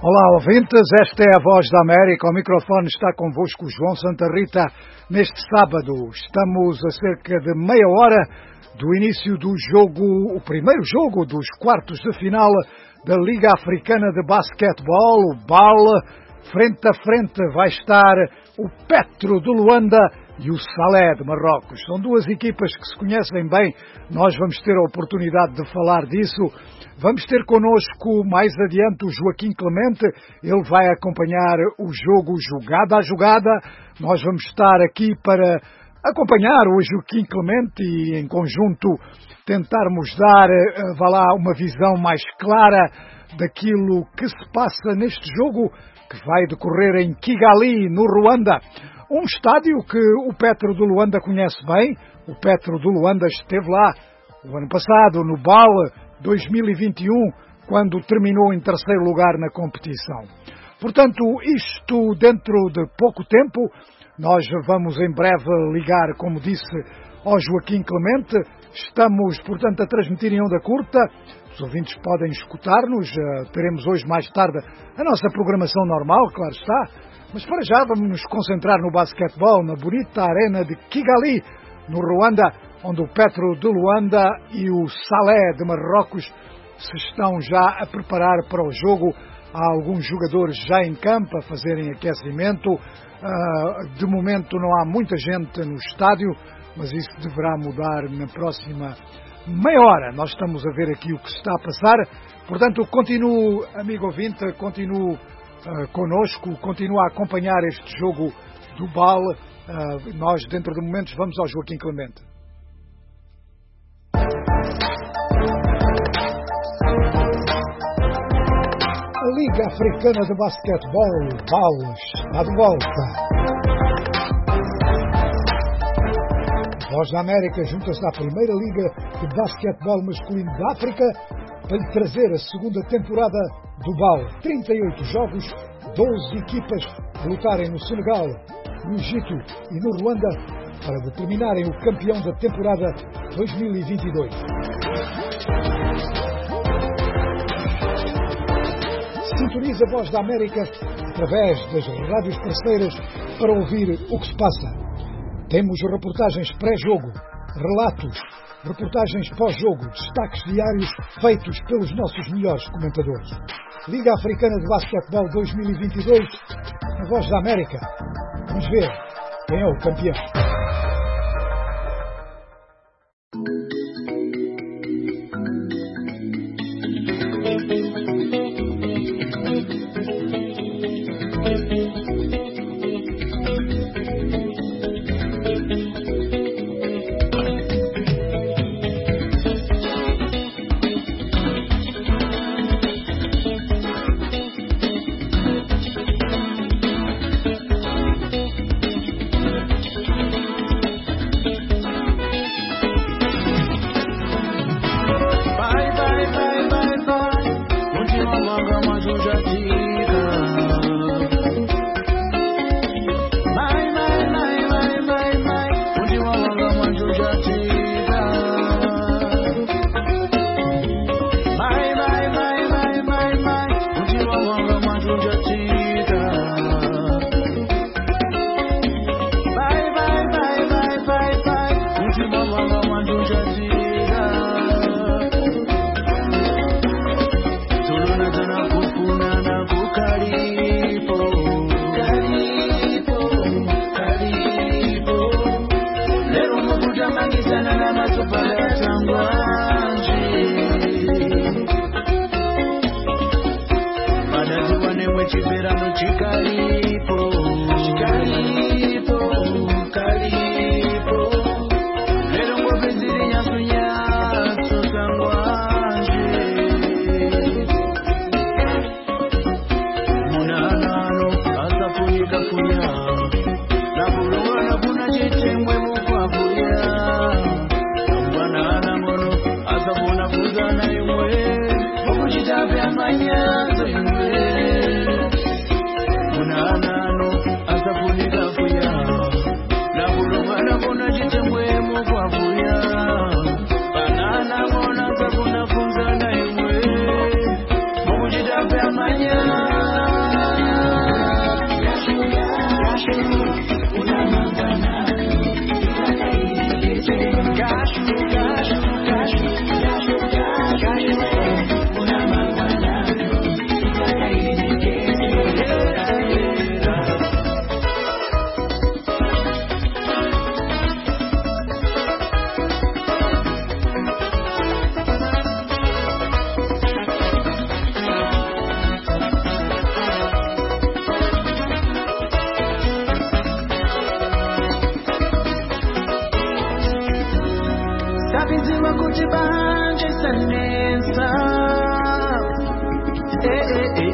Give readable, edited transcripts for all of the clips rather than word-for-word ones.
Olá, ouvintes, esta é a Voz da América. Ao microfone está convosco João Santa Rita. Neste sábado estamos a cerca de meia hora do início do jogo, o primeiro jogo dos quartos de final da Liga Africana de Basquetebol, o BAL. Frente a frente vai estar o Petro de Luanda e o Salé de Marrocos. São duas equipas que se conhecem bem. Nós vamos ter a oportunidade de falar disso. Vamos ter connosco mais adiante o Joaquim Clemente. Ele vai acompanhar o jogo jogada a jogada. Nós vamos estar aqui para acompanhar o Joaquim Clemente e em conjunto tentarmos dar, uma visão mais clara daquilo que se passa neste jogo que vai decorrer em Kigali, no Ruanda. Um estádio que o Petro de Luanda conhece bem. O Petro de Luanda esteve lá o ano passado, no BAL 2021, quando terminou em terceiro lugar na competição. Portanto, isto dentro de pouco tempo. Nós vamos em breve ligar, como disse, ao Joaquim Clemente. Estamos, portanto, a transmitir em onda curta. Os ouvintes podem escutar-nos. Teremos hoje, mais tarde, a nossa programação normal, claro está. Mas para já vamos nos concentrar no basquetebol, na bonita arena de Kigali, no Ruanda, onde o Petro de Luanda e o Salé de Marrocos se estão já a preparar para o jogo. Há alguns jogadores já em campo a fazerem aquecimento. De momento não há muita gente no estádio, mas isso deverá mudar na próxima meia hora. Nós estamos a ver aqui o que se está a passar. Portanto, continuo, amigo ouvinte, continuo connosco, continua a acompanhar este jogo do BAL. Nós, dentro de momentos, vamos ao Joaquim Clemente. A Liga Africana de Basquetebol, BAL, está de volta. A Voz da América junta-se à primeira Liga de Basquetebol Masculino da África para lhe trazer a segunda temporada do BAL. 38 jogos, 12 equipas a lutarem no Senegal, no Egito e no Ruanda para determinarem o campeão da temporada 2022. Sintoniza a Voz da América através das rádios parceiras para ouvir o que se passa. Temos reportagens pré-jogo, relatos, reportagens pós-jogo, destaques diários feitos pelos nossos melhores comentadores. Liga Africana de Basquetebol 2022, a Voz da América. Vamos ver quem é o campeão.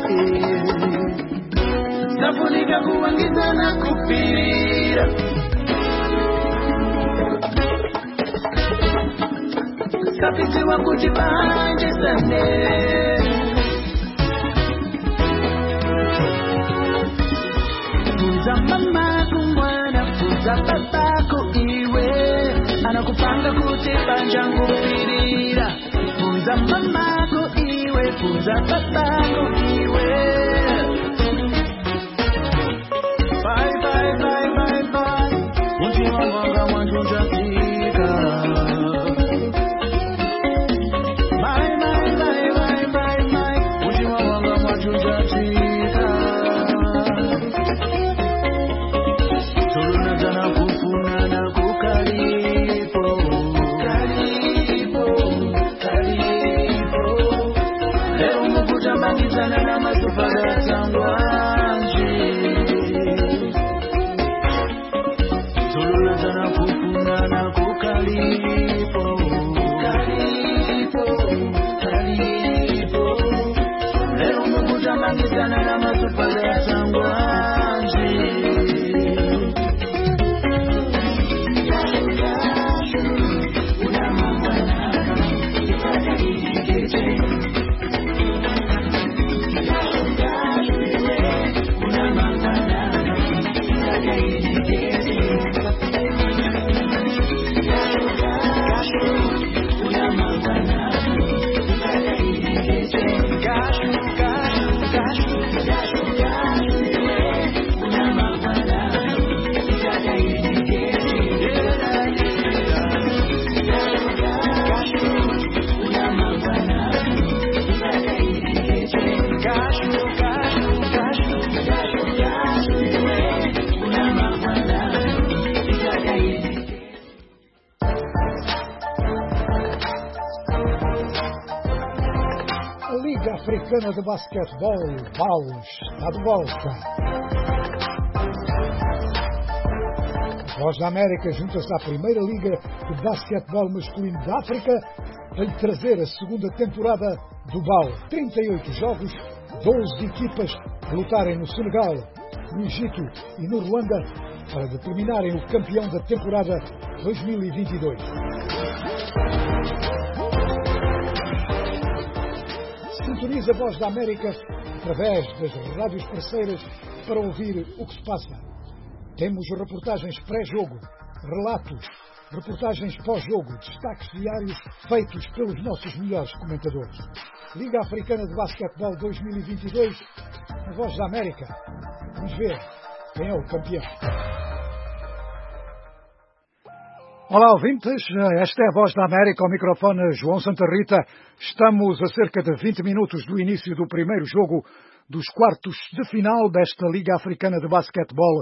Zafunika kuangizana kupirira Sapitiwa kuchipanjisane Funza mama kumwana Funza babako iwe Anakupanga kuchipanja kupirira Funza mamako iwe Funza babako iwe Bye bye bye bye bye Untima mwanga wanjujatika Bye bye bye bye bye bye Untima mwanga wanjujatika Tuluna jana kufuna na kukalipo Kalipo Kalipo Leo mukuta mangizana na masufara tangwanji Tululazana kufuna na kukalipo Kalipo Kalipo Leo mukuta mangizana na masufara tangwanji Africana de Basquetebol, BAL, está de volta. A Voz da América junta-se à primeira Liga de Basquetebol Masculino da África para lhe trazer a segunda temporada do BAL. 38 jogos, 12 equipas a lutarem no Senegal, no Egito e no Ruanda para determinarem o campeão da temporada 2022. Sintoniza a Voz da América através das rádios parceiras para ouvir o que se passa. Temos reportagens pré-jogo, relatos, reportagens pós-jogo, destaques diários feitos pelos nossos melhores comentadores. Liga Africana de Basquetebol 2022, a Voz da América. Vamos ver quem é o campeão. Olá, ouvintes. Esta é a Voz da América, ao microfone João Santa Rita. Estamos a cerca de 20 minutos do início do primeiro jogo dos quartos de final desta Liga Africana de Basquetebol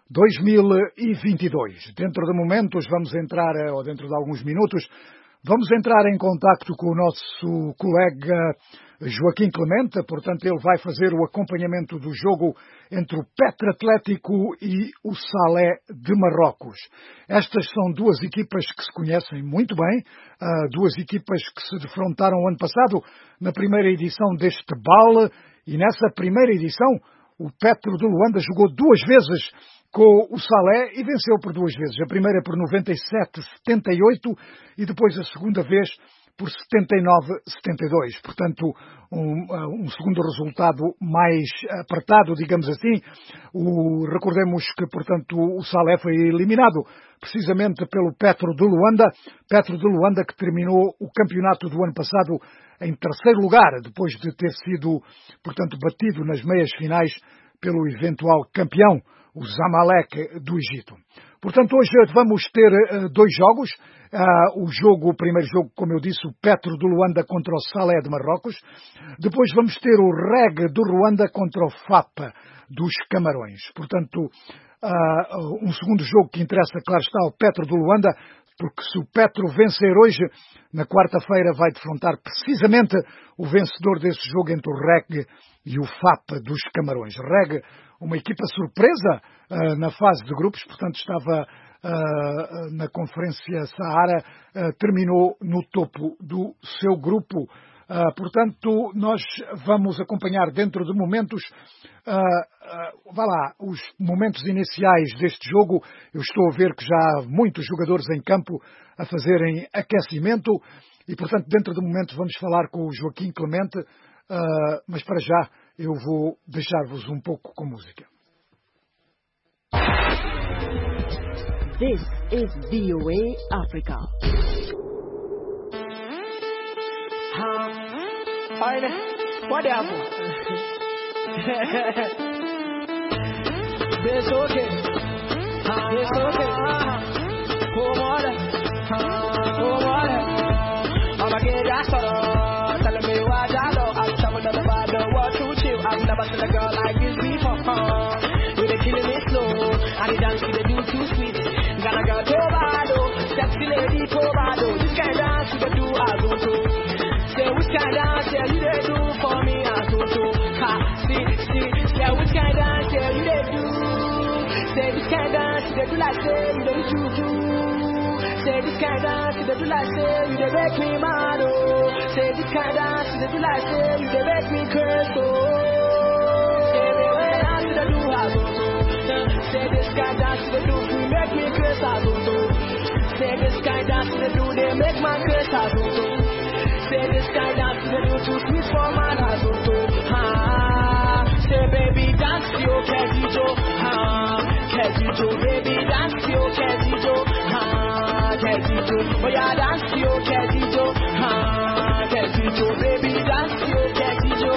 2022. Dentro de momentos vamos entrar, ou dentro de alguns minutos, vamos entrar em contacto com o nosso colega Joaquim Clemente. Portanto, ele vai fazer o acompanhamento do jogo entre o Petro Atlético e o Salé de Marrocos. Estas são duas equipas que se conhecem muito bem, duas equipas que se defrontaram ano passado na primeira edição deste BAL, e nessa primeira edição o Petro de Luanda jogou duas vezes com o Salé e venceu por duas vezes. A primeira por 97-78 e depois a segunda vez por 79-72. Portanto, um segundo resultado mais apertado, digamos assim. Recordemos que, portanto, o Salé foi eliminado precisamente pelo Petro de Luanda. Petro de Luanda que terminou o campeonato do ano passado em terceiro lugar, depois de ter sido, portanto, batido nas meias finais pelo eventual campeão, o Zamalek do Egito. Portanto, hoje vamos ter dois jogos. O primeiro jogo, como eu disse, o Petro de Luanda contra o Salé de Marrocos. Depois vamos ter o REG do Ruanda contra o FAP dos Camarões. Portanto, um segundo jogo que interessa, claro está, ao Petro de Luanda, porque se o Petro vencer hoje, na quarta-feira vai defrontar precisamente o vencedor desse jogo entre o REG e o FAP dos Camarões. REG, uma equipa surpresa na fase de grupos, portanto estava na Conferência Saara, terminou no topo do seu grupo Portanto, nós vamos acompanhar dentro de momentos, os momentos iniciais deste jogo. Eu estou a ver que já há muitos jogadores em campo a fazerem aquecimento e, portanto, dentro de momentos vamos falar com o Joaquim Clemente, mas para já eu vou deixar-vos um pouco com música. This is VOA Africa. Olha, whatever. It's okay. It's okay. Come on. I'ma get that sort telling me what I know. I'm talking about the world to chill. I've never seen a girl like this before. With the killing it slow. And the dance with the do too sweet. Got a girl Tobado. Sexy lady Tobado. This kind of dance with the do I don't do. Say which kind of dance you they do for me I don't do. Ha, see, say which kind of dance you they do. Say this kind of dance they do like say you they do. Say this kind of dance they do like say you they make me mad oh. Say this kind of dance they do like say you they make me curse oh. Say the way dance they do I don't do. Say this kind of dance they do we make me curse I don't do. Say this kind of dance they do they make my curse I don't do. Say this kind of dance they do too sweet for man I don't do. Say baby dance yo Kejijo. Kejijo baby dance yo Kejijo. Kejijo oh yeah dance yo Kejijo. Kejijo baby dance yo Kejijo.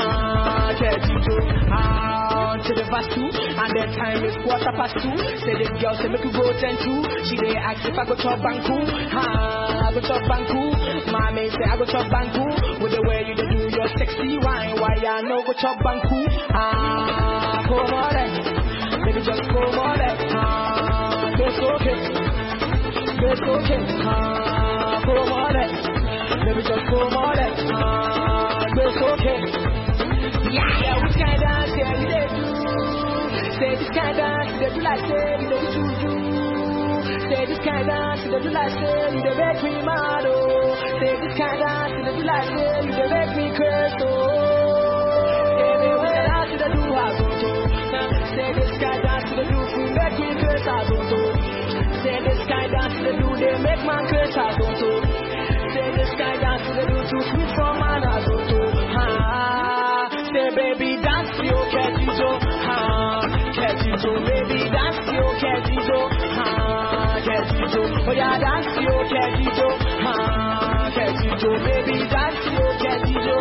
Kejijo to the verse 2 and the time is 2:15. Say this girl say make you go 10-2. She dey ask if I go chop banku. I go chop banku. Mommy say I go chop banku. With the way you dey do your sexy wine, why I no go chop banku? Come on baby just come on it's okay. It's okay. Come on baby just come on it's okay. Yeah, which kind of dance you they do? Say this kind of dance they do like say you they do. Say this kind of dance they do like say you they make me mad oh. Say this kind of dance they do like say you they make me curse oh. Say the way dance they do I don't do. Say this kind of dance they do we make me curse I don't do. Say this kind of dance they do they make my curse I don't do. Say this kind of dance they do too sweet for man I don't do. Say baby dance yo Kejijo. Kejijo baby dance yo Kejijo. Kejijo oh yeah dance yo Kejijo. Kejijo baby dance yo Kejijo.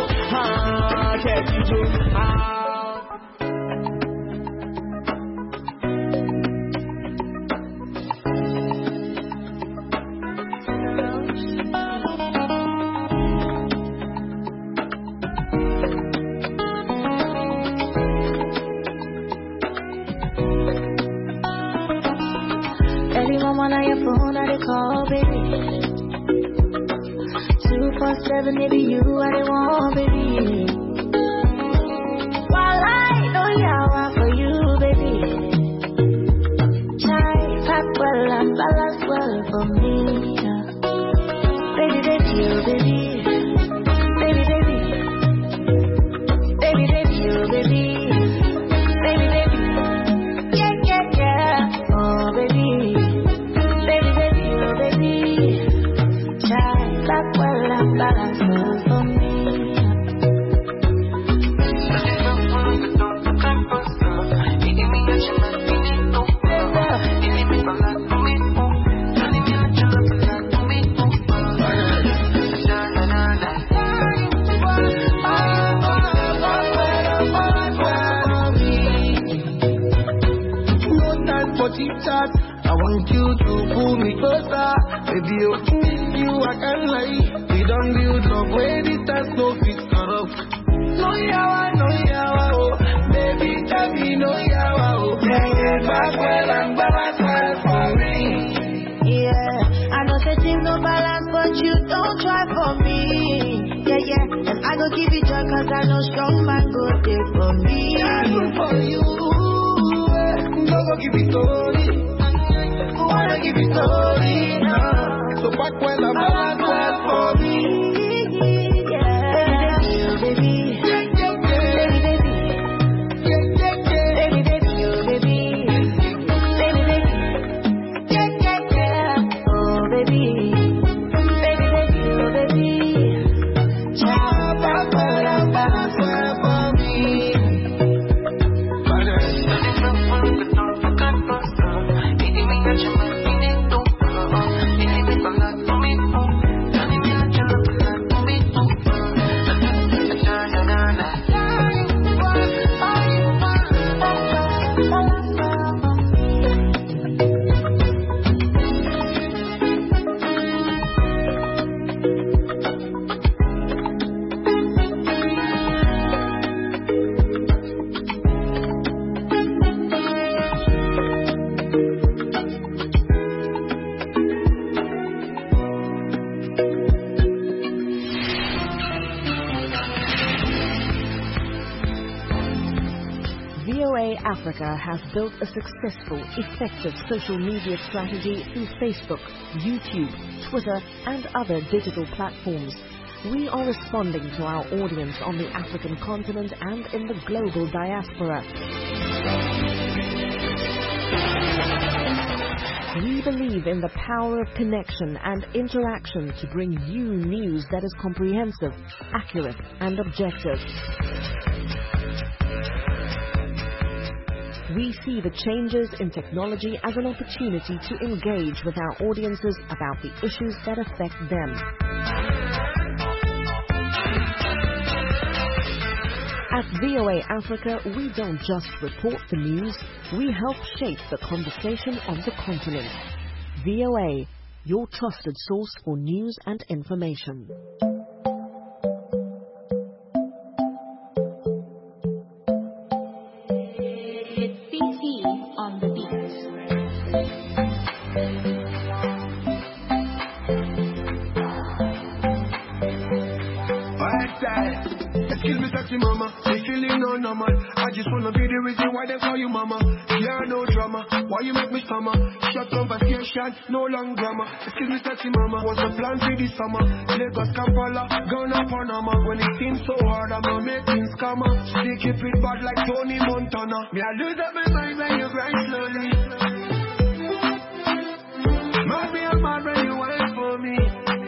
Kejijo call, baby. 247, maybe you are the one, baby. While I know yawa for you, baby. Chai, pack well and balance well for me. Baby, baby, you, baby. Baby, baby. Baby, baby, you, baby. Baby, baby. Yeah, yeah, yeah. Oh, baby. Balance well for me. No time for chit chat. I want you to pull me closer, baby. You, I can't lie. Don't build up where the task no fit corrupt. No yawa, oh. Baby, tell me no yawa, oh. Yeah, back well and balance well for me. Yeah, I know that things no balance, but you don't try for me. Yeah, and I go give it joy, cause I know strong man go there for me. I go for you, no go give it to me. Wanna give it to me, no. So back well and balance well for me. Yeah. VOA Africa has built a successful, effective social media strategy through Facebook, YouTube, Twitter, and other digital platforms. We are responding to our audience on the African continent and in the global diaspora. We believe in the power of connection and interaction to bring you news that is comprehensive, accurate, and objective. We see the changes in technology as an opportunity to engage with our audiences about the issues that affect them. At VOA Africa, we don't just report the news, we help shape the conversation of the continent. VOA, your trusted source for news and information. It's CC on the beat. Excuse me, sexy mama, you feeling no normal. I just wanna be the reason why they call you mama. Yeah, no drama, why you make me stammer? Short conversation, no long drama. Excuse me, sexy mama, what's the plan for this summer? Lagos, Kampala, Ghana, Panama. When it seems so hard, I'ma make things come up. They keep it bad like Tony Montana. Me, I lose up my mind when you grind slowly. Mad me, I'm mad when you wait for me.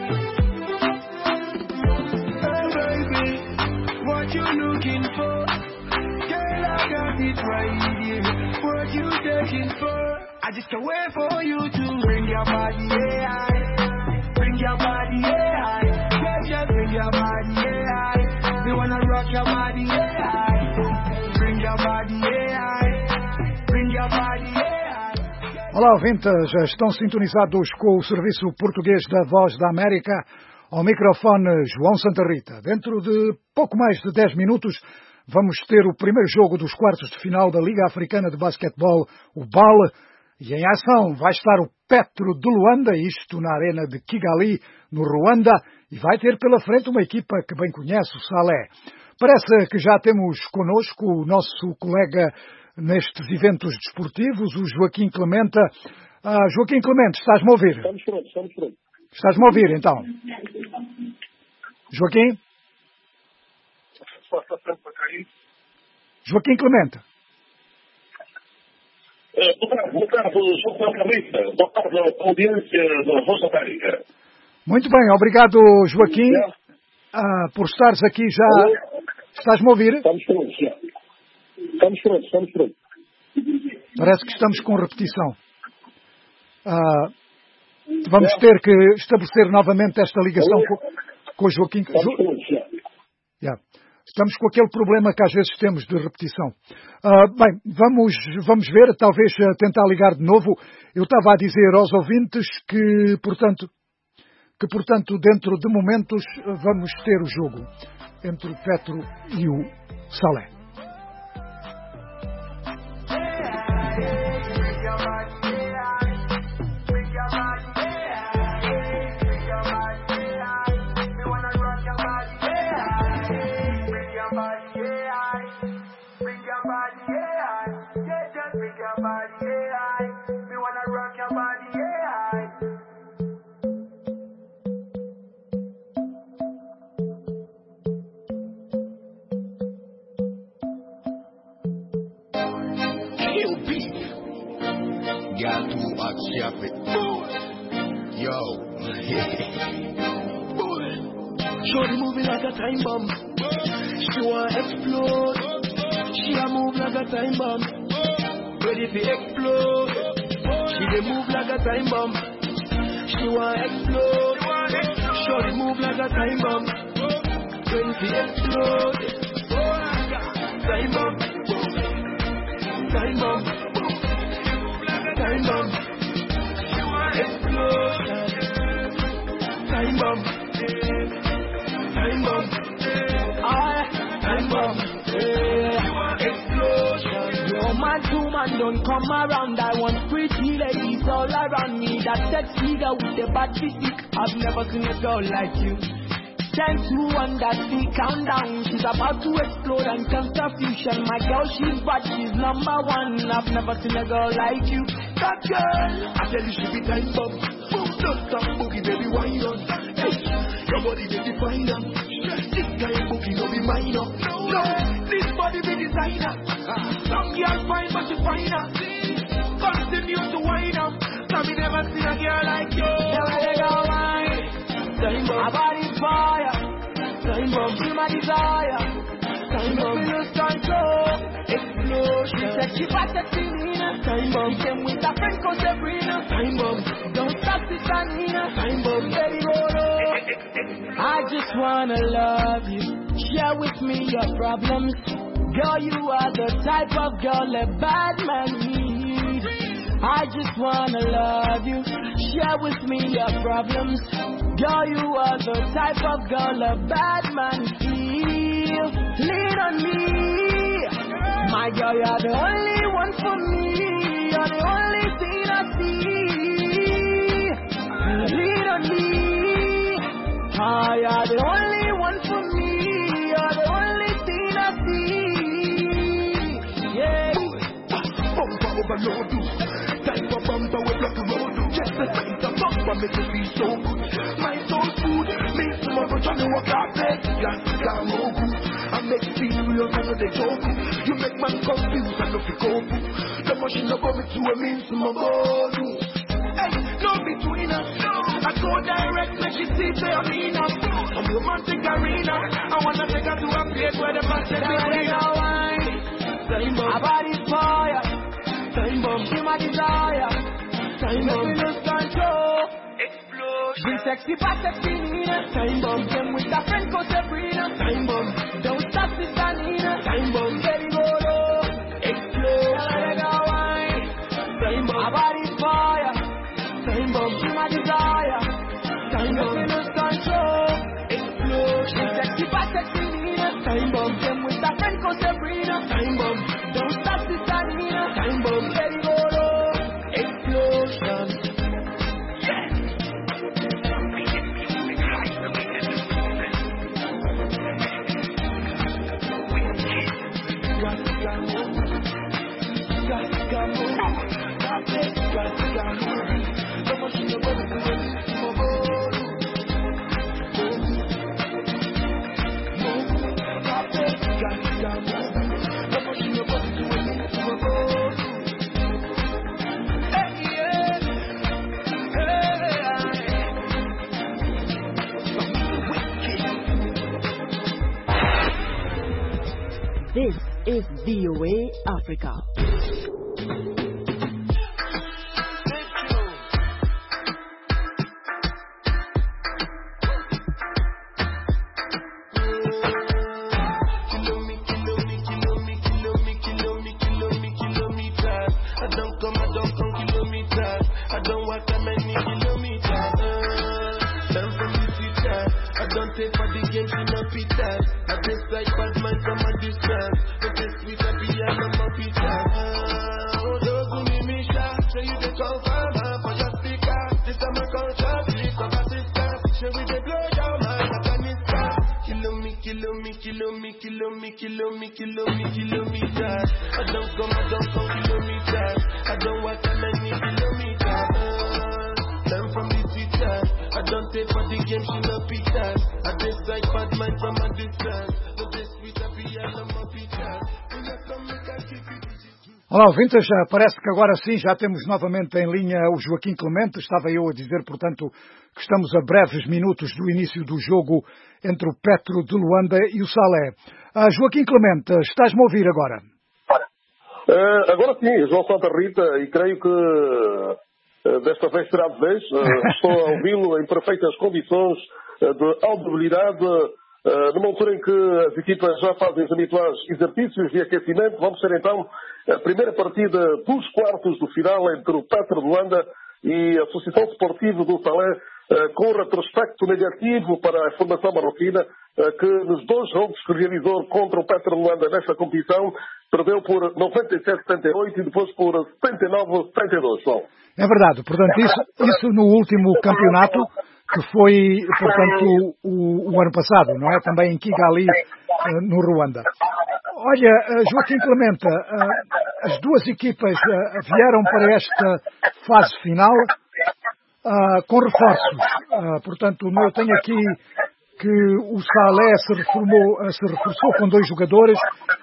What you looking for? Girl, I got it right here. What you taking for? I just can't wait for you to bring your body, yeah. Bring your body, yeah. Just bring your body, yeah. We wanna rock your body, yeah. Bring your body, yeah. Bring your body, yeah. Olá, ouvintes, estão sintonizados com o serviço português da Voz da América. Ao microfone, João Santa Rita. Dentro de pouco mais de 10 minutos, vamos ter o primeiro jogo dos quartos de final da Liga Africana de Basquetebol, o BAL, e em ação vai estar o Petro de Luanda, isto na arena de Kigali, no Ruanda, e vai ter pela frente uma equipa que bem conhece, o Salé. Parece que já temos connosco o nosso colega nestes eventos desportivos, o Joaquim Clemente. Joaquim Clemente, estás-me a ouvir? Estamos prontos. Estás-me a ouvir, então? Joaquim? Joaquim Clemente. Boa tarde, João Santa Rita. Boa tarde à audiência da Voz da América. Muito bem, obrigado, Joaquim, por estares aqui já. Estás-me a ouvir? Estamos prontos, já. Estamos prontos. Parece que estamos com repetição. Vamos ter que estabelecer novamente esta ligação com o Joaquim. Estamos com aquele problema que às vezes temos de repetição. Bem, vamos ver, talvez tentar ligar de novo. Eu estava a dizer aos ouvintes que, portanto, dentro de momentos vamos ter o jogo entre o Petro e o Salé. Yo, shorty moving like a time bomb. She wanna explode. She a move like a time bomb. Ready to explode. She dey move like a time bomb. She wanna explode. Shorty move like a time bomb. Ready to explode. Time bomb. Time bomb. Time bomb. Explosion. Time bomb. Time bomb. Time bomb. Explosion. Yo, man, two man don't come around. I want pretty ladies all around me. That sexy girl with the bad physique. I've never seen a girl like you. 10, 2, 1, that's the countdown. She's about to explode and cause confusion. My girl, she's bad, she's number one. I've never seen a girl like you. That girl, I tell you she be time bomb. Boom, don't stop, boogie, baby, why on? Hey, your body make you find them. This guy boogie, no be minor. No, this body be designer. Some girl fine, but she finer. Continue to wind up. Cause me never seen a girl like you. Never let her wine. Time bomb, my body's fire. Time bomb, be my desire. Time bomb, lose control. Explosion, sexy fast, sexy Nina. Time bomb, came with a friend called Sabrina. Time bomb, don't stop this Nina. Time bomb, let it go low. I just wanna love you. Share with me your problems. Girl, you are the type of girl a bad man needs. I just wanna love you. Share with me your problems. Girl, you are the type of girl a bad man feel. Lean on me. My girl, you're the only one for me. You're the only thing I see. Lean on me. Ah, you're the only one for me. You're the only thing I see. Yeah. Bumper overload. Time for bumper with block the road. Just the sight of bumper make me feel so good. My soul food makes tomorrow trying to walk out there. Got no good. I make it feel real, I know they joke. You make man confused, I know if you go. The machine not coming to a means to my body. Hey, no between us. I go direct, make she see say I'm in us. I'm romantic arena. I wanna take her to a place where the man said between us. Time bomb, my body's fire. Time bomb, be my desire. Time bomb, make me lose control. Explosion, be sexy, but sexy Nina. Time bomb, came with a friend called Sabrina. Time bomb, don't stop this Nina. Time bomb, let it go low. Explosion, let it go wine. Time bomb, my body's fire. Time bomb, be my desire. Time bomb, make me lose control. Explosion, be sexy, but sexy Nina. Time bomb, came with a friend called Sabrina. Time bomb, don't stop this Nina. Time bomb, let it go low. Explosion. This is VOA Africa. Olá, ouvintes, parece que agora sim já temos novamente em linha o Joaquim Clemente. Estava eu a dizer, portanto, que estamos a breves minutos do início do jogo entre o Petro de Luanda e o Salé. Joaquim Clemente, estás-me a ouvir agora? Agora sim, João Santa Rita, e creio que desta vez será de vez. Estou a ouvi-lo em perfeitas condições de audibilidade, numa altura em que as equipas já fazem os habituais exercícios de aquecimento. Vamos ter então a primeira partida dos quartos do final entre o Petro de Luanda e a Associação Esportiva do Salé, com retrospecto negativo para a formação marroquina, que nos dois jogos que realizou contra o Petro de Luanda nesta competição, perdeu por 97-78 e depois por 79-72, João. É verdade, portanto, isso no último campeonato que foi, portanto, o ano passado, não é? Também em Kigali, no Ruanda. Olha, Joaquim Clemente, as duas equipas vieram para esta fase final com reforços. Portanto, eu tenho aqui que o Salé se reforçou com 2 jogadores,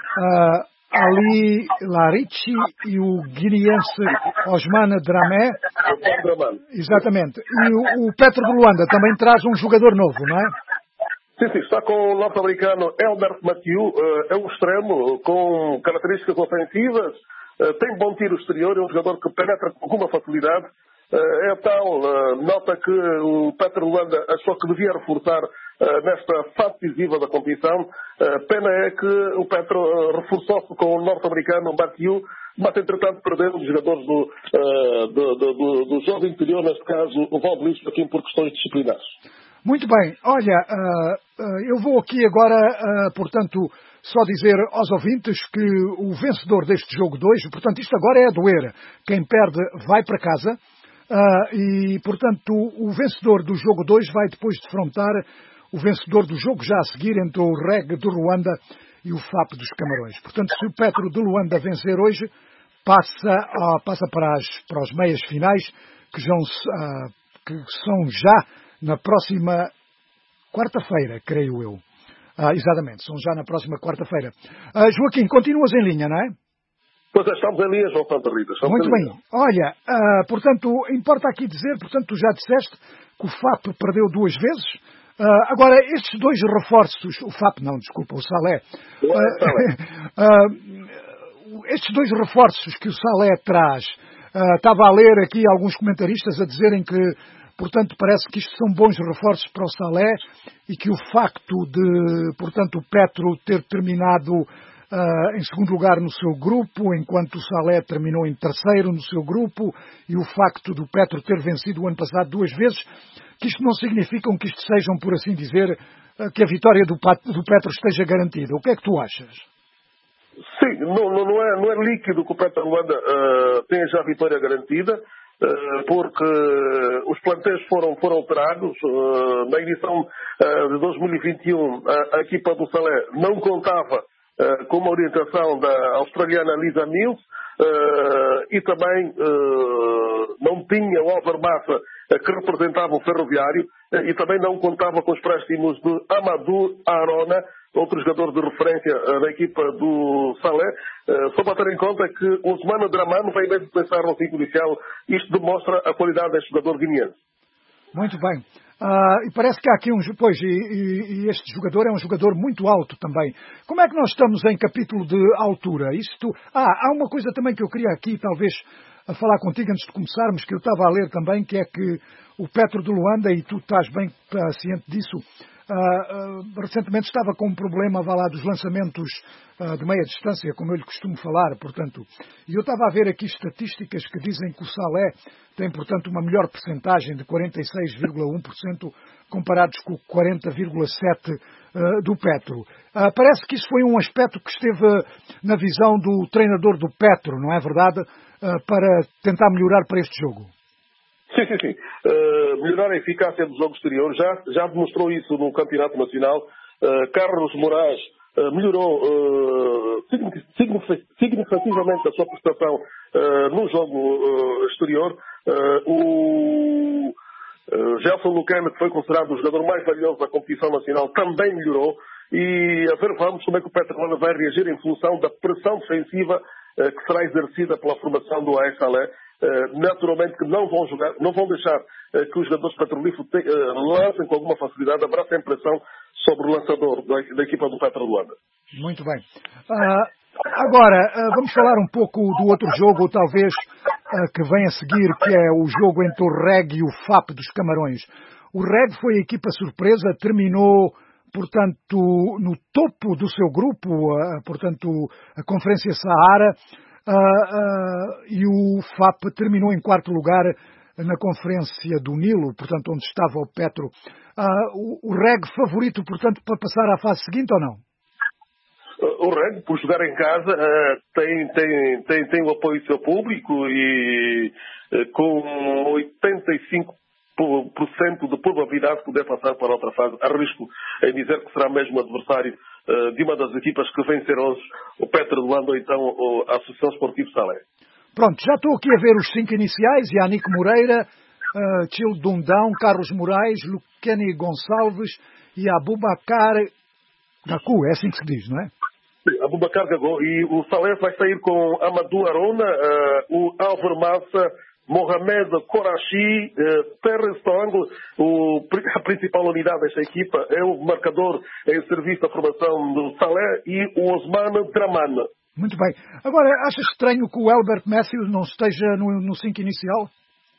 Ali Larici e o guineense Osman Dramé. Exatamente. E o Petro de Luanda também traz um jogador novo, não é? Sim, está com o norte-americano Elbert Mathieu, é um extremo com características ofensivas, tem bom tiro exterior, é um jogador que penetra com alguma facilidade. É tal nota que o Petro de Luanda achou que devia reforçar nesta fase decisiva da competição. Pena é que o Petro reforçou-se com o norte-americano Mathieu, mas entretanto perdeu os jogadores do jogo interior, neste caso o Valdelício, aqui por questões disciplinares. Muito bem. Olha, eu vou aqui agora, portanto, só dizer aos ouvintes que o vencedor deste jogo 2, portanto, isto agora é a doer. Quem perde vai para casa. E, portanto, o vencedor do jogo 2 vai depois defrontar o vencedor do jogo já a seguir entre o REG de Ruanda e o FAP dos Camarões. Portanto, se o Petro de Luanda vencer hoje, passa para as meias finais, que são já na próxima quarta-feira, creio eu. Exatamente, são já na próxima quarta-feira. Joaquim, continuas em linha, não é? Pois é, estamos em linha, João Santa Rita. Muito bem. Olha, portanto, importa aqui dizer, portanto, tu já disseste que o FAP perdeu 2 vezes. Agora, estes 2 reforços, o FAP não, desculpa, o Salé. Estes 2 reforços que o Salé traz, estava a ler aqui alguns comentaristas a dizerem que, portanto, parece que isto são bons reforços para o Salé e que o facto de, portanto, o Petro ter terminado em segundo lugar no seu grupo, enquanto o Salé terminou em terceiro no seu grupo, e o facto do Petro ter vencido o ano passado 2 vezes, que isto não significa que isto sejam, por assim dizer, que a vitória do Petro esteja garantida. O que é que tu achas? Sim, não é líquido que o Petro de Luanda tenha já a vitória garantida, porque os plantéis foram alterados. Na edição de 2021, a equipa do Salé não contava com uma orientação da australiana Lisa Mills e também não tinha o Álvaro Massa, que representava o Ferroviário, e também não contava com os préstimos de Amadou Arona, outro jogador de referência da equipa do Salé. Só para ter em conta que o Osman Dramé vai mesmo pensar no 5 inicial. Isto demonstra a qualidade deste jogador guineense. Muito bem. E parece que há aqui e este jogador é um jogador muito alto também. Como é que nós estamos em capítulo de altura? Há uma coisa também que eu queria aqui, talvez, a falar contigo antes de começarmos, que eu estava a ler também, que é que o Petro de Luanda, e tu estás bem ciente disso, recentemente estava com um problema, dos lançamentos de meia distância, como eu lhe costumo falar, portanto, e eu estava a ver aqui estatísticas que dizem que o Salé tem, portanto, uma melhor percentagem de 46,1% comparados com 40,7% do Petro. Parece que isso foi um aspecto que esteve na visão do treinador do Petro, não é verdade? Para tentar melhorar para este jogo. Sim. Melhorar a eficácia do jogo exterior. Já demonstrou isso no Campeonato Nacional. Carlos Moraes melhorou significativamente a sua prestação no jogo exterior. O Gelson Lucena, que foi considerado o jogador mais valioso da competição nacional, também melhorou. E vamos como é que o Petro de Luanda vai reagir em função da pressão defensiva que será exercida pela formação do AS Salé. Naturalmente que não vão deixar que os jogadores petrolíferos lancem com alguma facilidade, haverá sempre pressão sobre o lançador da equipa do Petro de Luanda. Muito bem. Agora, vamos falar um pouco do outro jogo, talvez, que vem a seguir, que é o jogo entre o REG e o FAP dos Camarões. O REG foi a equipa surpresa, terminou, portanto, no topo do seu grupo, portanto, a Conferência Saara, e o FAP terminou em 4º lugar na Conferência do Nilo, portanto, onde estava o Petro. O REG favorito, portanto, para passar à fase seguinte ou não? O REG, por jogar em casa, tem o apoio do seu público e com 85% de probabilidade de poder passar para outra fase. Arrisco em dizer que será mesmo adversário de uma das equipas que vencer hoje, o Petro de Luanda ou então a Associação Esportiva Salé. Pronto, já estou aqui a ver os 5 iniciais: Yannick Moreira, Chil Dundão, Carlos Moraes, Luqueni Gonçalves e Abubakar Gaku, é assim que se diz, não é? Sim, Abubakar Gaku. E o Salé vai sair com Amadou Arona, o Álvaro Massa, Mohamed Korachi, Terence Tongle. A principal unidade desta equipa é o marcador em serviço da formação do Salé, e o Osman Dramana. Muito bem. Agora, achas estranho que o Albert Matthews não esteja no 5 inicial?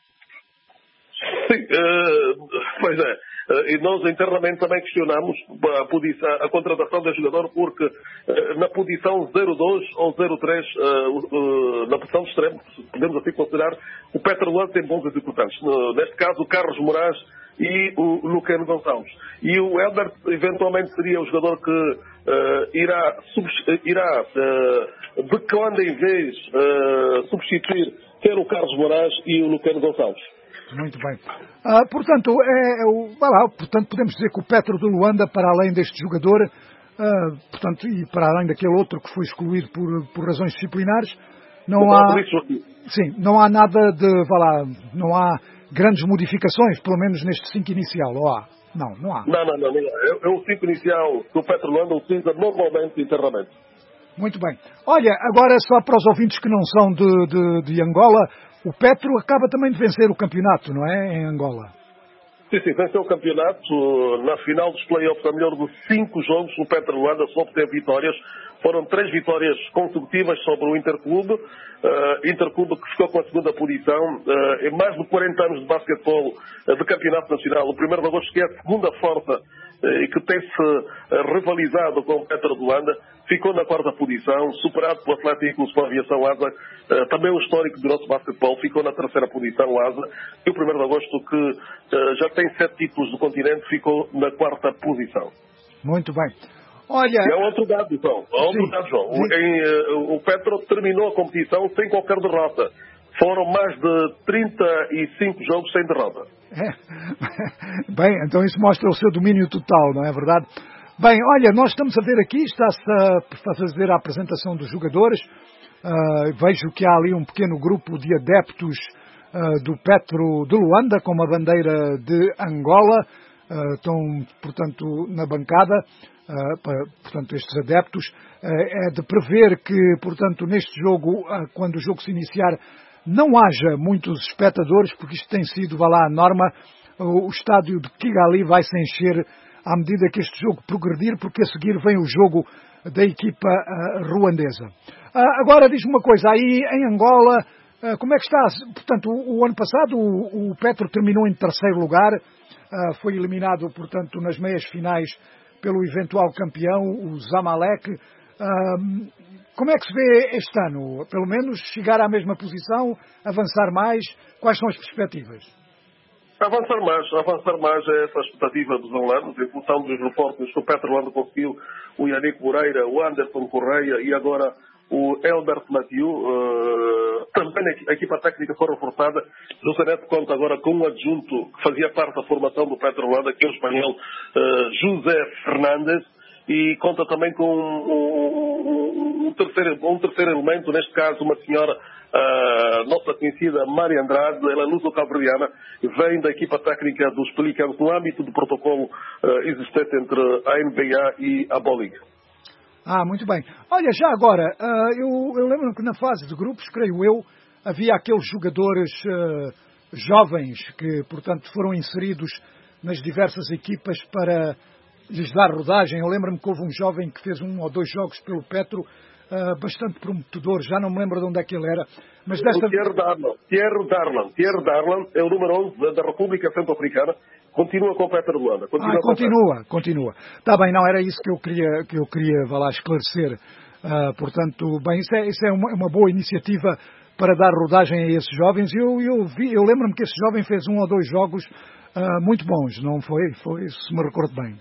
Sim, pois é. E nós internamente também questionamos a contratação do jogador, porque na posição 0-2 ou 0-3, na posição de extremo, podemos assim considerar, o Petro Luanda tem bons executantes. Neste caso, o Carlos Moraes e o Luqueno Gonçalves. E o Elbert eventualmente seria o jogador que irá de quando em vez substituir quer o Carlos Moraes e o Luqueno Gonçalves. Muito bem. Portanto, portanto, podemos dizer que o Petro de Luanda, para além deste jogador, portanto, e para além daquele outro que foi excluído por razões disciplinares, não há nada de, não há grandes modificações, pelo menos neste 5 inicial, ou há? Não há. Não. É o 5 inicial que o Petro Luanda utiliza normalmente internamente. Muito bem. Olha, agora só para os ouvintes que não são de Angola, o Petro acaba também de vencer o campeonato, não é, em Angola? Sim, venceu o campeonato. Na final dos play-offs, a melhor de 5 jogos, o Petro Luanda só obteve vitórias. Foram 3 vitórias consecutivas sobre o Interclube. Interclube que ficou com a segunda posição. Em mais de 40 anos de basquetebol de campeonato nacional, o 1º de agosto, que é a segunda força e que tem-se rivalizado com o Petro de Luanda, ficou na 4ª posição, superado pelo Atlético Clube de Aviação Asa, também o histórico do nosso basquetebol, ficou na 3ª posição Asa, e o 1º de agosto, que já tem 7 títulos do continente, ficou na 4ª posição. Muito bem. Olha... E há outro dado, João. O Petro terminou a competição sem qualquer derrota. Foram mais de 35 jogos sem derrota. Bem, então isso mostra o seu domínio total, não é verdade? Bem, olha, nós estamos a ver aqui, está-se a fazer a apresentação dos jogadores. Vejo que há ali um pequeno grupo de adeptos do Petro de Luanda, com uma bandeira de Angola. Estão, portanto, na bancada, portanto, estes adeptos. É de prever que, portanto, neste jogo, quando o jogo se iniciar, não haja muitos espectadores, porque isto tem sido, a norma. O estádio de Kigali vai se encher à medida que este jogo progredir, porque a seguir vem o jogo da equipa ruandesa. Agora, diz-me uma coisa, aí em Angola, como é que está? Portanto, o ano passado o Petro terminou em 3º lugar, foi eliminado, portanto, nas meias finais pelo eventual campeão, o Zamalek. Como é que se vê este ano? Pelo menos chegar à mesma posição, avançar mais? Quais são as perspectivas? Avançar mais é essa a expectativa dos angolanos, em função dos reforços que o Petro Luanda conseguiu, o Yannick Moreira, o Anderson Correia e agora o Elbert Mathieu. Também a equipa técnica foi reforçada. José Neto conta agora com um adjunto que fazia parte da formação do Petro Luanda, que é o espanhol José Fernandes, e conta também com um terceiro elemento, neste caso uma senhora, nossa conhecida Mária Andrade, ela é luso-cabo-verdiana, vem da equipa técnica dos Pelicans no âmbito do protocolo existente entre a NBA e a Bolig. Muito bem. Olha, já agora, eu lembro que na fase de grupos, creio eu, havia aqueles jogadores jovens que, portanto, foram inseridos nas diversas equipas para lhes dar rodagem. Eu lembro-me que houve um jovem que fez 1 ou 2 jogos pelo Petro, bastante prometedor, já não me lembro de onde é que ele era. Mas desta... O Thierry Darlan é o número 11 da República Centro-Africana, continua com o Petro de Luanda. Continua. Está bem, não, era isso que eu queria esclarecer. Portanto, bem, isso é uma boa iniciativa para dar rodagem a esses jovens. Eu lembro-me que esse jovem fez 1 ou 2 jogos muito bons, não foi? Se me recordo bem.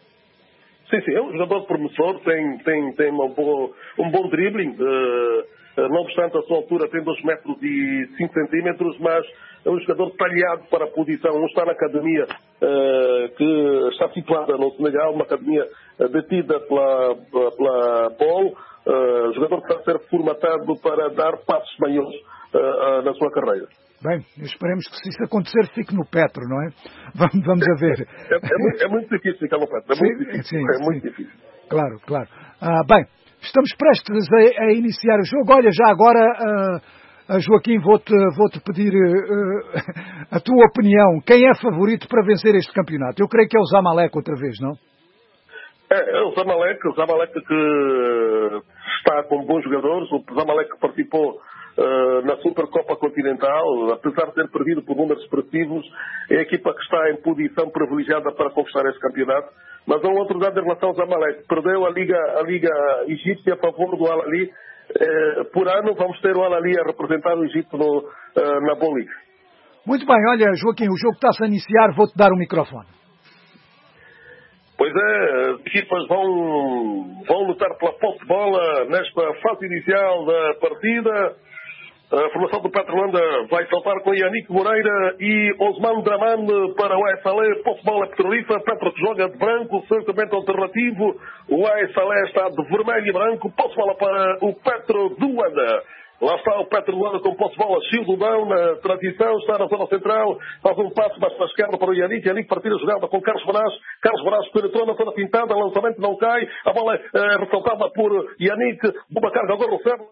Sim, é um jogador promissor, tem um bom dribbling, não obstante a sua altura tem 2 metros e 5 centímetros, mas é um jogador talhado para a posição. Não está na academia que está situada no Senegal, uma academia detida pela BOL, jogador que está a ser formatado para dar passos maiores na sua carreira. Bem, esperemos que se isso acontecer fique no Petro, não é? Vamos a ver. É muito difícil ficar no Petro. Muito difícil. Claro. Bem, estamos prestes a iniciar o jogo. Olha, já agora, Joaquim, vou-te pedir a tua opinião. Quem é favorito para vencer este campeonato? Eu creio que é o Zamalek outra vez, não? É o Zamalek que está com bons jogadores. O Zamalek que participou na Supercopa Continental, apesar de ter perdido por números expressivos, é a equipa que está em posição privilegiada para conquistar este campeonato. Mas há um outro dado em relação ao Zamalek. Perdeu a Liga Egípcia a favor do Al-Ahly. Por ano vamos ter o Al-Ahly a representar o Egito na Bolívia. Muito bem, olha, Joaquim, o jogo está-se a iniciar, vou-te dar o microfone. Pois é, as equipas vão lutar pela posse de bola nesta fase inicial da partida. A formação do Petro Luanda vai saltar com Yannick Moreira e Osman Draman para o AS Posse de bola Petrolifa. Petro que joga de branco, certamente alternativo. O AS está de vermelho e branco. Posse de bola para o Petro do Luanda. Lá está o Petro Luanda com posse de bola, Childudão na transição, está na zona central, faz um passo mais para a esquerda para o Yannick partida jogada com Carlos Brás penetrou na zona pintada, lançamento não cai, a bola é ressaltada por Yannick, uma carga agora recebe.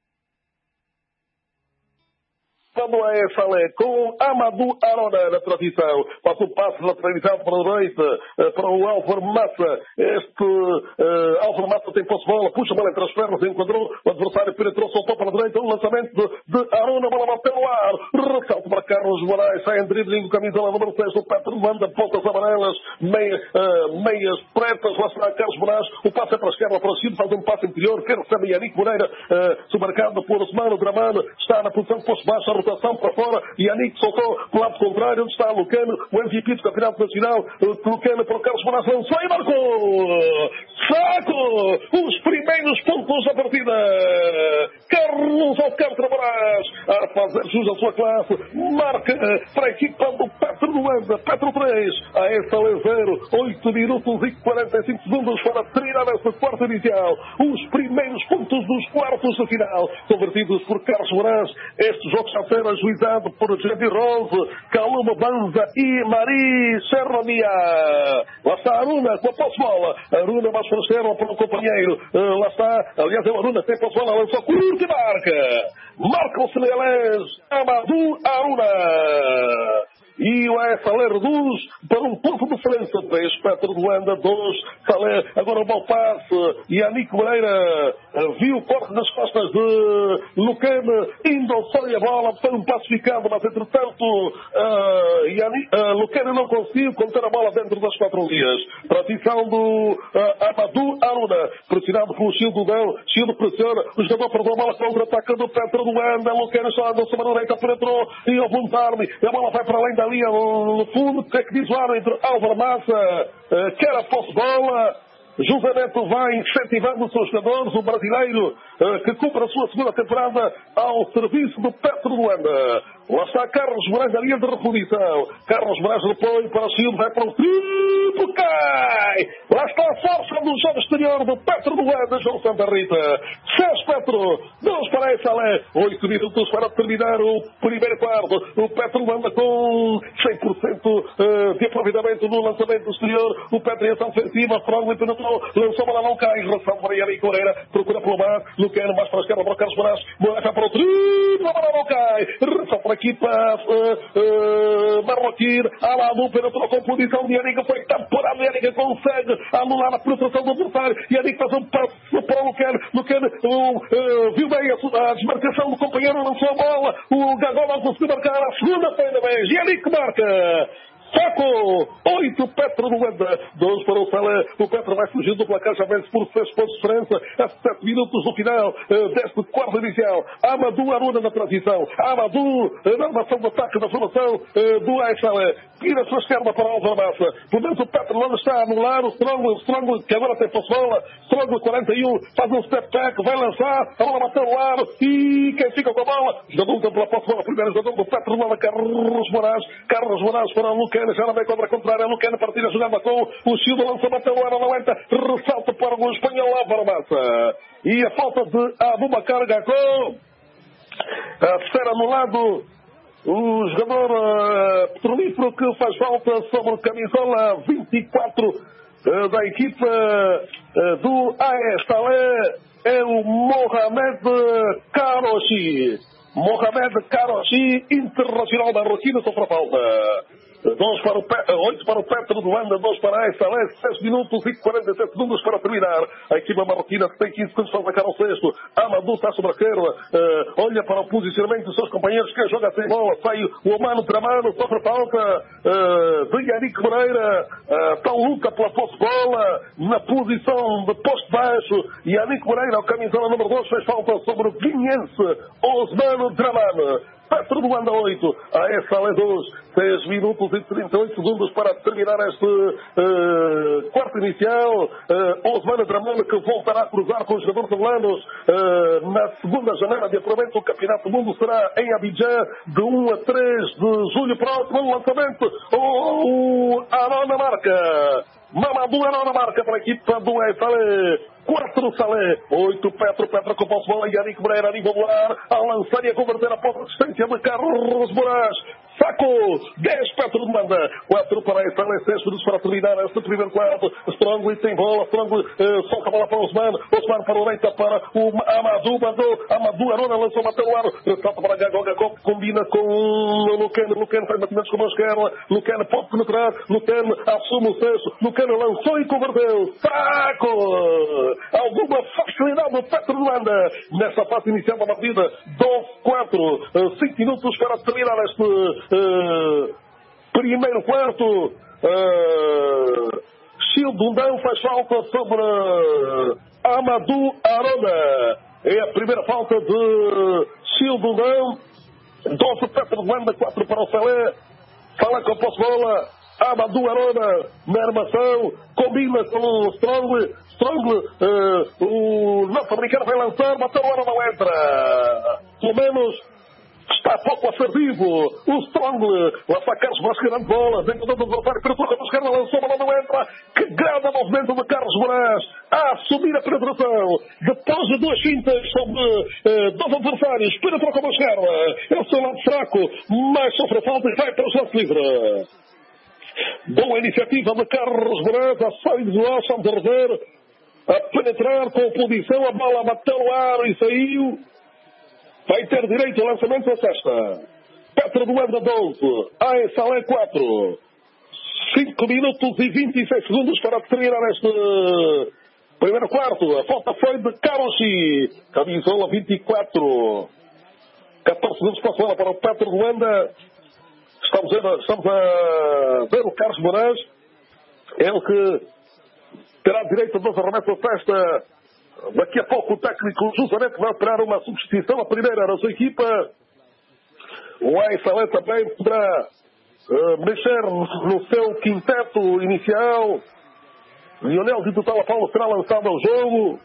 No AS com Amadou Arona na transição. Passa o passo lateralizado para a direita, para o Álvaro Massa. Álvaro Massa tem posse de bola, puxa a bola entre as pernas, enquadrou, o adversário penetrou, soltou para a direita, um lançamento de Arona, bola bateu no ar, ressalto para Carlos Moraes, sai em dribbling do camisola número 6 do Petro, manda pontas amarelas, meias pretas, lá está Carlos Moraes, o passo é para a esquerda, para o Chile, faz um passo interior, que recebe Yannick Moreira, submarcado por Osmano Dramano, está na posição de posto baixo, a rotação para fora, Yannick soltou para o lado contrário, onde está Lucano, o MVP do Campeonato Nacional, Lucano para o Carlos Moraes, lançou e marcou! Saco! Os primeiros pontos da partida! Carlos Alcântara Moraes, a fazer jus à sua classe, marca para a equipa do Petro Luanda, Petro 3, a SL 0, 8 minutos e 45 segundos para terminar esta quarta inicial. Os primeiros pontos dos quartos de final, convertidos por Carlos Moraes. Este jogo está a ser ajuizado por Jendi Rose, Caluma Banza e Mari Serrania. Lá está a Aruna com a posse-bola. Aruna mais para a esquerda para o companheiro. Lá está, aliás, é o Aruna, tem posse-bola, lançou curto e marca. Marca o senegalês Amadou Aruna. E o AS Salé reduz para um ponto de diferença. 3, Petro de Luanda, 2, Salé. Agora o mau passe. Yannick Moreira viu o corte nas costas de Lucane. Indo ao sol e a bola. Foi um passo ficado, mas entretanto Lucane não conseguiu conter a bola dentro das 4 linhas. Transição do Amadou Aruna. Pressionado pelo Childudão. Childo pressiona. O jogador perdeu a bola contra-ataque do Petro de Luanda. Lucane está na sua direita, penetrou e ao voltar-me. A bola vai para além da linha no fundo. O que é que diz o árbitro? Álvaro Massa quer a posse de bola. José Neto vai incentivando os seus jogadores, o brasileiro que cumpre a sua segunda temporada ao serviço do Petro Luanda. Lá está Carlos Moraes na linha de reposição. Carlos Moraes repõe para o Chile, vai para o triplo, cai! Lá está a força do jogo exterior do Petro Luanda, João Santa Rita. 6 Petro, 2 para a Salé, 8 minutos para terminar o primeiro quarto. O Petro Luanda com 100% de aproveitamento no lançamento exterior. O Petro em ação ofensiva, Frango penetrou, lançou a bola, não cai, relação para Yannick Moreira, procura pelo mar, Lucano mais para a esquerda para o Carlos Moraes, Moraes vai para o triplo, a bola não cai, relação para a equipa Marroquim, Aladou penetrou com posição de Yannick, foi temporada, Yannick consegue anular a penetração do adversário, Yannick faz um passo para o Lucano, viu bem a desmarcação do companheiro, lançou a bola, o Gagol não conseguiu marcar, a segunda foi da vez, Yannick marca. Saco! 8, Petro do Luanda. 2 para o Salé. O Petro vai fugindo do placar, já vence por 6 pontos de diferença. A 7 minutos do final deste quarto inicial. Amadou Aruna na transição. Amadou na armação de ataque da formação do AS Salé. Vira a sua esquerda para Álvaro Massa. Por dentro o Petro Luanda está a anular o Strongly, que agora tem posse bola. Strongly 41, faz um step back, vai lançar. A bola bateu no ar. E quem fica com a bola? Jogador pela posse bola. Primeiro jogador do Petro Luanda, Carlos Moraes. Carlos Moraes para o Lucena. Já não vem contra a contrária. Lucena partida jogada com o Silva. Lança, bateu no ar. Não entra. Ressalta para o espanhol Álvaro Massa. E a falta de Abubakar Gakpo. A ser anulado o jogador petrolífero que faz falta sobre a camisola 24 da equipa do AS Salé é o Mohamed Karoshi. Mohamed Karoshi, internacional marroquino, sofre a falta. 8 para o Petro do Luanda, 2 para a AS Salé, 6 minutos e 47 segundos para terminar. A equipa marroquina tem 15 segundos para sacar ao sexto. Amadou está sobre a esquerda, olha para o posicionamento dos seus companheiros, que joga sem bola, sai o Omano Tramano, sofre a falta de Yannick Moreira, tal luta pela posse bola, na posição de posto baixo. Yannick Moreira, o camisola número 2, fez falta sobre o guineense Osmano Tramano. Petro do Luanda 8, a AS Salé 2, 6 minutos e 38 segundos para terminar este quarto inicial. Osmano Dramone, que voltará a cruzar com os jogadores angolanos na segunda janela de apuramento do Campeonato do Mundo, será em Abidjan de 1 a 3 de julho próximo. O lançamento, o Arona marca. Mamadou Arona marca para a equipa do AS Salé. 4 Salé, 8 Petro com posse bola. Yannick Moreira a nível do ar, a lançar e a converter a ponta de distância de Carlos Moraes. Saco, 10 Petro de Manda, 4 para a Salé, 6 minutos para terminar este primeiro quarto. Strongly tem bola, Strongly solta a bola para o Osmano para o direita para o Amadou Arona, lançou, bateu no ar, salta para Gagó, combina com o Lucena faz batimentos com a mão esquerda, Lucena pode penetrar, Lucena assume o sexto, Lucena lançou e converteu. Saco! Alguma facilidade do Petro de Luanda nessa fase inicial da partida. 12-4, 5 minutos para terminar este primeiro quarto. Childundão faz falta sobre Amadou Arona. É a primeira falta de Childundão. 12 Petro de Luanda, 4 para o Salé. Salé com a posse bola. Amadou Arona na armação, combina com o Strongly, o norte-americano vai lançar, bateu no ar, não entra. Pelo menos está pouco assertivo. O Strongly, lança Carlos Moraes, grande bola, dentro do adversário, penetrou com a esquerda, lançou, mas não entra. Que grande movimento de Carlos Moraes a assumir a penetração. Depois de 2 fintas sobre 2 adversários, penetrou com a esquerda. É o seu lado fraco, mas sofre falta e vai para o lance livre. Boa iniciativa de Carlos Moraes, a saída individual, estamos a rever, a penetrar com posição, a bola bateu no ar e saiu. Vai ter direito ao lançamento da cesta. Petro do Luanda 12, AS Salé 4. 5 minutos e 26 segundos para terminar este primeiro quarto. A falta foi de Karoshi, camisola 24. 14 segundos para o Petro do Luanda. Estamos a ver o Carlos Moraes, ele que terá direito a 2 arremessos da festa. Daqui a pouco o técnico justamente vai operar uma substituição, a primeira da sua equipa. O AS Salé também poderá mexer no seu quinteto inicial. Lionel de Total Paulo será lançado ao jogo.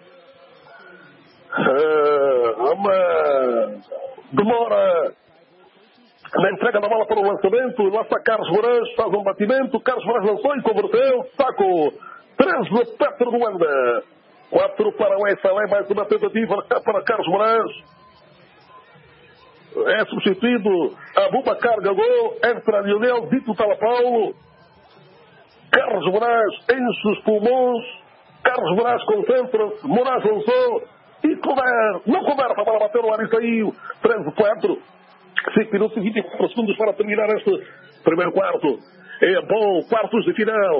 Há uma demora na entrega da bola para o lançamento. Lá está Carlos Moraes, faz um batimento. Carlos Moraes lançou e converteu. Saco, 13 de Petro do Luanda, 4 para o AS Salé. Mais uma tentativa para Carlos Moraes. É substituído Abubakar Gagó, entra Lionel Dito Talapaulo. Carlos Moraes enche os pulmões. Carlos Moraes concentra-se. Moraes lançou e não conversa. A bola bateu no ar e saiu. 13-4. 5 minutos e 24 segundos para terminar este primeiro quarto. É bom, quartos de final.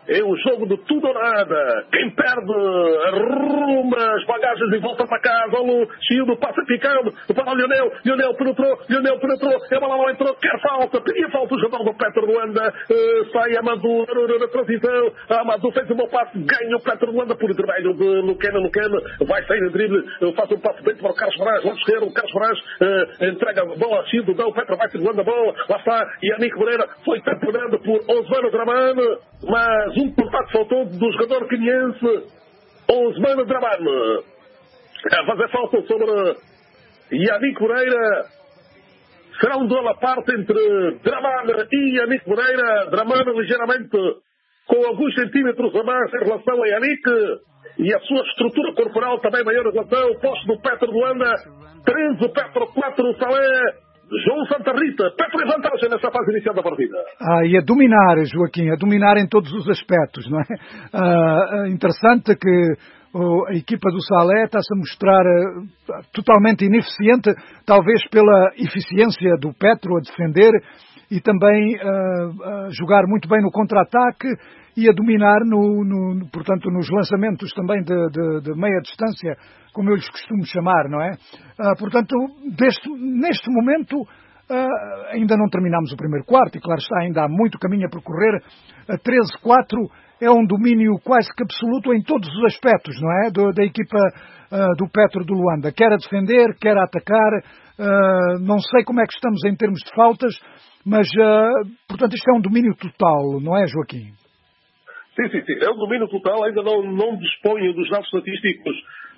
É um jogo de tudo ou nada. Quem perde arruma as bagagens e volta para casa. Olha o Shield, passa picando para o Lionel. Lionel penetrou. A bola não entrou. Quer falta. Pedia falta o jogador do Petro Luanda. Sai Amadou na transição. Amadou fez um bom passe. Ganha o Petro Luanda por intermédio de Lucena. Vai sair no drible. Faz um passe dentro para o Carlos Moraes. Vamos esquerdo. O Carlos Moraes entrega a bola a Shield. O Petro vai segurando a bola. Lá está. Yannick Moreira foi temperado por Osmano Dramane. Mas um contato faltou do jogador queniense Osmano Dramane. A fazer falta sobre Yannick Moreira. Será um duelo à parte entre Dramane e Yannick Moreira. Dramane ligeiramente com alguns centímetros a mais em relação a Yannick. E a sua estrutura corporal também maior em relação ao posto do Petro Luanda. 13, Petro 4, Salé. João Santa Rita, Petro em vantagem nessa fase inicial da partida. E a dominar, Joaquim, a dominar em todos os aspectos, não é? Interessante que a equipa do Salé está-se a mostrar totalmente ineficiente, talvez pela eficiência do Petro a defender e também a jogar muito bem no contra-ataque e a dominar portanto, nos lançamentos também de meia distância, como eu lhes costumo chamar, não é? Portanto, neste momento, ainda não terminamos o primeiro quarto, e claro está, ainda há muito caminho a percorrer. A 13-4 é um domínio quase que absoluto em todos os aspectos, não é? Da equipa do Petro do Luanda, quer a defender, quer a atacar. Não sei como é que estamos em termos de faltas, mas, portanto, isto é um domínio total, não é, Joaquim? Sim. É um domínio total. Ainda não disponho dos dados estatísticos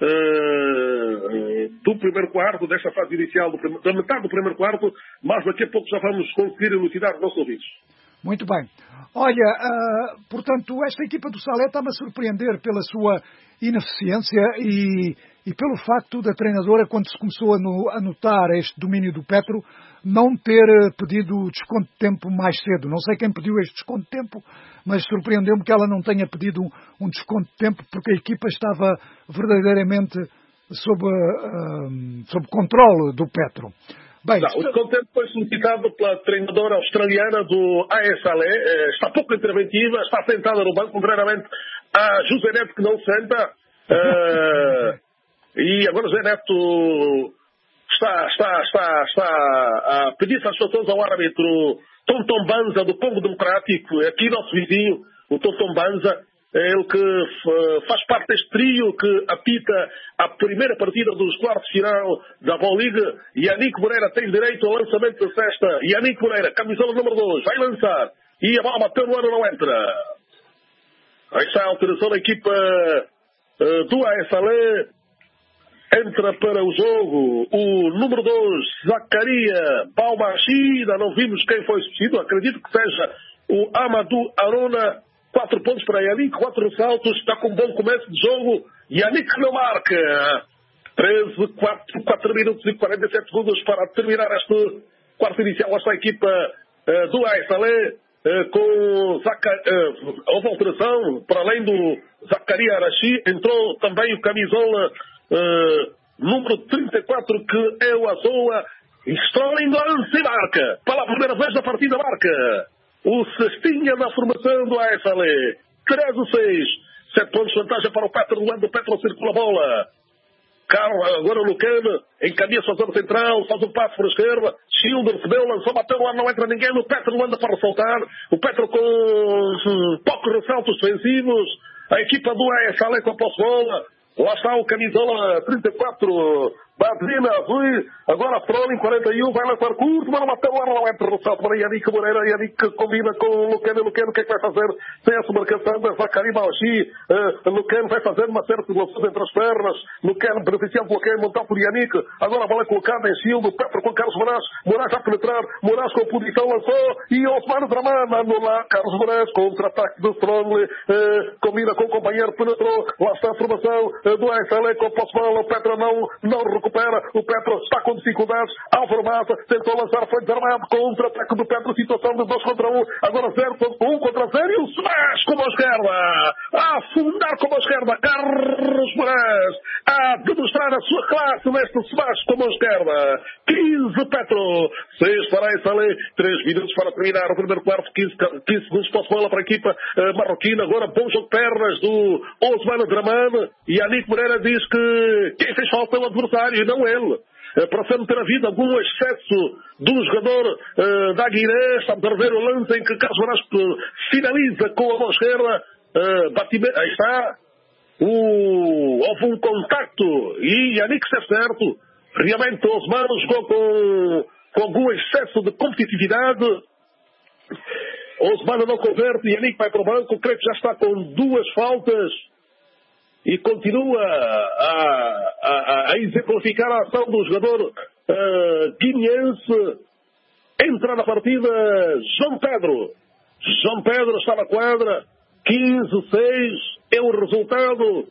do primeiro quarto, desta fase inicial, da metade do primeiro quarto, mas daqui a pouco já vamos conseguir elucidar os nossos ouvidos. Muito bem. Olha, portanto, esta equipa do Salé está-me a surpreender pela sua ineficiência e pelo facto da treinadora, quando se começou a notar este domínio do Petro, não ter pedido desconto de tempo mais cedo. Não sei quem pediu este desconto de tempo, mas surpreendeu-me que ela não tenha pedido um desconto de tempo, porque a equipa estava verdadeiramente sob controle do Petro. Bem, o desconto de tempo foi solicitado pela treinadora australiana do AS Salé. Está pouco interventiva, está sentada no banco, contrariamente a José Neto, que não senta. E agora José Neto está a pedir satisfações ao árbitro Tonton Banza, do Congo Democrático, aqui nosso vizinho, o Tonton Banza, ele que faz parte deste trio que apita a primeira partida dos quartos de final da Bola Liga. Yannick Moreira tem direito ao lançamento da cesta. Yannick Moreira, camisola número 2, vai lançar. E a bola bateu no ano, não entra. Aí está a alteração da equipa do AS Salé. Entra para o jogo o número 2, Zacaria Balmachi. Ainda não vimos quem foi substituído. Acredito que seja o Amadou Arona. 4 pontos para Yannick, 4 saltos. Está com um bom começo de jogo. Yannick não marca. 4 minutos e 47 segundos para terminar este quarto inicial. Lá está a equipa do AS Salé com houve alteração. Para além do Zacaria Arashi, entrou também o camisola número 34, que é o Azoa. Sterling lance e marca. Pela primeira vez na partida marca. O cestinha da formação do AS Salé. 13-6. 7 pontos de vantagem para o Petro Luanda. O Petro circula a bola. Agora o Lucano encaminha-se à zona central, faz um passo para a esquerda. Schilder recebeu, lançou, bateu lá, não entra ninguém. O Petro Luanda para ressaltar. O Petro com poucos ressaltos defensivos. A equipa do AS Salé com a posse de bola. Lá está o camisola 34, Badrina Azul. Agora Frolin 41, vai lançar curto, mas não bateu lá, não entra no salto para Yannick Moreira. Yannick combina com o Lucano. Lucano, o que é que vai fazer? Tem essa marcação da Zacaria Balmachi. Lucano vai fazer uma série de relações entre as pernas. Lucano beneficiando do bloqueio montado por Yannick. Agora a bola é colocada em Shield. O Petro com Carlos Moraes. Moraes a penetrar. Moraes com a posição, lançou. E Osmano Dramane anular. Carlos Moraes contra-ataque do Strongly. Combina com o companheiro, penetrou. Lá está a formação do AS Salé com a posse de bola. O Petro não recupera recupera. O Petro está com dificuldades. Álvaro Massa tentou lançar, foi desarmado. Contra-ataque do Petro, situação de 2 contra 1. Agora 1 contra 0 e o smash com a esquerda. A afundar com a esquerda. Carlos Moraes a demonstrar a sua classe neste smash com a esquerda. 15 Petro. 6 para essa lei. 3 minutos para terminar o primeiro quarto. 15 segundos para a bola para a equipa marroquina. Agora bom jogo de pernas do Osman Draman. E Yannick Moreira diz que quem fez falta é o adversário e não ele. Para sempre ter havido algum excesso do jogador da Guiné. Estamos a ver o lance em que Carlos Moraes finaliza com a mão esquerda. Aí está. Houve um contacto e Yannick está certo. Realmente o Osman jogou com algum excesso de competitividade. Osman não converte, Yannick vai para o banco. Creio que já está com 2 faltas. E continua a exemplificar a ação do jogador guineense. Entra na partida João Pedro. João Pedro está na quadra. 15-6 é o resultado.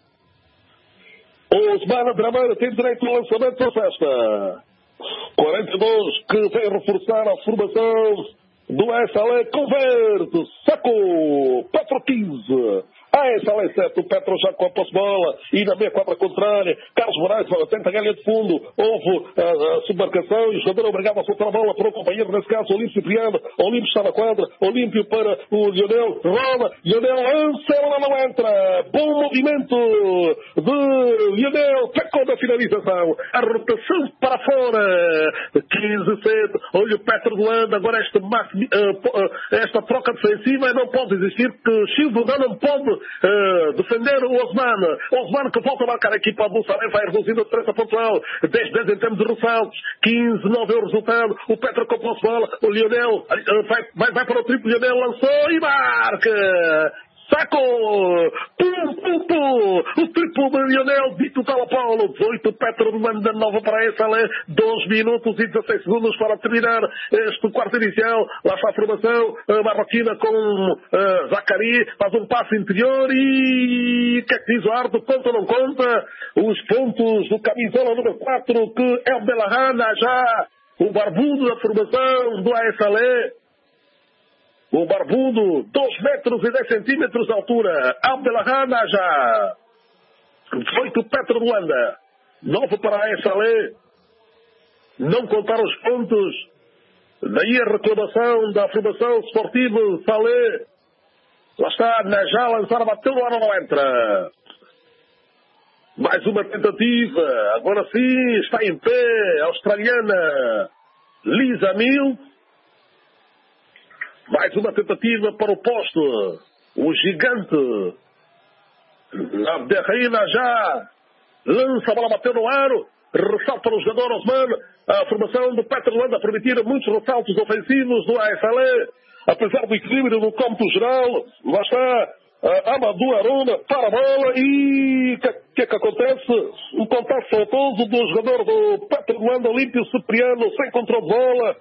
Osman Draman tem direito ao lançamento da festa. 42 que vem reforçar a formação do SLE. Converte. Sacou. Petro 15. Essa é 7, o Petro já com a posse-bola e na meia quadra contrária. Carlos Moraes tenta a linha de fundo. Houve a submarcação e o jogador obrigado a soltar a bola para o companheiro, nesse caso Olímpio Cipriano. Olímpio está na quadra. Olímpio para o Lionel. Roda. Lionel lança, ela não entra. Bom movimento de Lionel. Pecou da finalização. A rotação para fora. 15-7. Olha o Petro de Landa. Agora esta troca defensiva não pode existir, porque Silva não pode defender o Osman. Osman que volta a marcar a equipa do Salé, vai reduzindo a diferença pontual. 10-10 em termos de ressaltos. 15-9 é o resultado. O Petro com a posse de bola. O Lionel vai para o triplo. Lionel lançou e marca. Sacou! O triplo de Lionel, dito tal Paulo. 18, Petro manda nova para essa, 2 minutos e 16 segundos para terminar este quarto inicial. Lá está a formação marroquina com Zacari, faz um passe interior e o que é que diz o árbitro? Conta ou não conta? Os pontos do camisola número 4, que é o Belahana já, o barbudo da formação do ASL. O barbudo, 2 metros e 10 centímetros de altura. Abdelrahman já. 18 Petro de Luanda. 9 para a SLE. Não contar os pontos. Daí a reclamação da formação esportiva Salé. Lá está, Najá lançar, bateu no ar, não entra. Mais uma tentativa. Agora sim, está em pé. Australiana Lisa Mills. Mais uma tentativa para o posto. O gigante Abderrahim já lança a bola, bateu no aro. Ressalta para o jogador Osman. A formação do Petro Luanda a permitir muitos ressaltos ofensivos do ASL. Apesar do equilíbrio no campo geral. Lá está Amadou Aruna para a bola. E o que é que acontece? Um contato faltoso do jogador do Petro Luanda, Olímpio Cipriano, sem controle de bola.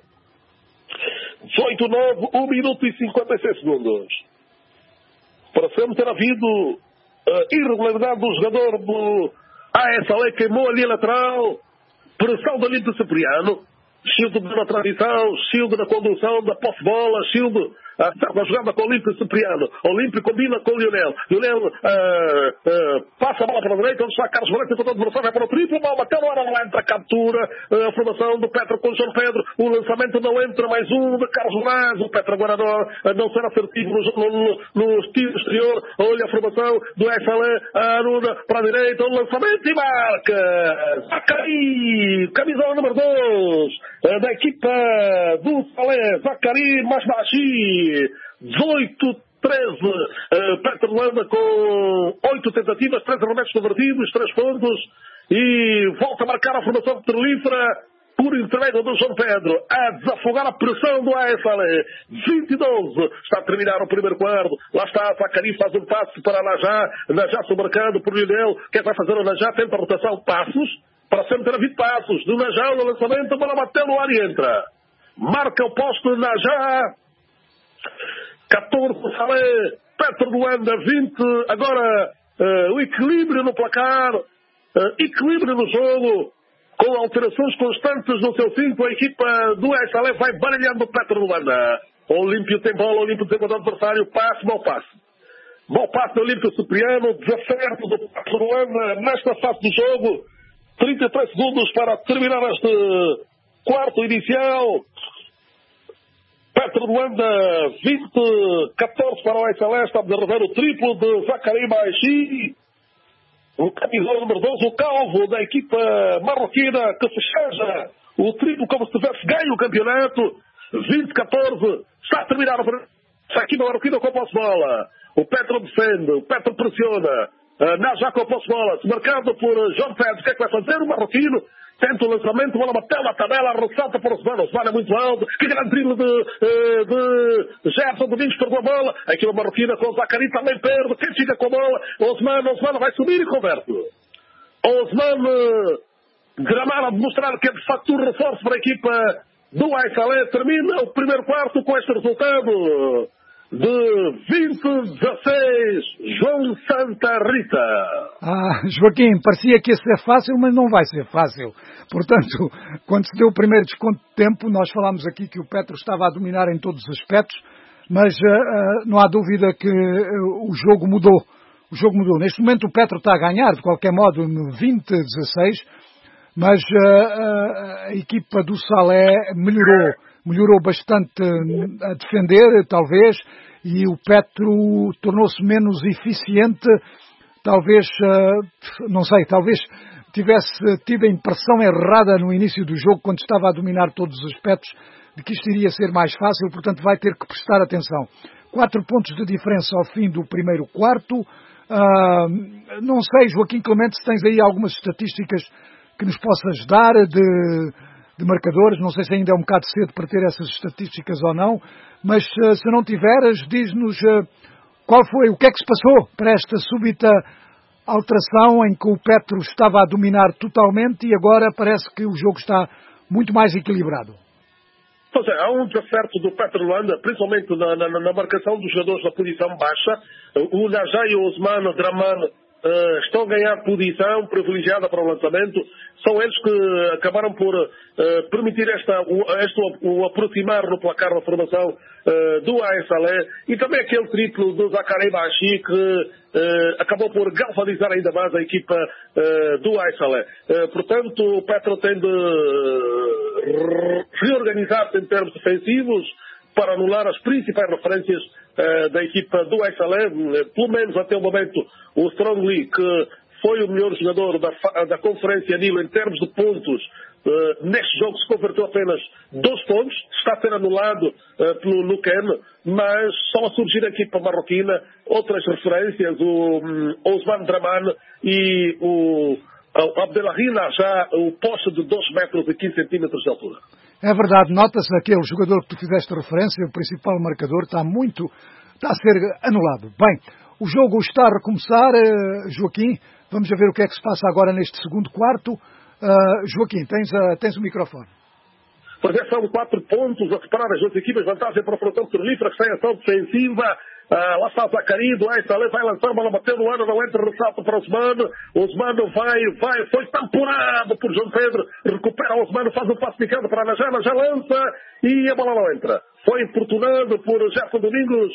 18-9, 1 minuto e 56 segundos. Para sempre ter havido irregularidade do jogador do ASL, queimou ali a lateral. Pressão do Olímpio Cipriano. Childo na transição, Childo na condução da posse-bola, Childo na jogada com o Olímpio Cipriano. Olímpio combina com o Lionel. Lionel passa a bola para a direita, onde está Carlos Moraes, enquanto o adversário vai para o triplo, bola bateu, não entra a captura. A formação do Petro com o João Pedro. O lançamento não entra, mais um de Carlos Moraes. O Petro agora não será assertivo no tiro exterior. Olha a formação do SLE, a Aruna para a direita, o lançamento e marca. Zacari, camisola número 2 da equipa do Salé, Zacari Masbachi. 18-13, Petro Luanda com 8 tentativas, 3 arremessos convertidos, 3 pontos, e volta a marcar a formação petrolífera por intermédio do João Pedro, a desafogar a pressão do ASL. 20-12, está a terminar o primeiro quarto. Lá está, Zacari faz um passe para Najá, Najá sobrecarregado por Lionel. Quem vai fazer o Najá? Tenta a rotação, passos, para sempre ter havido passos do Najá, no lançamento, a bola bateu no ar e entra. Marca o posto Najá. 14 Salé, Petro Luanda 20, agora o equilíbrio no placar, equilíbrio no jogo, com alterações constantes no seu 5, a equipa do Exalé vai baralhando o Petro Luanda. Olímpio tem bola, Olímpio desencontra o adversário, passe, mau passe. Mau passe do Olímpio Cipriano, desacerto do Petro Luanda nesta fase do jogo. 33 segundos para terminar este quarto inicial. Petro Luanda, 20-14 para o Exalé, está a rever o triplo de Zacari Baixi. O camisola número 12, o calvo da equipa marroquina, que festeja o triplo como se tivesse ganho o campeonato. 20-14, está a terminar a equipa marroquina com a posse-bola. O Petro defende, o Petro pressiona. Já com a posse-bola, marcado por João Pedro. O que é que vai fazer? O marroquino tenta o lançamento, bola bateu na tabela, ressalta para o Osmano. Osmano é muito alto. Que grande drible de Gerson Domingos, perdeu a bola. A equipa marroquina com o Zacari também perde. Quem fica com a bola? Osmano vai subir e converte. Osmano Gramar a demonstrar que é de facto um reforço para a equipa do Exalé. Termina o primeiro quarto com este resultado de 20-16, João Santa Rita. Joaquim, parecia que ia ser fácil, mas não vai ser fácil. Portanto, quando se deu o primeiro desconto de tempo, nós falámos aqui que o Petro estava a dominar em todos os aspectos, mas não há dúvida que o jogo mudou. O jogo mudou. Neste momento o Petro está a ganhar, de qualquer modo, no 20-16, mas a equipa do Salé melhorou bastante a defender, talvez, e o Petro tornou-se menos eficiente, talvez, não sei, talvez tivesse tido a impressão errada no início do jogo, quando estava a dominar todos os aspectos, de que isto iria ser mais fácil, portanto vai ter que prestar atenção. 4 pontos de diferença ao fim do primeiro quarto. Não sei, Joaquim Clemente, se tens aí algumas estatísticas que nos possas dar de marcadores, não sei se ainda é um bocado cedo para ter essas estatísticas ou não, mas se não tiveres, diz-nos o que é que se passou para esta súbita alteração em que o Petro estava a dominar totalmente e agora parece que o jogo está muito mais equilibrado. Pois é, há um desacerto do Petro Luanda, principalmente na marcação dos jogadores da posição baixa. O Najá e o Osmano Draman estão a ganhar posição privilegiada para o lançamento. São eles que acabaram por permitir o aproximar no placar da formação do Exalé, e também aquele triplo do Zacari Baixi que acabou por galvanizar ainda mais a equipa do Exalé. Portanto, o Petro tem de reorganizar-se em termos defensivos para anular as principais referências da equipa do Exalé, pelo menos até o momento. O Strongly, que foi o melhor jogador da Conferência NIL em termos de pontos, neste jogo se converteu apenas 2 pontos, está a ser anulado pelo Luquen, mas só a surgir a equipa marroquina outras referências, o Osman Draman e o Abdelrahim, já o poste de 2 metros e 15 centímetros de altura. É verdade, nota-se aquele jogador que tu fizeste referência, o principal marcador, está a ser anulado. Bem, o jogo está a recomeçar, Joaquim, vamos ver o que é que se passa agora neste segundo quarto. Joaquim, tens o microfone. Pois é, são 4 pontos a separar as duas equipas, vantagem para o Frontão Petrolífera, que está em ação defensiva. Lá está o Zacari do Exalé, vai lançar, bola bateu no ano, não entra, ressalto para o Osmano. Osmano foi tamponado por João Pedro, recupera o Osmano, faz um passo picado para a Najana, já lança e a bola não entra. Foi importunado por Gerson Domingos.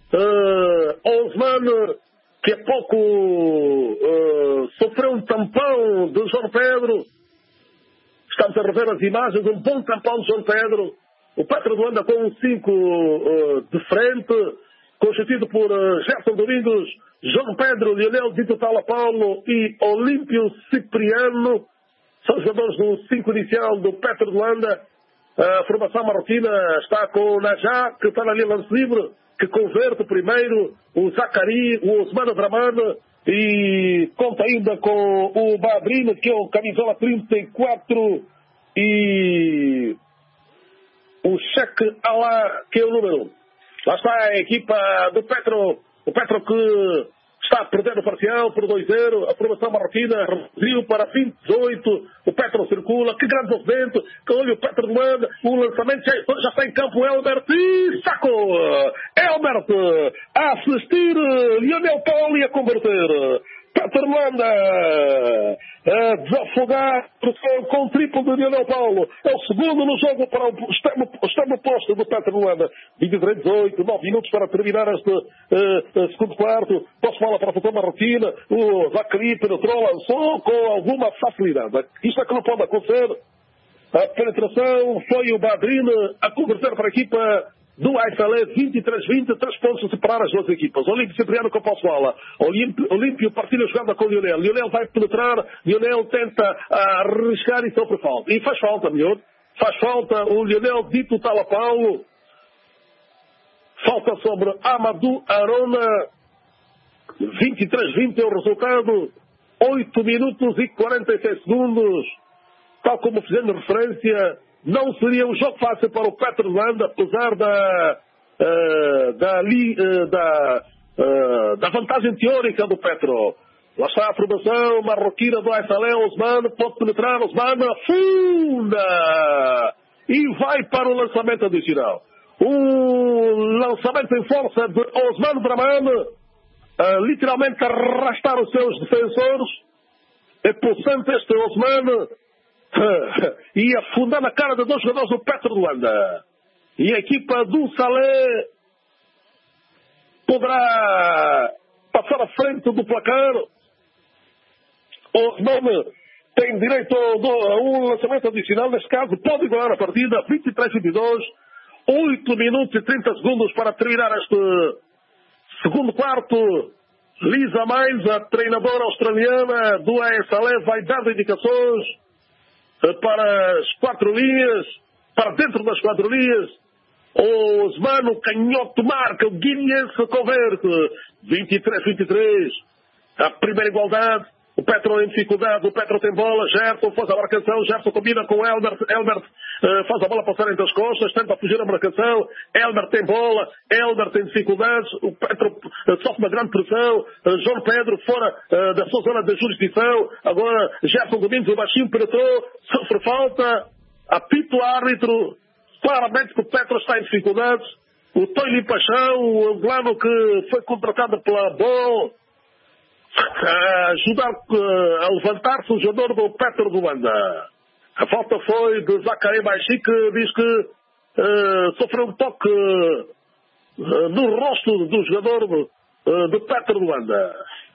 Osmano, que há pouco sofreu um tampão de João Pedro. Estamos a rever as imagens, um bom tampão de João Pedro. O Petro Luanda com um 5 de frente, constituído por Gerson Domingos, João Pedro, Lionel Dito Tala Paulo e Olímpio Cipriano. São jogadores do 5 inicial do Petro Luanda. A formação marroquina está com o Najá, que está ali lance livre, que converte primeiro, o Zacari, o Osmano Draman, e conta ainda com o Babrino, que é o camisola 34, e o Cheque Alá, que é o número 1. Lá está a equipa do Petro, o Petro que está a perder o parcial por 2-0, a formação marroquina reduziu para 28, o Petro circula, que grande movimento, que olha o Petro Luanda, o lançamento já está em campo, Elbert, e saco! Elbert a assistir, Lionel Pauli a converter. Petro Luanda a desafogar com o triplo de Lionel Paulo. É o segundo no jogo para o extremo posto do Petro Luanda. 23-18, 9 minutos para terminar este segundo quarto. Posso falar para a Futebol Marroquina. O Zacari penetrou, lançou com alguma facilidade. Isto é que não pode acontecer. A penetração foi o Badrine a converter para a equipa do Aizalé, 23-20, 3 pontos a separar as duas equipas. Olímpio Cipriano com a posse-bola. Olímpio partilha a jogada com o Lionel. Lionel vai penetrar. Lionel tenta arriscar e sofre falta. E faz falta, miúdo. Faz falta. O Lionel dito Tala Paulo. Falta sobre Amadou Arona. 23-20 é o resultado. 8 minutos e 46 segundos. Tal como fizemos referência, não seria um jogo fácil para o Petro Luanda, apesar da vantagem teórica do Petro. Lá está a formação marroquina do Aizalé. Osman pode penetrar. Osman afunda e vai para o lançamento adicional. O lançamento em força de Osman Draman, literalmente arrastar os seus defensores. É possante este Osman e afundar na cara de 2 jogadores do Petro Luanda. E a equipa do Salé poderá passar à frente do placar. Osman tem direito a um lançamento adicional. Neste caso, pode igualar a partida. 23-22, 8 minutos e 30 segundos para terminar este segundo quarto. Lisa Mais, a treinadora australiana do Salé, vai dar indicações para as 4 linhas, para dentro das 4 linhas. Osman, o canhoto marca, o guineense converte. 23-23, a primeira igualdade. O Petro em dificuldade, o Petro tem bola, Gerson faz a marcação, Gerson combina com o Elbert faz a bola passar entre as costas, tenta fugir a marcação, Elbert tem bola, Elbert tem dificuldades, o Petro sofre uma grande pressão, João Pedro fora da sua zona de jurisdição, agora Gerson Domingos, o baixinho penetrou, sofre falta, apita o árbitro, claramente que o Petro está em dificuldades, o Toili Paixão, o angolano que foi contratado pela BOL, a ajudar a levantar-se o jogador do Petro Luanda. A falta foi de Zacari Baixi, que diz que sofreu um toque no rosto do jogador do Petro Luanda.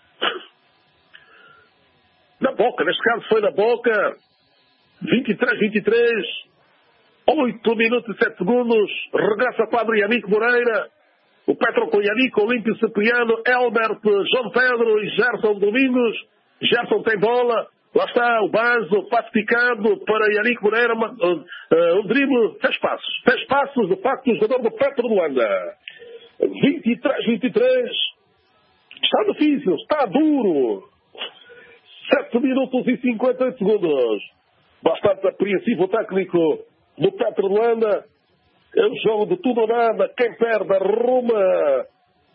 Na boca, neste caso foi na boca. 23-23, 8 minutos e 7 segundos. Regressa a quadra Yannick Moreira. O Petro com Yannick, Olímpio Cipriano, Elbert, João Pedro e Gerson Domingos. Gerson tem bola. Lá está o Banzo, pacificado para Yannick Moreira. O drible, 10 passos. 10 passos, de facto, o jogador do Petro Luanda. 23-23. Está difícil, está duro. 7 minutos e 58 segundos. Bastante apreensivo o técnico do Petro Luanda. É um jogo de tudo ou nada. Quem perde arruma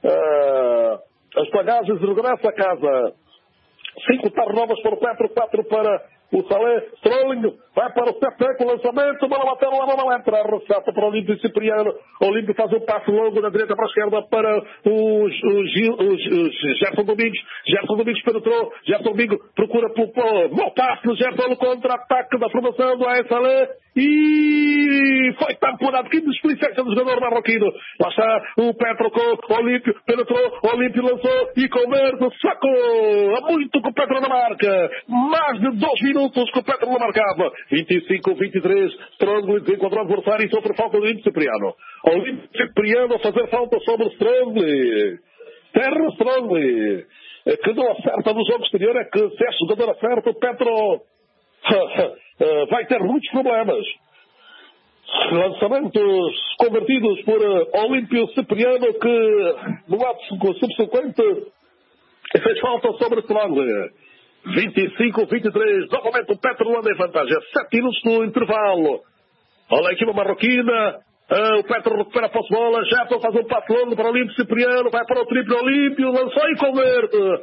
as bagagens e regressa a casa. 5 tarnovas para o Petro, 4 para o Salé. Strolling vai para o Petro, o lançamento, bola bateu lá, não entra. Receta para o Olímpio Cipriano. O Olímpio faz um passo longo da direita para a esquerda para o Gerson Domingos. Gerson Domingos penetrou. Gerson Domingos procura pelo mau passe. Gerson no contra-ataque da formação do Salé. E foi tamponado. Que desplicência do jogador marroquino. Lá está o Petro com o Olímpio. Penetrou, o Olímpio lançou e converte. Sacou. Há muito que o Petro na marca. Mais de 2 minutos que o Petro não marcava. 25-23. Strongly encontrou o adversário e sofre falta do Olímpio Cipriano. Olímpio Cipriano a fazer falta sobre Strongly. Terra Strongly. Que não acerta no jogo exterior. É que se este jogador acerta, o Petro vai ter muitos problemas. Lançamentos convertidos por Olímpio Cipriano, que no ato subsequente fez falta sobre Strongly. 25-23. Novamente o Petro Luanda em vantagem. 7 minutos no intervalo. Olha a equipa marroquina. O Petro recupera a posse-bola. Jefferson faz um passo longo para o Olímpio Cipriano. Vai para o triplo Olímpio. Lançou e converte.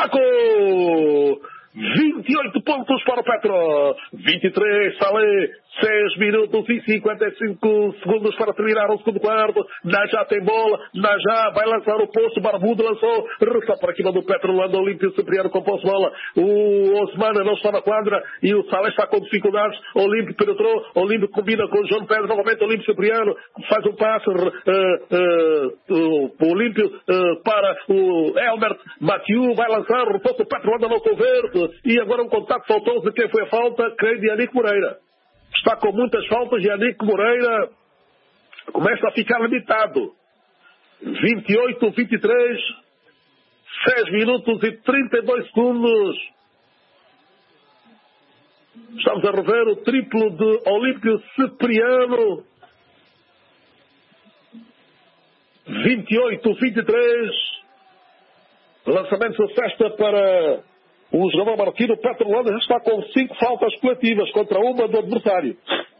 Sacou! 28 pontos para o Petro. 23, Salé. 6 minutos e 55 segundos para terminar o segundo quarto. Najá tem bola. Najá vai lançar o posto. Barbudo lançou. Resta para aqui do Petrolanda. Olímpio Cipriano com posse bola. O Osmana não está na quadra. E o Salé está com dificuldades. Olímpio penetrou. Olímpio combina com o João Pedro. Novamente Olímpio Cipriano faz um passe. O Olímpio para o Elbert. Mathieu vai lançar. O posto do Petrolanda não converte. E agora um contato faltou de quem foi a falta. Creio de Yannick Moreira. Está com muitas faltas. Yannick Moreira começa a ficar limitado. 28, 23, 6 minutos e 32 segundos. Estamos a rever o triplo de Olímpio Cipriano. 28, 23. Lançamento de cesta para o jogador marroquino. O Petrolanda já está com 5 faltas coletivas contra uma do adversário.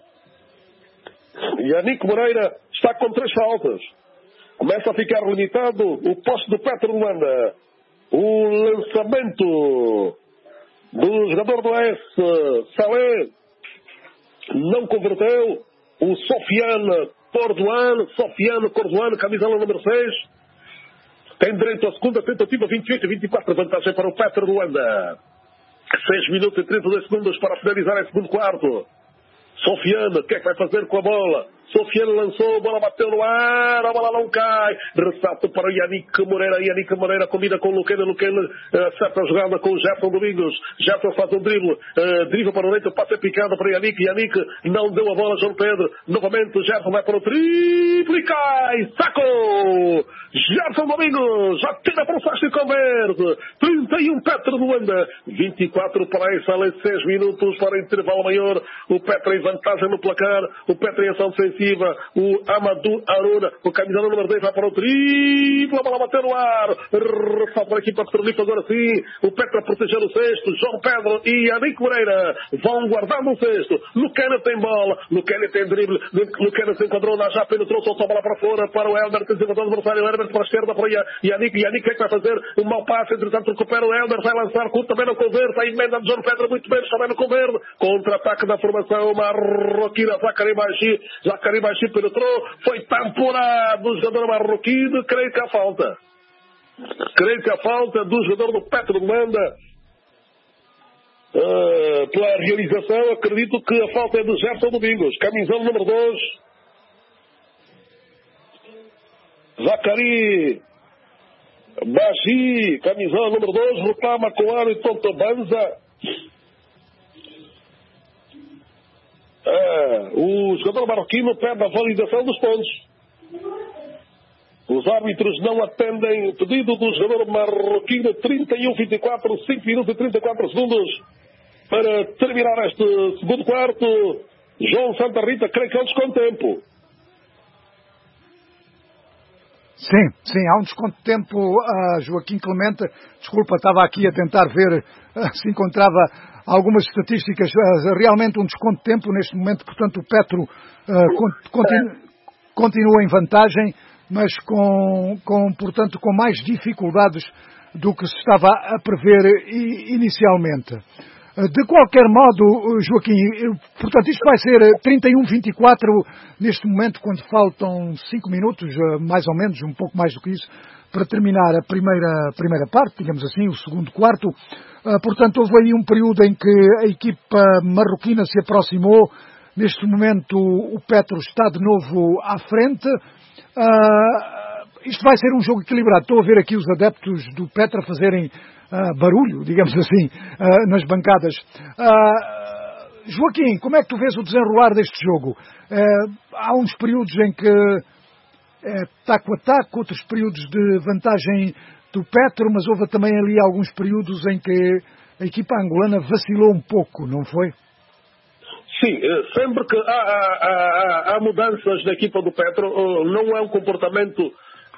Yannick Moreira está com 3 faltas. Começa a ficar limitado o poste do Petrolanda. O lançamento do jogador do AS Salé não converteu. O Sofiane Cordoane, camisola número 6. Tem direito à segunda tentativa, 28-24, vantagem para o Petrolanda. 6 minutos e 32 segundos para finalizar esse segundo quarto. Sofiane, o que é que vai fazer com a bola? Sofiane lançou, a bola bateu no ar, a bola não cai. Ressalto para o Yannick Moreira. Yannick Moreira combina com o Luquena. Luquena acerta a jogada com o Jefferson Domingos. Jefferson faz um drible. Drible para o direito, passa a picada para Yannick. Yannick não deu a bola a João Pedro. Novamente o Jefferson vai para o triplo e cai. Sacou! Jefferson Domingos já tira para o Sacho e converte. 31 Petrolanda. 24 para essa, 6 minutos para intervalo maior. O Petra em vantagem no placar. O Petra em ação defensiva. O Amadou Aruna, o camisola número 10 vai para o triplo, a bola bateu no ar. Ressalta para a equipa petrolífera agora sim. O Petra protegendo o sexto. João Pedro e Yannick Moreira vão guardar no sexto. Luquena tem bola, Luquena tem drible. Luquena se enquadrou, já penetrou, soltou a bola para fora para o Elber, tem o adversário. O Elber para a esquerda para Yannick. Yannick, o que é que vai fazer? Um mau passe, entretanto recupera o Elber, vai lançar curto, também não converte. A emenda de João Pedro muito bem, também não converte. Contra-ataque da formação marroquina. Zacari Baixi penetrou, foi temporado o jogador marroquino. Creio que a falta do jogador do Petrolanda pela realização. Acredito que a falta é do Jefferson Domingos, camisão número 2. Zacari Baixi, camisão número 2. Rutama Coaro e Tonto Banza. O jogador marroquino pede a validação dos pontos. Os árbitros não atendem o pedido do jogador marroquino. 31-24, 5 minutos e 34 segundos para terminar este segundo quarto. João Santa Rita, creio que é um desconto de tempo. Sim, há um desconto de tempo. Joaquim Clemente, desculpa, estava aqui a tentar ver se encontrava algumas estatísticas. Realmente um desconto de tempo neste momento. Portanto, o Petro continua em vantagem, mas portanto, com mais dificuldades do que se estava a prever inicialmente. De qualquer modo, Joaquim, portanto, isto vai ser 31-24 neste momento, quando faltam 5 minutos, mais ou menos, um pouco mais do que isso, para terminar a primeira parte, digamos assim, o segundo quarto. Portanto, houve aí um período em que a equipa marroquina se aproximou. Neste momento, o Petro está de novo à frente. Isto vai ser um jogo equilibrado. Estou a ver aqui os adeptos do Petra fazerem barulho, digamos assim, nas bancadas. Joaquim, como é que tu vês o desenrolar deste jogo? Há uns períodos em que taco a taco, outros períodos de vantagem do Petro, mas houve também ali alguns períodos em que a equipa angolana vacilou um pouco, não foi? Sim, sempre que há mudanças na equipa do Petro, não é um comportamento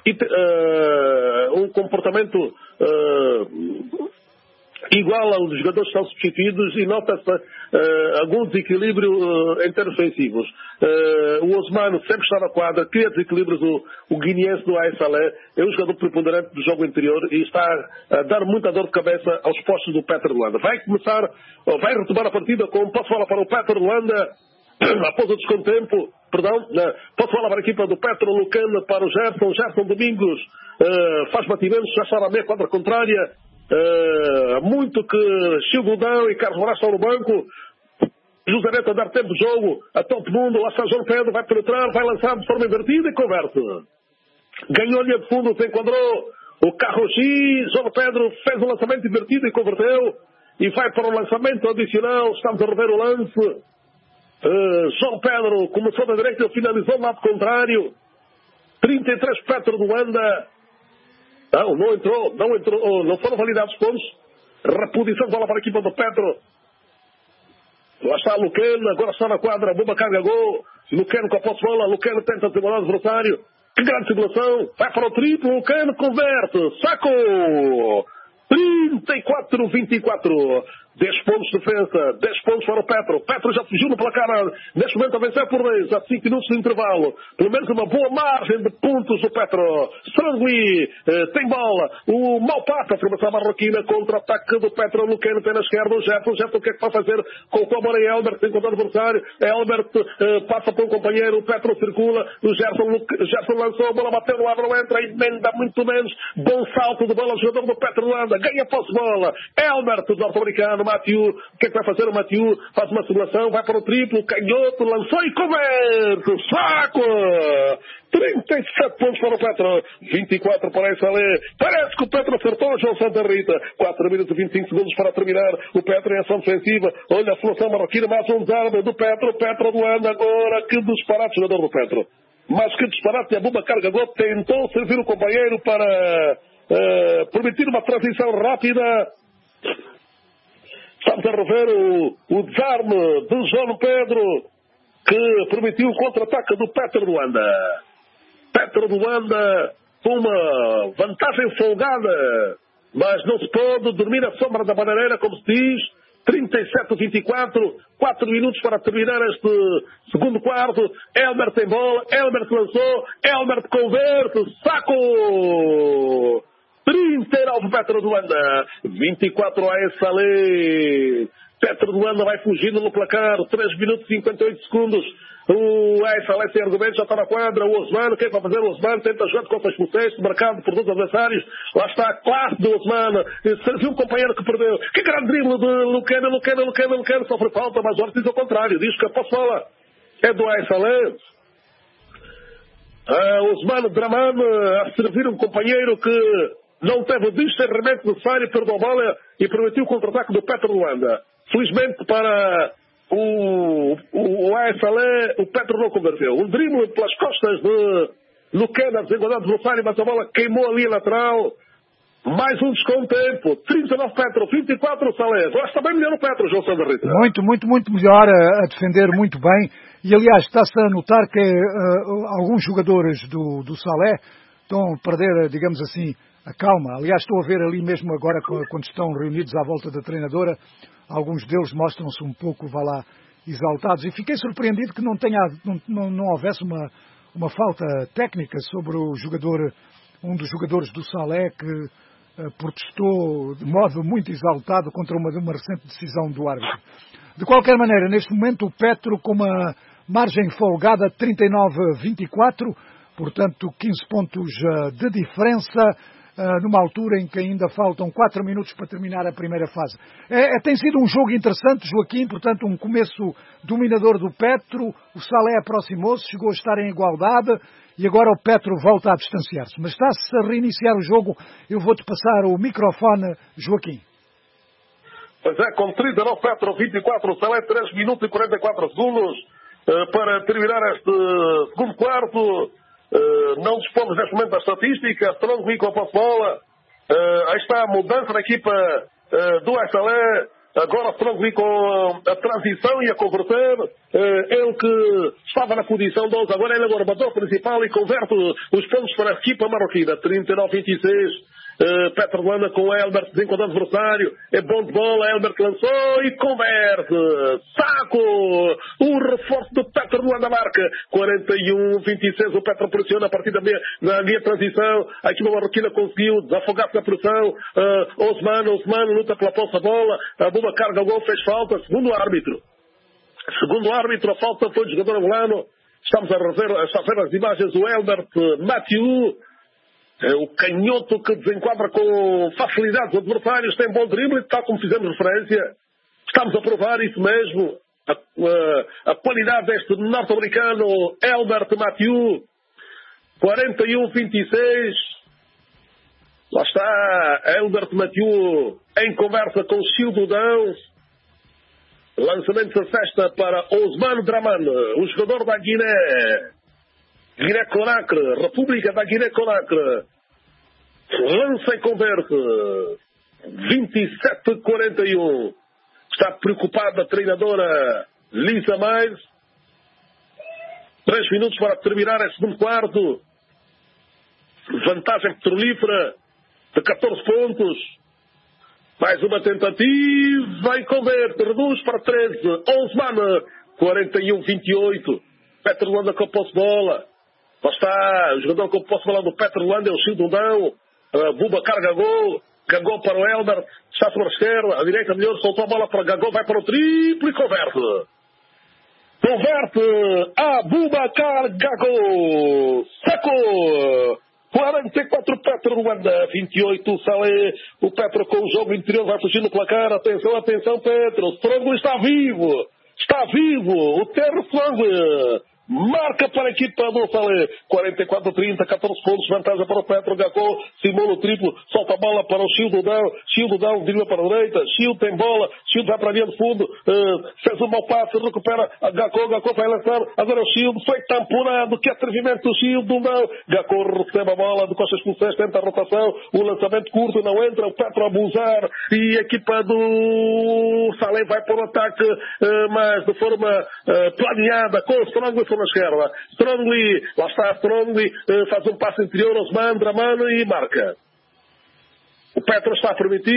igual aos jogadores que são substituídos, e nota-se algum desequilíbrio em termos ofensivos. O Osmano sempre está na quadra, cria desequilíbrios. O guineense do AS Salé é um jogador preponderante do jogo interior e está a dar muita dor de cabeça aos postos do Petrolanda. Vai retomar a partida com um passo bola para o Petrolanda. após o descontempo, pode falar para a equipa do Petro, Lucano para o Gerson Domingos, faz batimentos, já está na meia quadra contrária, muito que Chilgodão e Carlos Moraes estão no banco. José Neto a dar tempo de jogo, a todo mundo, lá está João Pedro, vai penetrar, vai lançar de forma invertida e converte. Ganhou a linha de fundo, se enquadrou o carro X, João Pedro fez o lançamento invertido e converteu, e vai para o lançamento adicional, estamos a rever o lance. João Pedro começou da direita e finalizou do lado contrário. 33 Petro do Anda. Não entrou, não foram validados pontos. Reposição de bola para a equipa do Petro. Lá está Lucano, agora está na quadra, bomba carga gol. Lucano com a posse de bola, Lucano tenta desenrolar o adversário. Que grande simulação, vai para o triplo, Lucano converte, saco! 34-24. 10 pontos de defesa, 10 pontos para o Petro. Petro já fugiu no placar, neste momento a vencer por 10, há 5 minutos de intervalo. Pelo menos uma boa margem de pontos do Petro. Strongly tem bola. O Malpata, a formação marroquina, contra-ataque do Petro. Lucano tem na esquerda o Gerson. O que é que vai fazer com o bola em Elbert? Encontra o adversário. Elbert passa por um companheiro. O Petro circula. O Gerson lançou a bola, bateu no lado, não entra. Emenda muito menos. Bom salto de bola. O jogador do Petro Landa ganha posse de bola. Elbert, do norte-americano. Mathieu, o que é que vai fazer o Mathieu? Faz uma simulação, vai para o triplo, canhoto, lançou e converte, saco! 37 pontos para o Petro, 24 para a SLE. Parece que o Petro acertou, João Santa Rita. 4 minutos e 25 segundos para terminar. O Petro em ação defensiva. Olha a solução marroquina, mais um desarme do Petro. Petro do Anda agora. Que disparate, jogador do Petro. Mas que disparate, a bomba carga gol. Tentou servir o companheiro para permitir uma transição rápida. Estamos a rever o desarme de João Pedro, que permitiu o contra-ataque do Petro do Anda. Petro do Anda com uma vantagem folgada, mas não se pode dormir à sombra da bananeira, como se diz. 37-24, 4 minutos para terminar este segundo quarto. Elbert tem bola, Elbert lançou, Elbert converte, saco! 39 Petro do Anda, 24 a SLE. Petro do Anda vai fugindo no placar, 3 minutos e 58 segundos. O SLE sem argumentos, já está na quadra. O Osmano, quem vai fazer? O Osmano tenta jogar com o texto, marcado por 2 adversários. Lá está a classe do Osmano. Serviu um companheiro que perdeu. Que grande drible de Lucano. Sofre falta, mas o Ortiz ao contrário. Diz que a posse bola é do SLE. Osmano Dramane a servir um companheiro que não teve o discernimento necessário, perdeu a bola e permitiu o contra-ataque do Petro Luanda. Felizmente para o ASLE, o Petro não converteu. Um drible pelas costas de Lucena, desigualdade do adversário, mas a bola queimou ali a lateral. Mais um descontempo. 39 Petro, 24 Salé. Agora está bem melhor o Petro, João Sandra Rita. Muito melhor, a defender muito bem. E aliás, está-se a notar que alguns jogadores do Salé estão a perder, digamos assim, a calma. Aliás, estou a ver ali mesmo agora, quando estão reunidos à volta da treinadora, alguns deles mostram-se um pouco, exaltados. E fiquei surpreendido que não houvesse uma falta técnica sobre um dos jogadores do Salé que protestou de modo muito exaltado contra uma recente decisão do árbitro. De qualquer maneira, neste momento o Petro com uma margem folgada de 39-24, portanto 15 pontos de diferença, numa altura em que ainda faltam 4 minutos para terminar a primeira fase. Tem sido um jogo interessante, Joaquim, portanto um começo dominador do Petro, o Salé aproximou-se, chegou a estar em igualdade e agora o Petro volta a distanciar-se. Mas está-se a reiniciar o jogo, eu vou-te passar o microfone, Joaquim. Pois é, com 39 Petro, 24 Salé, 3 minutos e 44 segundos para terminar este segundo quarto. Não dispomos neste momento da estatística. Strongly com a posse de bola. Aí está a mudança da equipa do SLE. Agora Strongly com a transição e a converter. Ele que estava na posição 12, agora ele é o armador principal e converte os pontos para a equipa marroquina. 39-26. Petro Luanda com Elbert desenquadrando o adversário, é bom de bola, Elbert lançou e converte, saco, o reforço do Petro Luanda marca, 41-26, o Petro pressiona a partir da minha transição, a equipa marroquina conseguiu desafogar-se na pressão, Osmano luta pela posse da bola, a bomba carga o gol, fez falta, segundo o árbitro. Segundo o árbitro, a falta foi do jogador angolano. Estamos a rever as imagens do Elbert Mathieu, o canhoto que desenquadra com facilidade os adversários, tem bom drible, tal como fizemos referência. Estamos a provar isso mesmo, a qualidade deste norte-americano Elbert Mathieu. 41-26. Lá está Elbert Mathieu em conversa com Gildo Dão. Lançamento de cesta para Osman Draman, o jogador da Guiné-Conakry, República da Guiné-Conakry. Lança e converte. 27-41. Está preocupada a treinadora Lisa Mais. 3 minutos para terminar esse segundo quarto. Vantagem petrolífera de 14 pontos. Mais uma tentativa e converte. Reduz para 13. Osman. 41-28. Petro Luanda com a posse de bola. Lá está o jogador com a posse de bola do Petro Luanda. É o Childundão. Boubacar Gagô. Gagô para o Elbert. Está sobre a esquerda. A direita melhor. Soltou a bola para Gagô. Vai para o triplo e converte. Converte a Boubacar Gagô. Sacou. 44 Petro Luanda, 28 Salé. O Petro com o jogo interior vai fugir no placar. Atenção, atenção, Petro. O Strong está vivo. Está vivo. O Terra Strong marca para a equipa do Salé. 44-30, 14 pontos. Vantagem para o Petro. Gacô simula o triplo. Solta a bola para o Childundão. Childundão dirige para a direita. Child tem bola. Child vai para a linha de fundo. Fez um mau passe. Recupera a Gacô. Gacô vai lançar. Agora o Child foi tamponado. Que atrevimento do Childundão. Gacô recebe a bola de costas pulseiras. Tenta a rotação. O lançamento curto não entra. O Petro a abusar. E a equipa do Salé vai para o ataque. Mas de forma planeada. Com o Strong na esquerda. Strongly, lá está Strongly, faz um passo interior, Osman Draman e marca. O Petro está a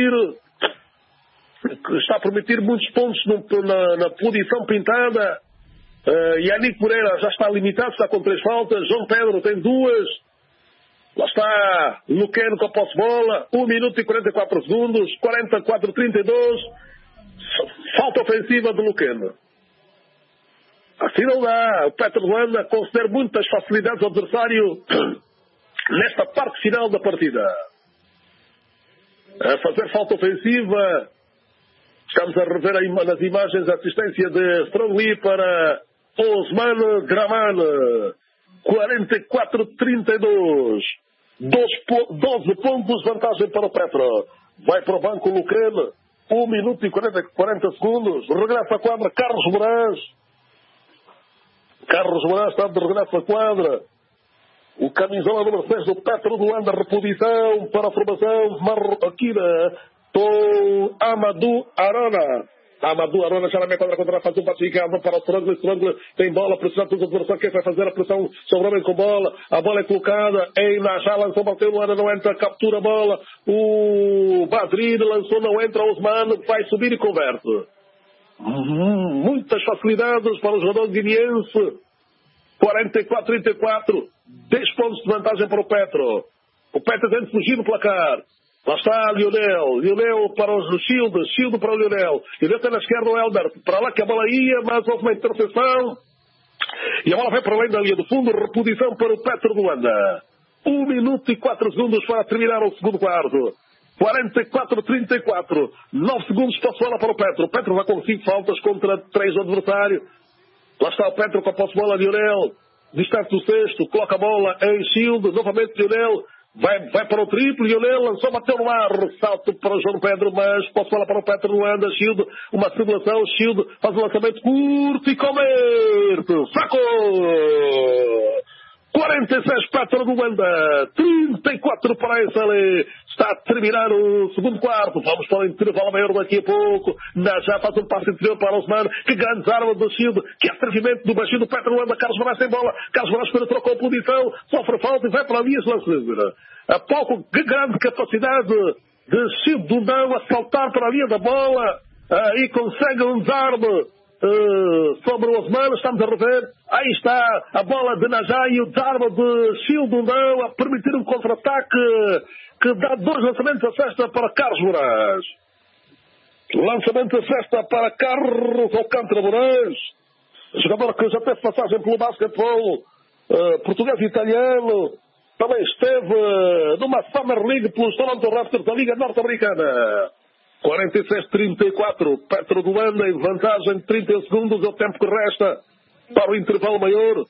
permitir muitos pontos na posição pintada. Yannick Moreira já está limitado, está com 3 faltas. João Pedro tem 2. Lá está Luqueno com a posse de bola. 1 minuto e 44 segundos. 44-32. Falta ofensiva de Luqueno. Assim não dá. O Petro Luanda conceder muitas facilidades ao adversário nesta parte final da partida. A fazer falta ofensiva. Estamos a rever nas imagens a assistência de Strongly para Osman Draman. 44-32. 12 pontos de vantagem para o Petro. Vai para o banco o Lucrene. 1 minuto e 40 segundos. Regressa à quadra Carlos Moraes. Carlos Moraes está de regresso à quadra. O camisola número 6 do Petro Luanda. Reposição para a formação marroquina. Com Amadou Arona. Amadou Arona já na minha quadra contra faz um passo indicado para o Strongly. Strongly tem bola, pressionado pelos adversários. Quem vai fazer a pressão sobre o homem com bola? A bola é colocada em Najá, lançou, bateu, Luanda não entra, captura a bola. O Badri lançou, não entra. Osman vai subir e converte. Muitas facilidades para o jogador guineense. 44-34. 10 pontos de vantagem para o Petro. O Petro tem de fugir no placar. Lá está Lionel. Lionel para o Shield. Shield para o Lionel. Lionel está na esquerda o Elbert. Para lá que a bola ia, mas houve uma interseção. E a bola vai para além da linha do fundo. Reposição para o Petro Luanda. 1 minuto e 4 segundos para terminar o segundo quarto. 44-34. 9 segundos para a bola para o Petro. O Petro vai com 5 faltas contra 3 do adversário. Lá está o Petro com a posse de bola. Lionel. Distante do sexto. Coloca a bola em Shield. Novamente Lionel. Vai para o triplo. Lionel lançou, bateu no ar. Salto para o João Pedro. Mas posse de bola para o Petro Luanda. Shield. Uma simulação. Shield faz um lançamento curto e converte. Sacou! 46 Petro Luanda, 34 para a SLE. Está a terminar o segundo quarto. Vamos para o intervalo maior daqui a pouco. Já faz um passo interior para Osman. Que grandes armas do Shield. Que atrevimento do baixinho do Petro Luanda. Carlos Moraes sem bola. Carlos Moraes trocou a posição. Sofre falta e vai para a linha de lançadora. A pouco, que grande capacidade de Shield do não a saltar para a linha da bola. E consegue um desarme sobre o Osman. Estamos a rever. Aí está a bola de Najá e o desarme de Childundão a permitir um contra-ataque que dá 2 lançamentos a cesta para Carlos Moraes. Lançamento a cesta para Carlos Alcântara Moraes. jogador que já teve passagem pelo basquetebol português e italiano, também esteve numa Summer League pelos Toronto Raptors da Liga Norte-Americana. 46-34, Petro de Luanda em vantagem de 30 segundos, é o tempo que resta para o intervalo maior.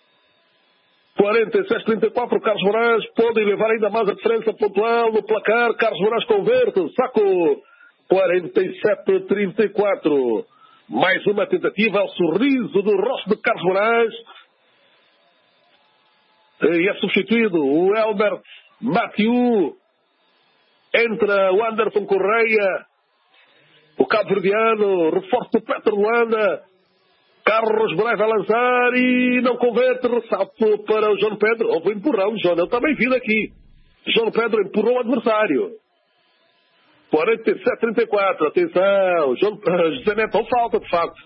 46-34, Carlos Moraes pode levar ainda mais a diferença pontual no placar. Carlos Moraes converte, saco. 47-34. Mais uma tentativa, ao sorriso do rosto de Carlos Moraes. E é substituído o Elbert Mathieu. Entra o Anderson Correia, o cabo-verdiano, reforço do Petro de Luanda. Carlos Moraes vai lançar e não converte, ressalto para o João Pedro. Houve empurrão, João, eu também vi daqui. João Pedro empurrou o adversário. 47-34, atenção, José Neto, falta de facto.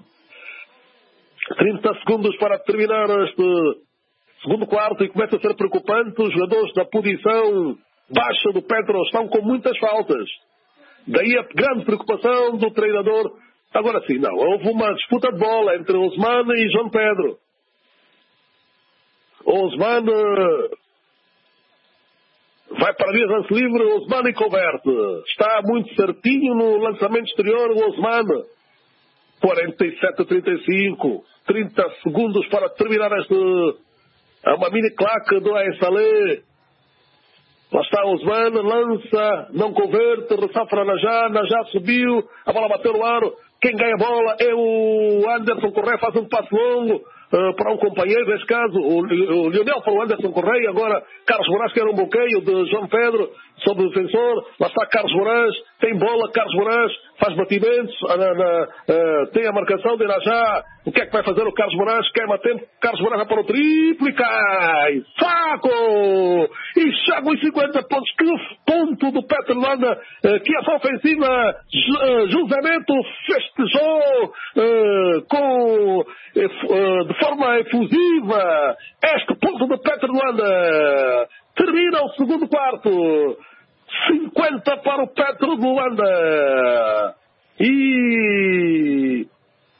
30 segundos para terminar este segundo quarto e começa a ser preocupante. Os jogadores da posição baixa do Petro estão com muitas faltas. Daí a grande preocupação do treinador. Agora sim, não, houve uma disputa de bola entre Osman e João Pedro. Osman vai para a via lance livre, Osman e converte. Está muito certinho no lançamento exterior, o Osman. 47-35. 30 segundos para terminar uma mini claque do Aessalé. Lá está o Osman, lança, não converte, ressalta Najá subiu, a bola bateu no aro. Quem ganha a bola é o Anderson Correia, faz um passo longo para um companheiro, neste caso o Lionel para o Anderson Correia. Agora Carlos Moraes, que era um bloqueio de João Pedro sobre o defensor. Lá está Carlos Moraes, tem bola, Carlos Moraes faz batimentos, tem a marcação de Najá. O que é que vai fazer o Carlos Moraes? Queima tempo, Carlos Moraes vai para o triplo e cai. Saco! E chega os 50 pontos. Que ponto do Petro de Luanda, que essa ofensiva José Neto festejou de forma efusiva. Este ponto do Petro de Luanda. Termina o segundo quarto. 50 para o Petro de Luanda. E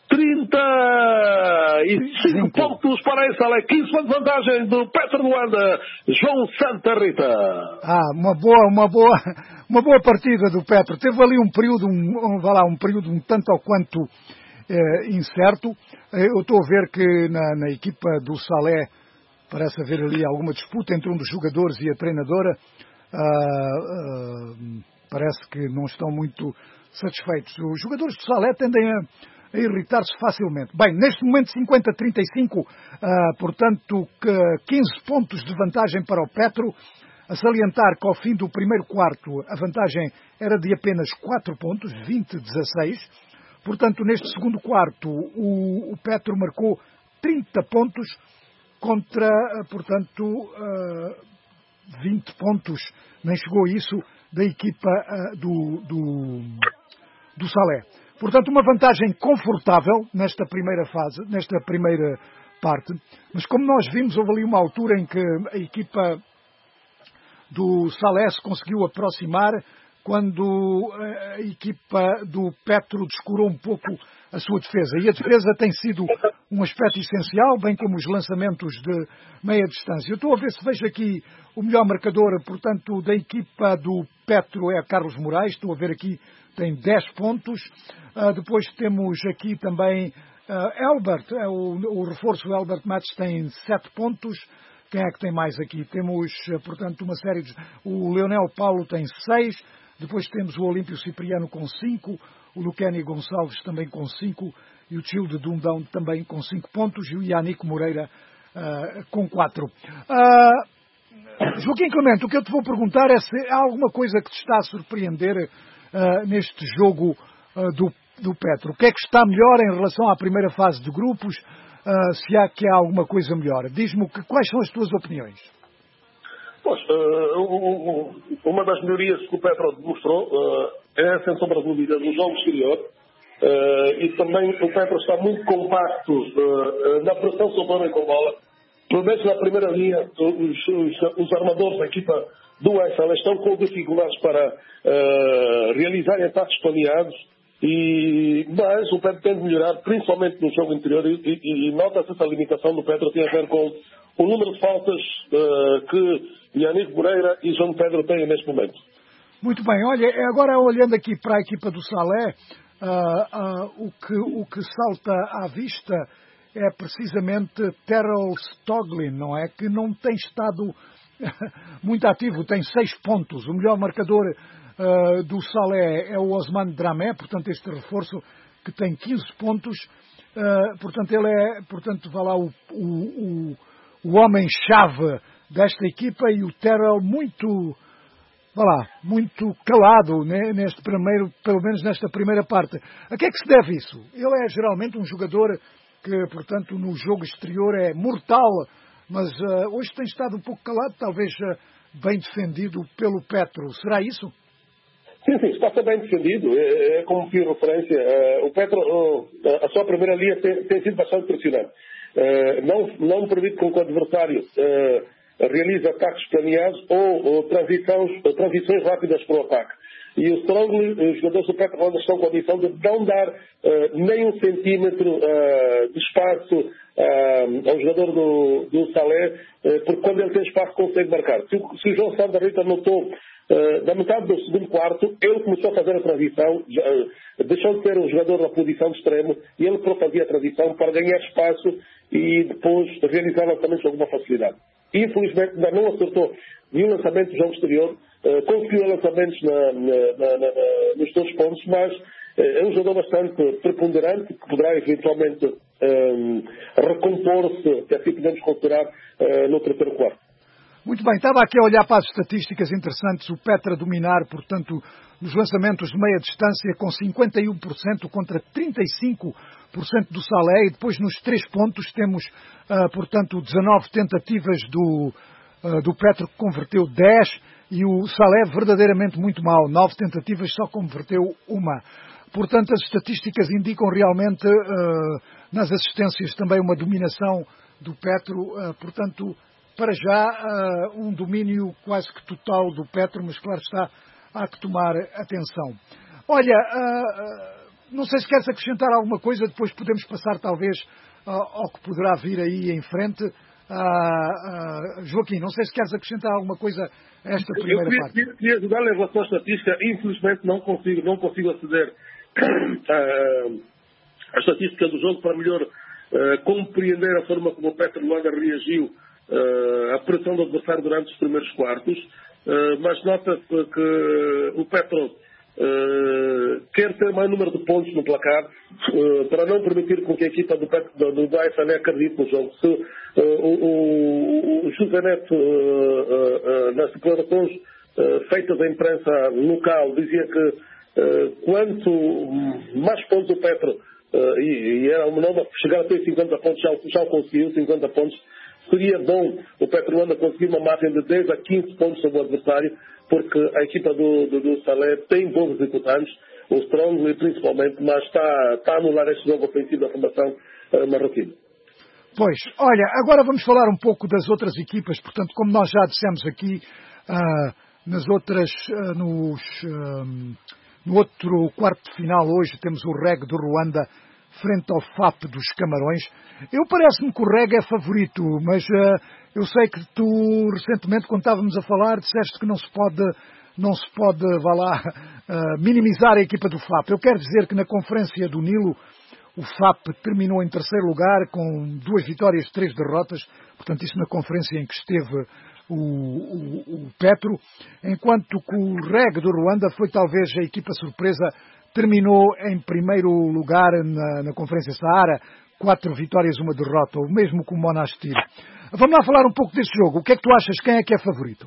35 pontos para essa Alé. 15 pontos de vantagem do Petro de Luanda. João Santa Rita. Uma boa partida do Petro. Teve ali um período um tanto ou quanto incerto. Eu estou a ver que na equipa do Salé parece haver ali alguma disputa entre um dos jogadores e a treinadora. Parece que não estão muito satisfeitos. Os jogadores do Salé tendem a irritar-se facilmente. Bem, neste momento 50-35, portanto 15 pontos de vantagem para o Petro. A salientar que ao fim do primeiro quarto a vantagem era de apenas 4 pontos, 20-16. Portanto, neste segundo quarto o Petro marcou 30 pontos contra, portanto, 20 pontos, nem chegou a isso, da equipa do Salé. Portanto, uma vantagem confortável nesta primeira fase, nesta primeira parte, mas como nós vimos, houve ali uma altura em que a equipa do Salé se conseguiu aproximar, quando a equipa do Petro descurou um pouco a sua defesa. E a defesa tem sido um aspecto essencial, bem como os lançamentos de meia distância. Eu estou a ver se vejo aqui o melhor marcador, portanto, da equipa do Petro é Carlos Moraes. Estou a ver aqui, tem 10 pontos. Depois temos aqui também Elbert, o reforço Elbert Matos tem 7 pontos. Quem é que tem mais aqui? Temos, portanto, uma série de... O Leonel Paulo tem 6. Depois temos o Olímpio Cipriano com 5, o Luqueni Gonçalves também com 5 e o Tio de Dundão também com 5 pontos e o Ianico Moreira com 4. Joaquim Clemente, o que eu te vou perguntar é se há alguma coisa que te está a surpreender neste jogo do Petro. O que é que está melhor em relação à primeira fase de grupos? Se há alguma coisa melhor. Diz-me quais são as tuas opiniões. Pois, uma das melhorias que o Petro demonstrou é, sem sombra de dúvida, no jogo exterior. E também o Petro está muito compacto na pressão sobre o homem com bola. Pelo menos na primeira linha, os armadores da equipa do Aisal estão com dificuldades para realizarem ataques planeados. Mas o Petro tem de melhorar, principalmente no jogo interior, e nota-se essa limitação do Petro tem a ver com o número de faltas que Yannick Moreira e João Pedro têm neste momento. Muito bem, olha, agora olhando aqui para a equipa do Salé, o que salta à vista é precisamente Terrell Stoglin, não é? Que não tem estado muito ativo, tem 6 pontos. O melhor marcador do Salé é o Osman Dramé, portanto este reforço que tem 15 pontos. Portanto ele é, vá lá, o homem-chave desta equipa, e o Terrell muito calado, né, neste primeiro, pelo menos nesta primeira parte. A que é que se deve isso? Ele é geralmente um jogador que, portanto, no jogo exterior é mortal, mas hoje tem estado um pouco calado, talvez bem defendido pelo Petro. Será isso? Sim, está bem defendido. É como fiz referência. O Petro, a sua primeira linha tem sido bastante pressionante. Não permite com que o adversário realize ataques planeados ou transições rápidas para o ataque. E o Strongly, os jogadores do Petro Luanda estão com a condição de não dar nem um centímetro de espaço ao jogador do Salé, porque quando ele tem espaço consegue marcar. Se o João Santa Rita notou, da metade do segundo quarto, ele começou a fazer a transição, deixou de ser um jogador na posição de extremo, e ele fazia a transição para ganhar espaço e depois realizar lançamentos com alguma facilidade. Infelizmente ainda não acertou nenhum lançamento do jogo exterior, conseguiu lançamentos nos 2 pontos, mas é um jogador bastante preponderante, que poderá eventualmente recompor-se, que assim podemos considerar, no terceiro quarto. Muito bem, estava aqui a olhar para as estatísticas interessantes, o Petro a dominar, portanto, nos lançamentos de meia distância com 51% contra 35% do Salé, e depois nos 3 pontos temos, portanto, 19 tentativas do Petro, que converteu 10, e o Salé verdadeiramente muito mal, 9 tentativas, só converteu 1. Portanto, as estatísticas indicam realmente, nas assistências, também uma dominação do Petro, portanto, para já, um domínio quase que total do Petro, mas claro está, há que tomar atenção. Olha, não sei se queres acrescentar alguma coisa, depois podemos passar talvez ao que poderá vir aí em frente. Joaquim, não sei se queres acrescentar alguma coisa a esta primeira parte. Eu queria ajudar em relação à estatística, infelizmente não consigo aceder à estatística do jogo para melhor compreender a forma como o Petro Luanda reagiu à pressão do adversário durante os primeiros quartos, mas nota-se que o Petro quer ter mais número de pontos no placar para não permitir com que a equipa do AFN acredite no jogo. Se o José Neto, nas declarações feitas à imprensa local, dizia que quanto mais pontos o Petro, e era uma nova, chegar a ter 50 pontos, já conseguiu 50 pontos, seria bom o Petro Luanda conseguir uma margem de 10 a 15 pontos sobre o adversário, porque a equipa do Salé tem bons executantes, o Strong principalmente, mas está a anular este jogo ofensivo da formação marroquina. Pois, olha, agora vamos falar um pouco das outras equipas, portanto, como nós já dissemos aqui, no outro quarto de final hoje temos o REG do Ruanda frente ao FAP dos Camarões. Parece-me que o REG é favorito, mas eu sei que tu recentemente, quando estávamos a falar, disseste que não se pode, vá lá, minimizar a equipa do FAP. Eu quero dizer que na Conferência do Nilo o FAP terminou em terceiro lugar com 2 vitórias e 3 derrotas, portanto isso na conferência em que esteve o Petro, enquanto que o REG do Ruanda foi talvez a equipa surpresa, terminou em primeiro lugar na Conferência Saara, 4 vitórias e 1 derrota, o mesmo que o Monastir. Vamos lá falar um pouco deste jogo. O que é que tu achas? Quem é que é favorito?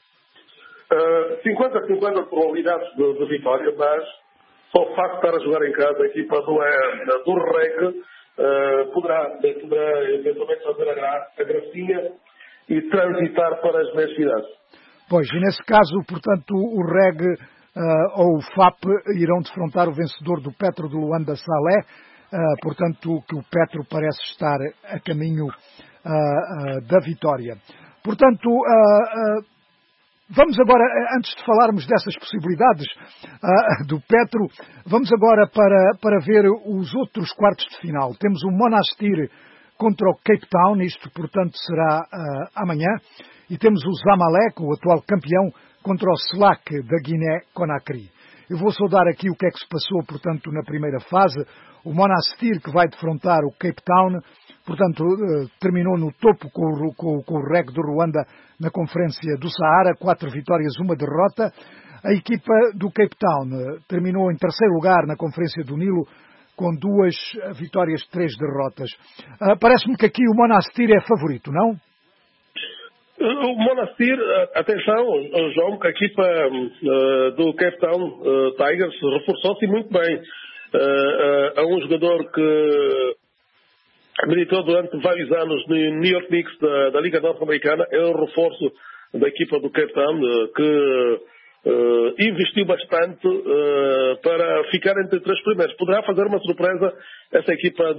50-50 probabilidades de vitória, mas só o facto de estar a jogar em casa, a equipa do REG poderá eventualmente fazer a gracinha e transitar para as meias finais. Pois, e nesse caso, portanto, o REG ou o FAP irão defrontar o vencedor do Petro do Luanda Salé, portanto, que o Petro parece estar a caminho da vitória. Portanto, Vamos agora, antes de falarmos dessas possibilidades do Petro, vamos agora para ver os outros quartos de final. Temos o Monastir contra o Cape Town, isto, portanto, será amanhã. E temos o Zamalek, o atual campeão, contra o Slack da Guiné-Conakry. Eu vou só dar aqui o que é que se passou, portanto, na primeira fase. O Monastir, que vai defrontar o Cape Town, portanto, terminou no topo com o REG do Ruanda na Conferência do Saara, 4 vitórias, 1 derrota. A equipa do Cape Town terminou em terceiro lugar na Conferência do Nilo, com 2 vitórias, 3 derrotas. Parece-me que aqui o Monastir é favorito, não? O Monastir, atenção, João, a equipa do Cape Town Tigers reforçou-se muito bem. Há um jogador que militou durante vários anos no New York Knicks da Liga Norte-Americana, é um reforço da equipa do Cape Town que investiu bastante para ficar entre os 3 primeiros. Poderá fazer uma surpresa essa equipa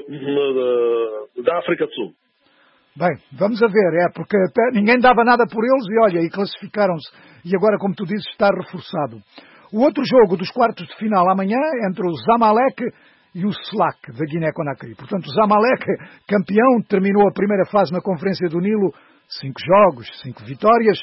da África do Sul. Bem, vamos a ver, porque ninguém dava nada por eles e olha, e classificaram-se. E agora, como tu dizes, está reforçado. O outro jogo dos quartos de final amanhã entre o Zamalek e o Slack da Guiné-Conakry. Portanto, o Zamalek, campeão, terminou a primeira fase na Conferência do Nilo, 5 jogos, 5 vitórias.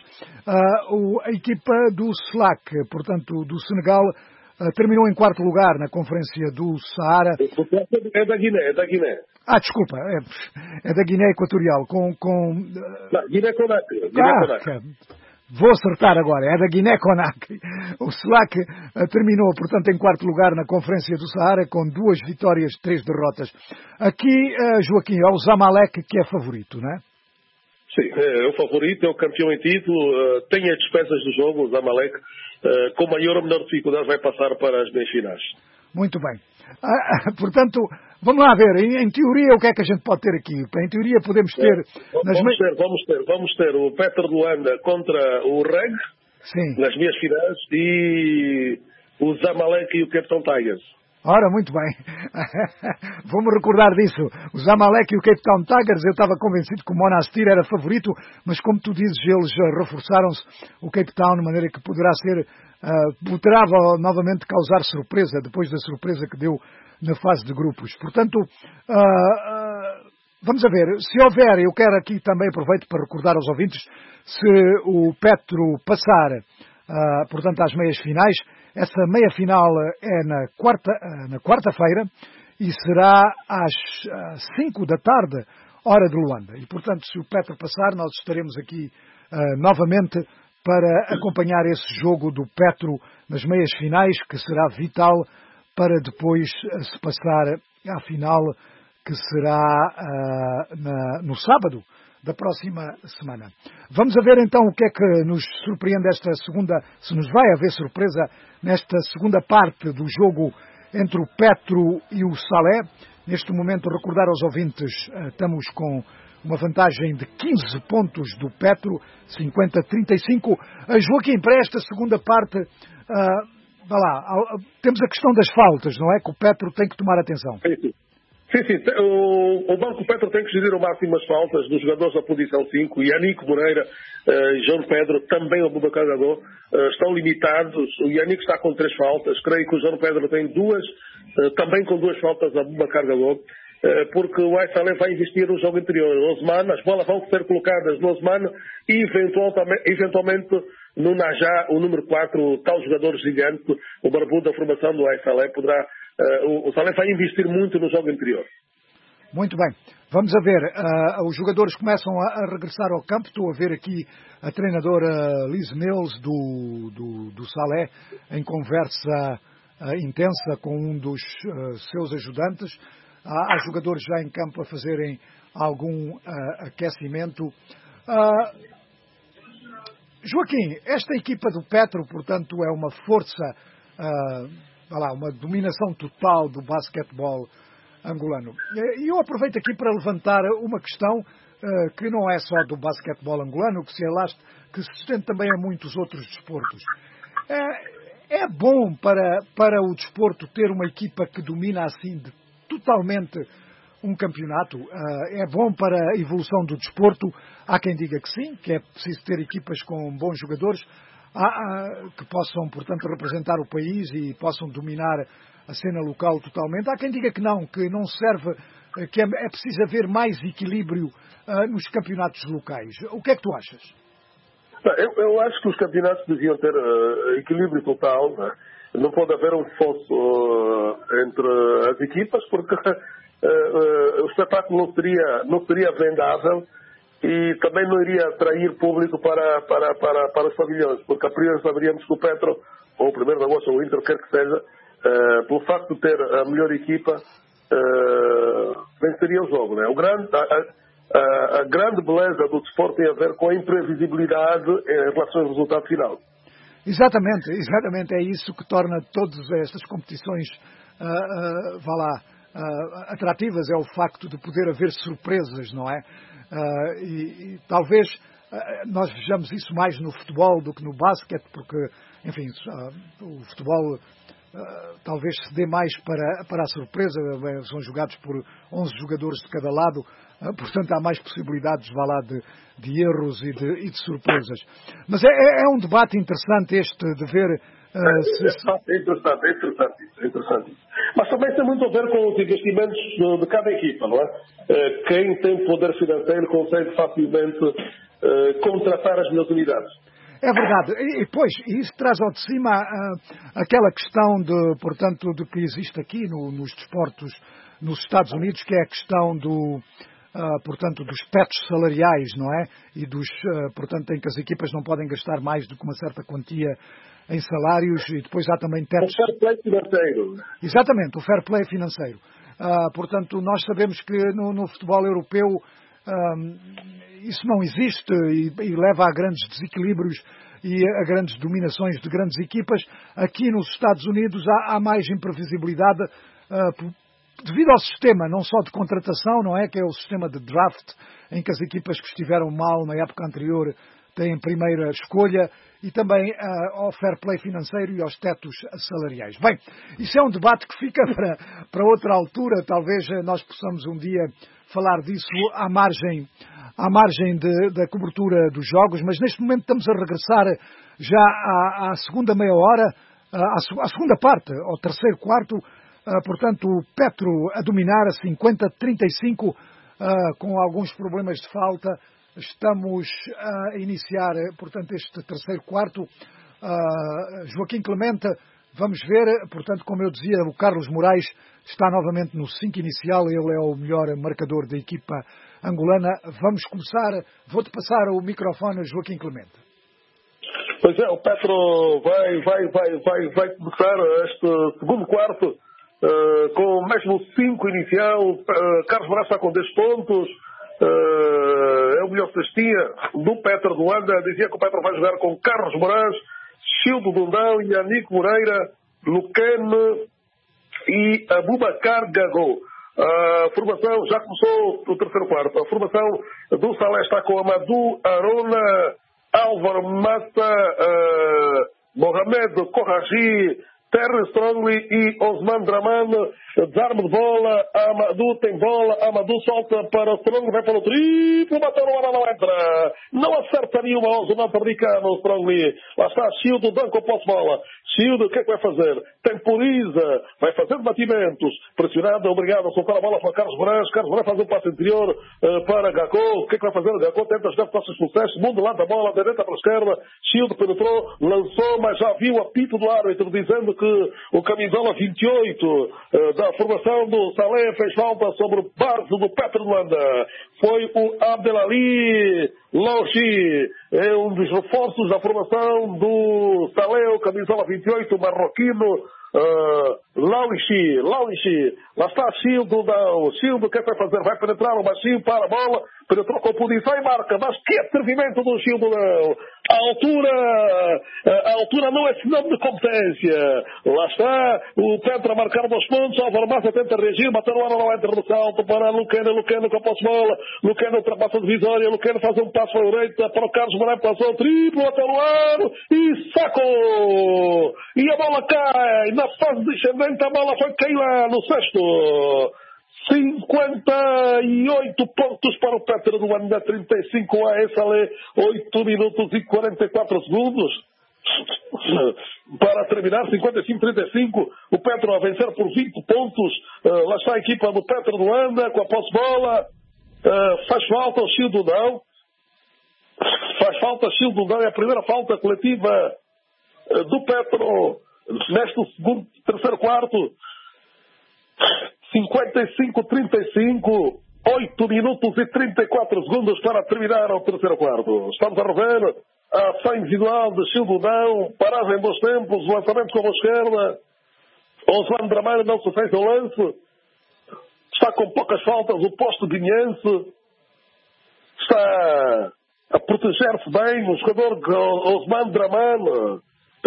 A equipa do Slack, portanto, do Senegal, terminou em 4º lugar na Conferência do Saara. É da Guiné. Desculpa, é da Guiné Equatorial, Guiné-Conakry. Vou acertar agora, é da Guiné-Conakry. O Slack terminou, portanto, em 4º lugar na Conferência do Saara, com 2 vitórias, 3 derrotas. Aqui, Joaquim, é o Zamalek que é favorito, não é? Sim, é o favorito, é o campeão em título, tem as despesas do jogo, o Zamalek, com maior ou menor dificuldade vai passar para as meias finais. Muito bem. Portanto, vamos lá ver, em teoria o que é que a gente pode ter aqui? Em teoria podemos ter... Vamos ter o Petro de Luanda contra o REG, sim, nas meias finais, e o Zamalek e o Cape Town Tigers. Ora, muito bem. Vou-me recordar disso. O Zamalek e o Cape Town Tigers, eu estava convencido que o Monastir era favorito, mas como tu dizes, eles reforçaram-se, o Cape Town, de maneira que poderá novamente causar surpresa, depois da surpresa que deu na fase de grupos. Portanto, vamos a ver, se houver, eu quero aqui também, aproveito para recordar aos ouvintes, se o Petro passar, portanto, às meias finais, essa meia final é na quarta-feira e será às 5 da tarde, hora de Luanda. E, portanto, se o Petro passar, nós estaremos aqui novamente para acompanhar esse jogo do Petro nas meias finais, que será vital para depois se passar à final, que será no sábado da próxima semana. Vamos a ver então o que é que nos surpreende esta segunda, se nos vai haver surpresa nesta segunda parte do jogo entre o Petro e o Salé. Neste momento, recordar aos ouvintes, estamos com uma vantagem de 15 pontos do Petro, 50-35. Joaquim, para esta segunda parte, temos a questão das faltas, não é? Que o Petro tem que tomar atenção. Sim. O Banco Petro tem que gerir ao máximo as faltas dos jogadores da posição 5. Yannick Moreira e João Pedro, também o Abubakar Gagô, estão limitados. O Yannick está com 3 faltas. Creio que o João Pedro tem 2, também com 2 faltas a Abubakar Gagô, porque o Aissalé vai investir no jogo anterior. Osman, as bolas vão ser colocadas no Osman e eventualmente no Najá, o número 4, o tal jogador gigante, o barbudo da formação do Aissalé, poderá... O Salé vai investir muito no jogo anterior. Muito bem. Vamos a ver. Os jogadores começam a regressar ao campo. Estou a ver aqui a treinadora Liz Mills do Salé em conversa intensa com um dos seus ajudantes. Há jogadores já em campo a fazerem algum aquecimento. Joaquim, esta equipa do Petro, portanto, é uma força... uma dominação total do basquetebol angolano. E eu aproveito aqui para levantar uma questão que não é só do basquetebol angolano, que se estende também a muitos outros desportos. É bom para o desporto ter uma equipa que domina assim totalmente um campeonato? É bom para a evolução do desporto? Há quem diga que sim, que é preciso ter equipas com bons jogadores, que possam, portanto, representar o país e possam dominar a cena local totalmente. Há quem diga que não serve, que é preciso haver mais equilíbrio nos campeonatos locais. O que é que tu achas? Eu acho que os campeonatos deviam ter equilíbrio total, né? Não pode haver um fosso entre as equipas, porque o espetáculo não seria vendável e também não iria atrair público para os pavilhões, porque a priori saberíamos que o Petro, ou o 1º de Agosto, ou o Inter, quer que seja, pelo facto de ter a melhor equipa, venceria o jogo, né? A grande beleza do desporto tem a ver com a imprevisibilidade em relação ao resultado final. Exatamente, é isso que torna todas estas competições atrativas, é o facto de poder haver surpresas, não é? E talvez nós vejamos isso mais no futebol do que no basquete, porque, enfim, o futebol talvez se dê mais para a surpresa, são jogados por 11 jogadores de cada lado, portanto há mais possibilidades de erros e de surpresas. Mas é um debate interessante este de ver... É interessante. Mas também tem muito a ver com os investimentos de cada equipa, não é? Quem tem poder financeiro consegue facilmente contratar as melhores unidades. É verdade. E depois, isso traz ao de cima aquela questão de que existe aqui nos desportos nos Estados Unidos, que é a questão dos tetos salariais, não é? E portanto, em que as equipas não podem gastar mais do que uma certa quantia em salários, e depois há também tetos... O fair play financeiro. Exatamente, o fair play financeiro. Portanto, nós sabemos que no futebol europeu isso não existe e leva a grandes desequilíbrios e a grandes dominações de grandes equipas. Aqui nos Estados Unidos há mais imprevisibilidade devido ao sistema, não só de contratação, não é? Que é o sistema de draft, em que as equipas que estiveram mal na época anterior têm primeira escolha, e também ao fair play financeiro e aos tetos salariais. Bem, isso é um debate que fica para outra altura. Talvez nós possamos um dia falar disso à margem da cobertura dos jogos, mas neste momento estamos a regressar já à segunda meia hora, à segunda parte, ao terceiro quarto. Portanto, o Petro a dominar a 50-35, com alguns problemas de falta. Estamos a iniciar, portanto, este terceiro quarto. Joaquim Clemente, vamos ver, portanto, como eu dizia, o Carlos Moraes está novamente no 5 inicial, ele é o melhor marcador da equipa angolana. Vamos começar, vou-te passar o microfone a Joaquim Clemente. Pois é, o Petro vai começar este segundo quarto com mesmo 5 inicial. Carlos Moraes está com 10 pontos. É o melhor cestinha do Petro do Luanda. Dizia que o Petro vai jogar com Carlos Moraes, Childo Dundão, Yannick Moreira, Luquene e Abubakar Gago. A formação já começou o terceiro quarto. A formação do Salé está com Amadou Arona, Álvaro Massa, Mohamed Corragi, Terry Strongley e Osman Draman. Desarme de bola, Amadou tem bola, Amadou solta para o Strongley, vai para o triplo, bateu no ar, não entra, não acerta nenhuma ao Osman americano, Strongley. Lá está Childo, Danco, posse bola. Childo, o que é que vai fazer? Temporiza, vai fazer batimentos, pressionado, obrigado a soltar a bola para Carlos Moraes. Carlos Moraes faz um passe interior para Gacô. O que é que vai fazer? O Gacô tenta jogar passos sucesso, muda lá da bola, da direita para a esquerda. Childo penetrou, lançou, mas já viu o apito do árbitro dizendo que o camisola 28 da formação do Salé fez falta sobre o Barzo do Petro de Luanda. Foi o Abdelali Lauchi, é um dos reforços da formação do Salé, o camisola 28 marroquino. Lauchi, lá está Childo, Childo, o que é que vai fazer? Vai penetrar o baixinho para a bola, penetrou com posição e marca, mas que atrevimento do Childo, não. A altura não é sinal de competência. Lá está o Petro a marcar 2 pontos, Álvaro Massa tenta reagir, bateu no ar, não entra no salto para Luquene com a posse bola, Luquene ultrapassa a divisória, Luquene faz um passo para a direita para o Carlos Moraes, passou triplo até no ar e sacou! E a bola cai, na fase descendente a bola foi cair lá no sexto. 58 pontos para o Petro do Luanda, 35 a SL, 8 minutos e 44 segundos. Para terminar, 55-35, o Petro a vencer por 20 pontos. Lá está a equipa do Petro do Luanda com a posse-bola. Faz falta o Childo não. Faz falta Childo não. É a primeira falta coletiva do Petro neste terceiro quarto. 55-35, 8 minutos e 34 segundos para terminar o terceiro quarto. Estamos a rever a ação individual de Childudão, paragem dos tempos, lançamento com a esquerda. Osman Dramani não se fez o lance. Está com poucas faltas o posto guineense. Está a proteger-se bem o jogador Osman Dramani.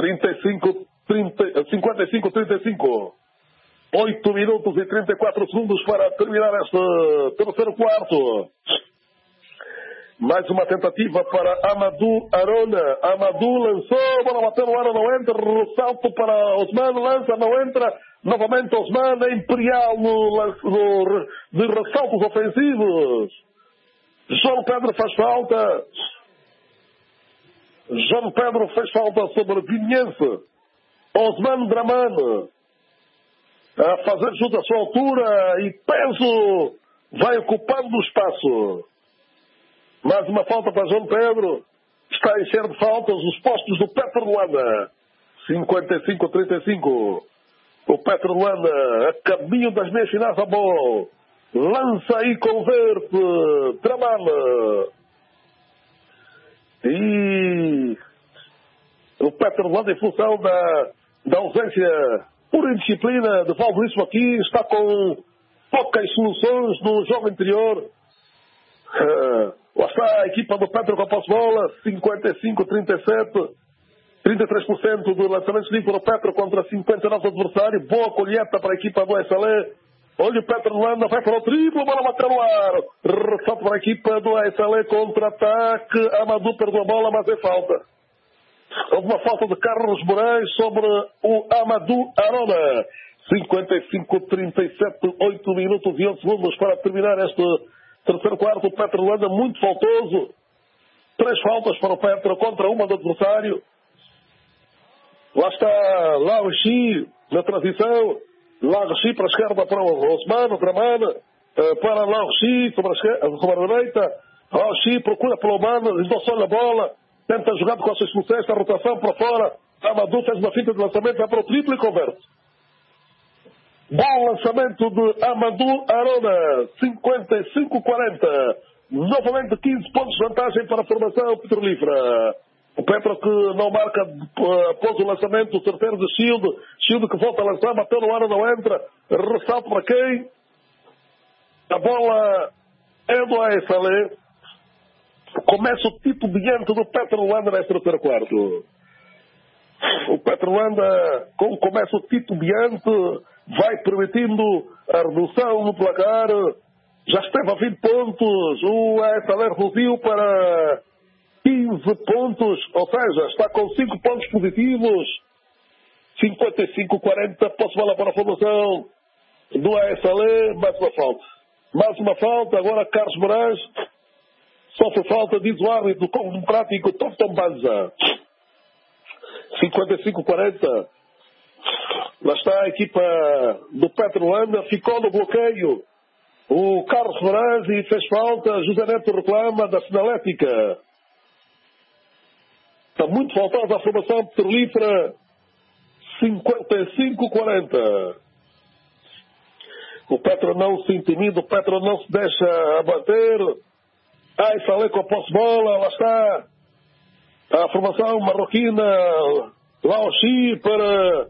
55-35. 8 minutos e 34 segundos para terminar este terceiro quarto. Mais uma tentativa para Amadou Arona. Amadou lançou, bola bateu no ar, não entra. Ressalto para Osman, lança, não entra. Novamente Osman, Imperial de ressaltos ofensivos. João Pedro faz falta. João Pedro fez falta sobre o Guineense. Osman Dramani a fazer jus à sua altura e peso, vai ocupando o espaço. Mais uma falta para João Pedro. Está a encher de faltas os postos do Petro Luanda. 55-35. O Petro Luanda a caminho das meias finais da bola. Lança e converte. Dramani. E o Petro Luanda, em função da ausência por indisciplina de Valveríssimo aqui, está com poucas soluções no jogo interior. Lá está a equipa do Petro com a posse-bola, 55-37, 33% de lançamentos livres para o Petro contra 59% do adversário. Boa colheita para a equipa do SL. Olha o Petro Luanda, vai para o triplo, bola bateu no ar. Ressalto para a equipa do SL, contra-ataque. Amadou perdeu a bola, mas é falta. Houve uma falta de Carlos Moraes sobre o Amadou Arona. 55-37, 8 minutos e 11 segundos para terminar este terceiro quarto. O Petro Luanda muito faltoso. 3 faltas para o Petro contra uma do adversário. Lá está Laoxi na transição. Laoxi para a esquerda para o Osman Dramani. Para Laoxi sobre a direita. Laoxi procura pelo Mano, esboçou a bola. Tenta jogar com a sua sucesso, a rotação para fora. Amadou fez uma finta de lançamento, vai para o triplo e converte. Bom lançamento de Amadou Arona. 55-40. Novamente 15 pontos de vantagem para a formação petrolífera. O Petro que não marca após o lançamento certeiro de Shield. Shield que volta a lançar, bateu no ar, não entra. Ressalto para quem? A bola é do ASL. Começa o tipo diante do Petro Luanda neste terceiro quarto. O Petro Luanda, como começa o tipo diante, vai permitindo a redução no placar. Já esteve a 20 pontos. O ASL reduziu para 15 pontos, ou seja, está com 5 pontos positivos. 55-40, posse-bola para a formação do ASL. Mais uma falta, agora Carlos Moraes. Sofre falta, diz o árbitro do Congo Democrático, Tom Banza. 55-40. Lá está a equipa do Petro Luanda, ficou no bloqueio. O Carlos Moraes e fez falta. José Neto reclama da sinalética. Está muito faltosa a formação petrolífera. 55-40. O Petro não se intimida, o Petro não se deixa abater. Falei com a posse-bola, lá está a formação marroquina, Laoxi para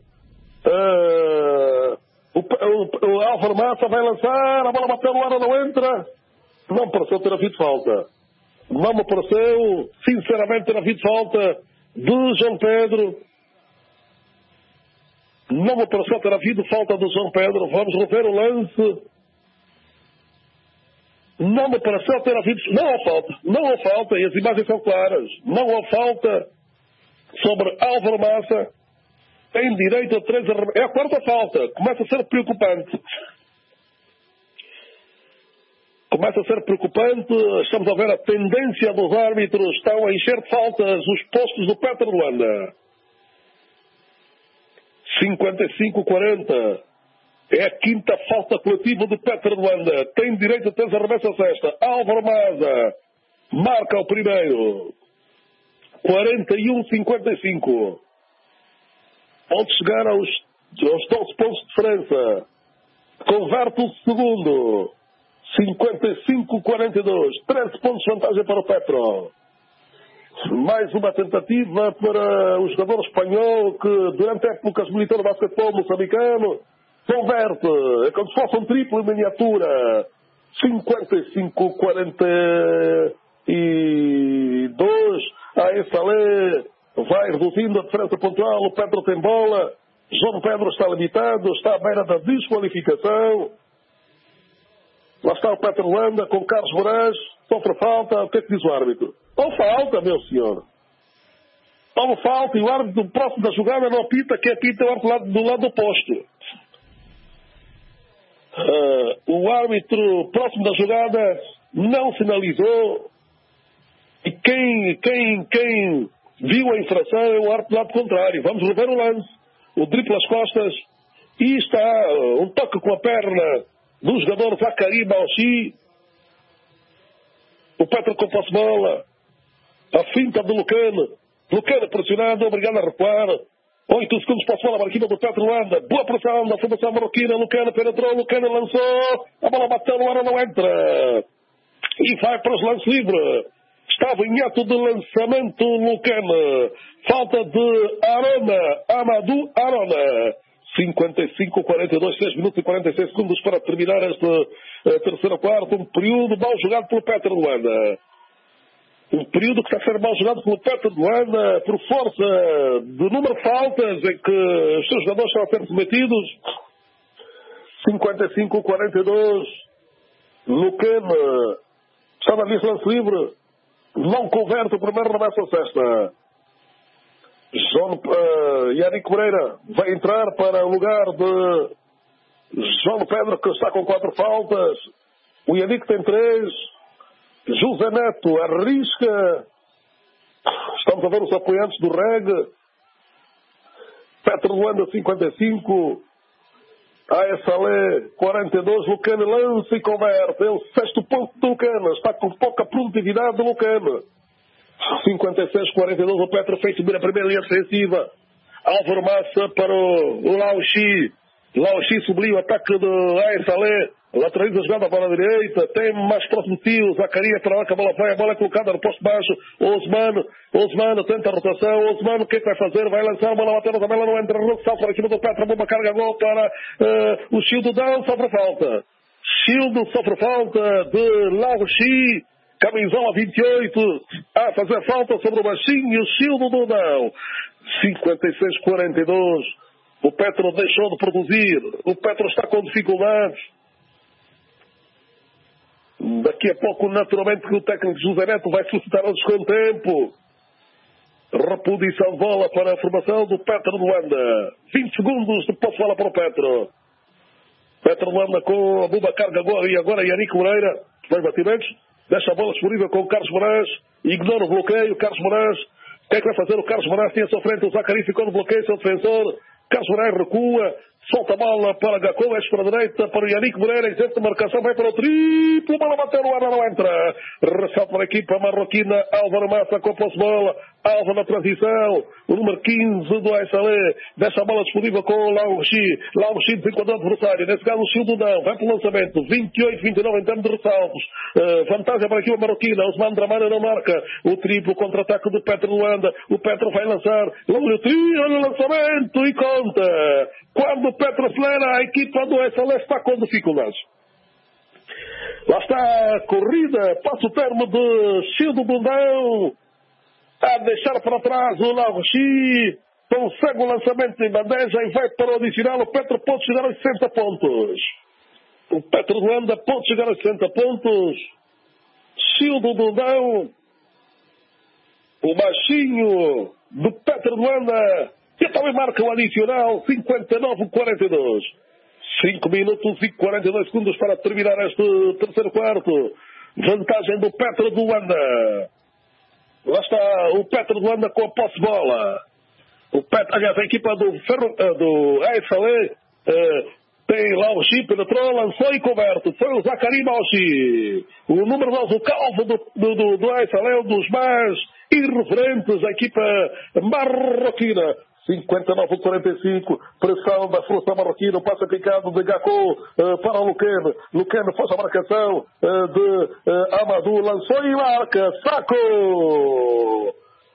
o Álvaro Massa, vai lançar, a bola bateu no ar, não entra. Não me pareceu ter havido falta. Não me pareceu, sinceramente, ter havido falta de João Pedro. Não me pareceu ter havido falta de João Pedro. Vamos rever o lance. Não me pareceu ter havido... Não há falta, e as imagens são claras. Não há falta sobre Álvaro Massa. Tem direito a 3 arremessos. É a quarta falta. Começa a ser preocupante. começa a ser preocupante. Estamos a ver a tendência dos árbitros. Estão a encher de faltas os postos do Petro de Luanda. 55-40. É a quinta falta coletiva do Petro de Luanda. Tem direito a ter arremesso a cesta. Álvaro Maza marca o primeiro. 41-55. Pode chegar aos 12 pontos de diferença. Converte o segundo. 55-42. 13 pontos de vantagem para o Petro. Mais uma tentativa para o jogador espanhol que durante épocas militou no basquetebol moçambicano. Converte. É como se fosse um triplo em miniatura. 55-42. A Essalé vai reduzindo a diferença pontual. O Petro tem bola. João Pedro está limitado. Está à beira da desqualificação. Lá está o Petro Luanda com Carlos Moraes. Sofre falta. O que é que diz o árbitro? Ou falta, meu senhor. Ou falta e o árbitro próximo da jogada não apita. Quem apita é o árbitro do lado oposto. O árbitro próximo da jogada não sinalizou. E quem viu a infração é o árbitro do lado contrário. Vamos rever o lance. O drible às costas. E está um toque com a perna do jogador Zacari Bauchi. O Petro com posse de bola. A finta do Lucano. Lucano pressionado, obrigado a recuar. 8 segundos para a bola, marquinha do Petro Luanda. Boa pressão da formação marroquina. Lucano penetrou, Lucano lançou. A bola bateu no ar, não entra. E vai para os lances livres. Estava em ato de lançamento Lucano. Falta de Amadou Arona. 55-42, 6 minutos e 46 segundos para terminar este terceiro quarto. Um período mal jogado pelo Petro Luanda. Um período que está a ser mal jogado pelo Petro Luanda por força do número de faltas em que os seus jogadores estão a ser cometidos. 55-42. Lucano está na lista lance livre. Não converte o primeiro remesso a cesta. Yannick Moreira vai entrar para o lugar de João Pedro, que está com 4 faltas. O Yannick tem 3. José Neto arrisca. Estamos a ver os apoiantes do REG. Petro Luanda 55. Salé 42. Lucano lança e converte. É o 6º ponto do Lucano. Está com pouca produtividade do Lucano. 56-42. O Petro fez subir a primeira linha defensiva. Álvaro Massa para o Laoxi. Laoxi subiu o ataque do Salé. Lateraliza a jogada, a bola direita, tem mais próximo de ti, o Zacarias para lá que a bola vai, a bola é colocada no posto baixo, Osmano tenta a rotação, Osmano o que é que vai fazer? Vai lançar a bola lateral, também ela não entra, salta para cima do Petro, bomba carga gol para o Childo Dão, sofre falta. Childo sofre falta de Laoxi, camisola 28, a fazer falta sobre o baixinho, Childo do Dão. 56-42, o Petro deixou de produzir, o Petro está com dificuldades. Daqui a pouco, naturalmente, que o técnico José Neto vai solicitar o desconto tempo. Reposição de bola para a formação do Petro Luanda. 20 segundos de posse de bola para o Petro. Petro Luanda com a Bubacar Gagó e agora Yannick Moreira. Dois batimentos. Deixa a bola disponível com o Carlos Moraes. Ignora o bloqueio. Carlos Moraes. O que é que vai fazer? O Carlos Moraes tinha à sua frente. O Zacari ficou no bloqueio, seu defensor. Carlos Moraes recua. Solta a bola para Gacô, para a direita, para o Yannick Moreira, isento de marcação, vai para o triplo, bola bateu no ar, não entra. Ressalto para a equipa marroquina, Álvaro Massa com a posse de bola, Álvaro na transição, o número 15 do Aissalé, deixa a bola disponível com o Laoxi desenquadrou o adversário, nesse caso o Childo não, vai para o lançamento, 28-29 em termos de ressaltos, vantagem para a equipa marroquina, Osman Dramana não marca, o triplo contra-ataque do Petro Luanda, o Petro vai lançar, olha o lançamento e conta. Quando o Petro acelera, a equipa do Aissalé está com dificuldades. Lá está a corrida, passa o termo de Childo Bundão, a deixar para trás o Laoxi, consegue o lançamento em bandeja e vai para o adicional. O Petro pode chegar aos 60 pontos. O Petro Luanda pode chegar aos 60 pontos. Childo Bundão, o baixinho do Petro Luanda, que também marca o adicional, 59-42. 5 minutos e 42 segundos para terminar este terceiro quarto. Vantagem do Petro de Luanda. Lá está o Petro de Luanda com a posse de bola. Aliás, a equipa do ASL tem lá o Chip, penetrou, lançou e converte. Foi o Zacari Malchi. O número 12, o calvo do ASL, é um dos mais irreverentes da equipa marroquina. 59-45, pressão da força marroquina, o passe picado de Gakko para o Luquen. Luquen faz a marcação de Amadou, lançou e marca. Saco!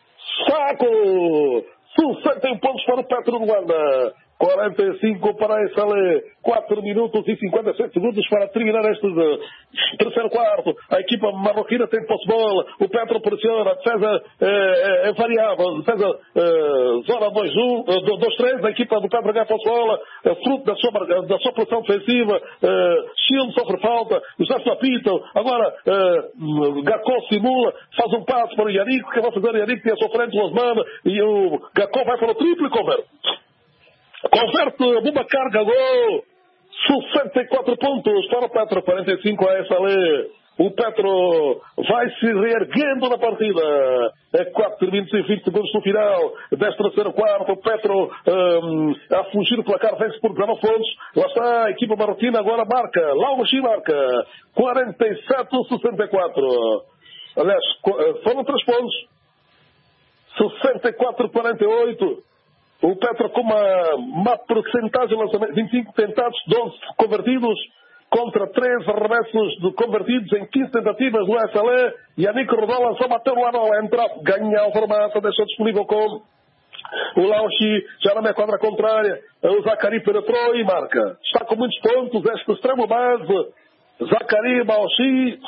61 pontos para o Petro de Luanda. 45 para a SL, 4 minutos e 57 segundos para terminar este terceiro quarto. A equipa marroquina tem posse de bola, o Petro pressiona, a defesa é variável, defesa zona 2-3, a equipa do Petro ganha posse de bola, fruto da sua pressão defensiva. Chile sofre falta, os árbitros apitam, agora Gakko simula, faz um passo para o Yannick, que vai fazer o Yannick, tem a sua frente o Osman, e o Gakko vai para o triplo e converte. Converte Boubacar Gago. 64 pontos para o Petro, 45 a SL. O Petro vai se reerguendo na partida. É 4 minutos e 20 segundos no final deste terceiro quarto. O Petro a fugir do placar, vence por 19 pontos. Lá está a equipa marroquina, agora marca. Lauchi marca 47-64. Aliás, foram 3 pontos. 64-48. O Petro com uma porcentagem de lançamento, 25 tentados, 12 convertidos, contra 3 arremessos convertidos em 15 tentativas do SLE. Yannick Rodó lançou, bateu lá na entra, ganha o formato, deixou disponível com o Lauchi, já na minha quadra contrária. O Zacari penetrou e marca. Está com muitos pontos, este extremo base. Zacari, Lauchi,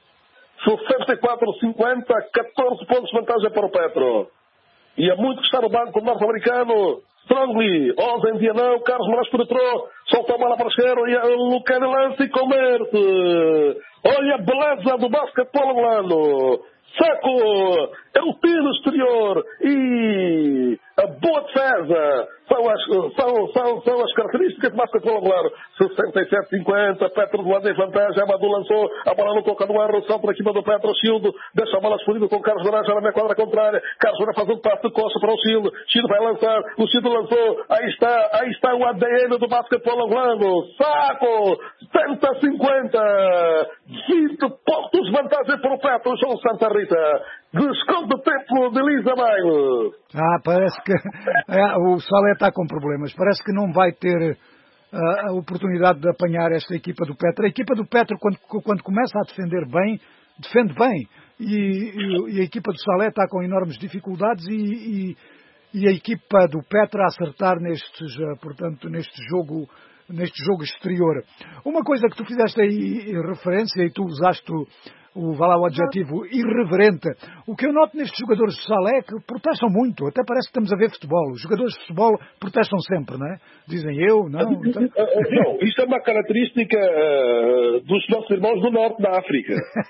64-50, 14 pontos de vantagem para o Petro. E há muito que está no banco norte-americano. Strongly, Ozen Dianão, Carlos Moraes penetrou, soltou a bola para a esquerda e o Luquen lança e converte. Olha a beleza do basquetebol angolano. Saco, é o tiro exterior e a boa defesa. São as características de basquetebol angolano. 67-50, Petro de Luanda em vantagem. Amadou lançou, a bola não toca no ar, salto na equipa do Petro. Childo deixa a bola disponível com Carlos Moraes já na minha quadra contrária. Carlos Moraes faz um passo de costa para o Childo. Childo vai lançar, o Childo lançou. Aí está o ADN do basquetebol angolano. Saco, 70-50, 20 pontos de vantagem para o Petro. João Santa Rita. Desconto tempo de Lisa Bailo. Parece que o Salé está com problemas. Parece que não vai ter a oportunidade de apanhar esta equipa do Petro. A equipa do Petro, quando começa a defender bem, defende bem. E a equipa do Salé está com enormes dificuldades e a equipa do Petro a acertar neste jogo exterior. Uma coisa que tu fizeste aí referência e tu usaste o adjetivo irreverente. O que eu noto nestes jogadores de Salé é que protestam muito. Até parece que estamos a ver futebol. Os jogadores de futebol protestam sempre, não é? Dizem eu, não. Não, isto é uma característica dos nossos irmãos do norte da África.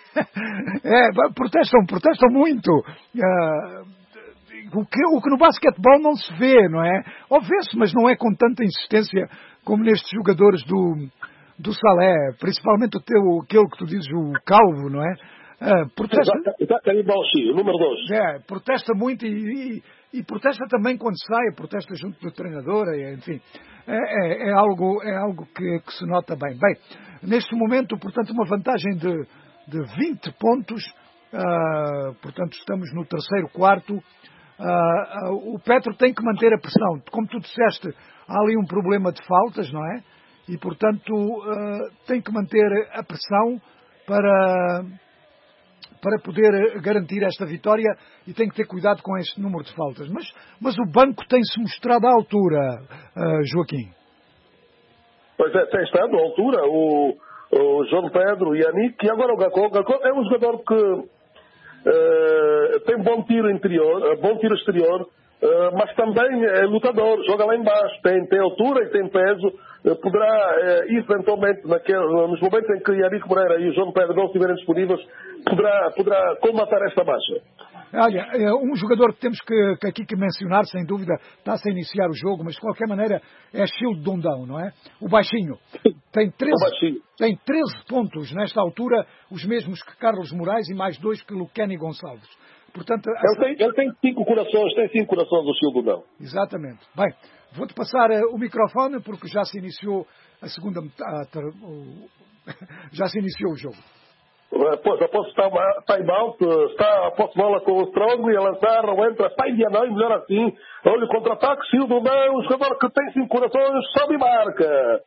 Protestam muito. O que no basquetebol não se vê, não é? Ou vê-se, mas não é com tanta insistência como nestes jogadores do Salé, principalmente aquele que tu dizes, o calvo, não é? Protesta... Zacari Balchi, o número 2. Protesta muito e protesta também quando sai, protesta junto do treinador, enfim. É algo que se nota bem. Bem, neste momento, portanto, uma vantagem de 20 pontos, portanto, estamos no terceiro quarto. O Petro tem que manter a pressão. Como tu disseste, há ali um problema de faltas, não é? E, portanto, tem que manter a pressão para poder garantir esta vitória e tem que ter cuidado com este número de faltas. Mas o banco tem-se mostrado à altura, Joaquim. Pois é, tem estado à altura. O João Pedro, o Yannick e agora o Gakko. O Gakko é um jogador que tem bom tiro exterior, mas também é lutador, joga lá embaixo, tem altura e tem peso, poderá eventualmente, nos momentos em que Yannick Moreira e o João Pedro não estiverem disponíveis, poderá colmatar esta baixa. Olha, um jogador que temos que aqui que mencionar, sem dúvida, está-se a iniciar o jogo, mas de qualquer maneira é Childe Dundão, não é? O baixinho. Tem 13 pontos nesta altura, os mesmos que Carlos Moraes e mais 2 que Luqueni Gonçalves. Portanto, ele tem 5 corações, o Childe Dundão. Exatamente. Bem, vou-te passar o microfone porque já se iniciou a segunda metade, já se iniciou o jogo. Pois, após estar time-out, está a posse de bola com o Strong e a lançar, não entra, está enganado, melhor assim. Olha o contra-ataque, Childe Dundão, um jogador que tem 5 corações, sobe e marca.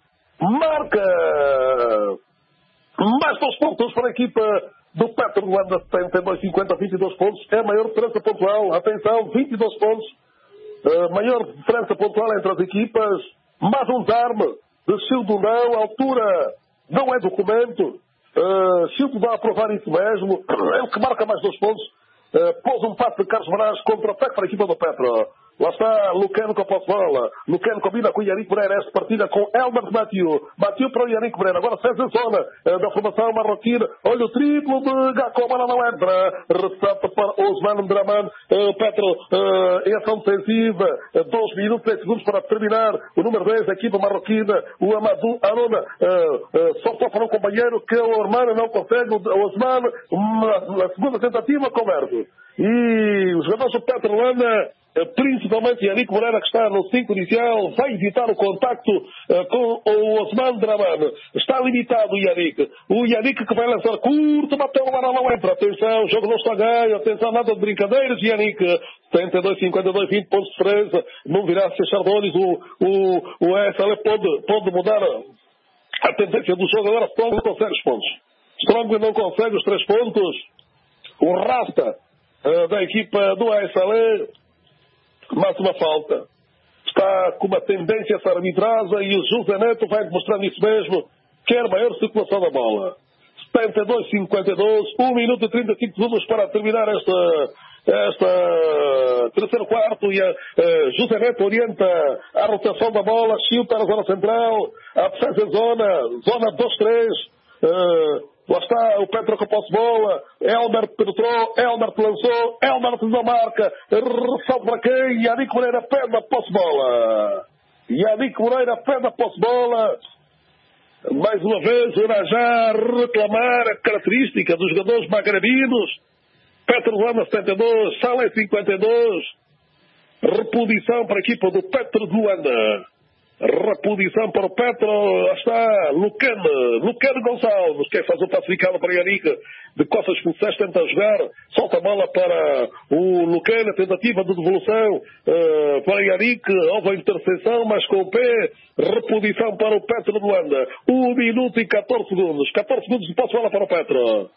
Mais 2 pontos para a equipa do Petro de Luanda, 72-50, 22 pontos. É a maior diferença pontual. Atenção, 22 pontos. Maior diferença pontual entre as equipas. Mais um desarme de Childe Dundão. A altura não é documento. Childe vai aprovar isso mesmo. Ele que marca mais 2 pontos. Pôs um passe de Carlos Moraes contra-ataque para a equipa do Petro. Lá está Luqueno com a posse de bola. Luqueno combina com o Yannick Moreira. Esta partida com Elmer Mathieu. Mathieu para o Yannick Moreira. Agora fez a zona da formação marroquina. Olha o triplo de Gacó. Bola não entra. Recebe para Osman Draman. Petro em ação defensiva. 2 minutos e 10 segundos para terminar. O número 10 da equipa marroquina. O Amadou Arona. Só para um companheiro que o Ormano não consegue. O Osman. A segunda tentativa converte. E os jogadores do Petro Luanda, principalmente Yannick Moreira, que está no 5 inicial, vai evitar o contacto com o Osman Draman. Está limitado o Yannick. O Yannick que vai lançar curto, bateu o bola, não entra. Atenção, o jogo não está ganho. Atenção, nada de brincadeiras. Yannick, 72-52, 20 pontos de diferença. Não virá ser Chardonnay. O SL pode mudar a tendência do jogo. Agora Strong não consegue os pontos. Strong não consegue os 3 pontos. O Rasta da equipa do ASL, mais uma falta. Está com uma tendência essa arbitragem e o José Neto vai demonstrar isso mesmo, quer maior circulação da bola. 72-52, 1 minuto e 35 segundos para terminar esta terceiro quarto e José Neto orienta a rotação da bola, Childe para a zona central, a defesa zona 2-3, lá está o Petro com a posse de bola. Elmer penetrou, Elmer lançou, Elmer fez a marca, ressalto para quem? Yannick Moreira perde a posse de bola. Yannick Moreira perde a posse de bola. Mais uma vez, irá já reclamar a característica dos jogadores magrebinos. Petro Luanda 72, Salé 52. Reposição para a equipa do Petro de Luanda. Reposição para o Petro, lá está Luqueno Gonçalves, que faz o pacificado para Yannick, de costas pulsais, tenta jogar, solta a bola para o Luqueno, tentativa de devolução para Yannick, houve a interseção, mas com o pé, reposição para o Petro de Luanda, 1 minuto e 14 segundos, 14 segundos de posse de bola para o Petro,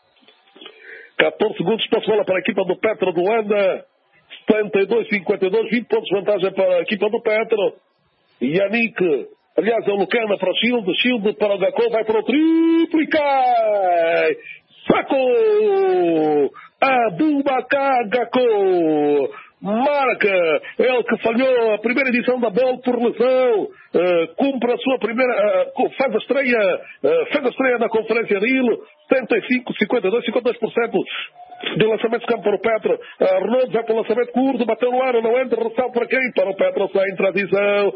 14 segundos de posse de bola para a equipa do Petro de Luanda, 72-52, 20 pontos de vantagem para a equipa do Petro. Yannick, aliás, é o Lucana para o Childe para o Gacó, vai para o triplo e cai! Saco! Abubakar Gacó! Marca! Ele que falhou a primeira edição da bola por lesão, cumpre a sua primeira, faz a estreia na conferência de Hilo, 75-52%. De lançamento de campo para o Petro. Arnoldo vai para o lançamento curto, bateu no ar, não entra, ressalto para quem? Para o Petro, sai em transição.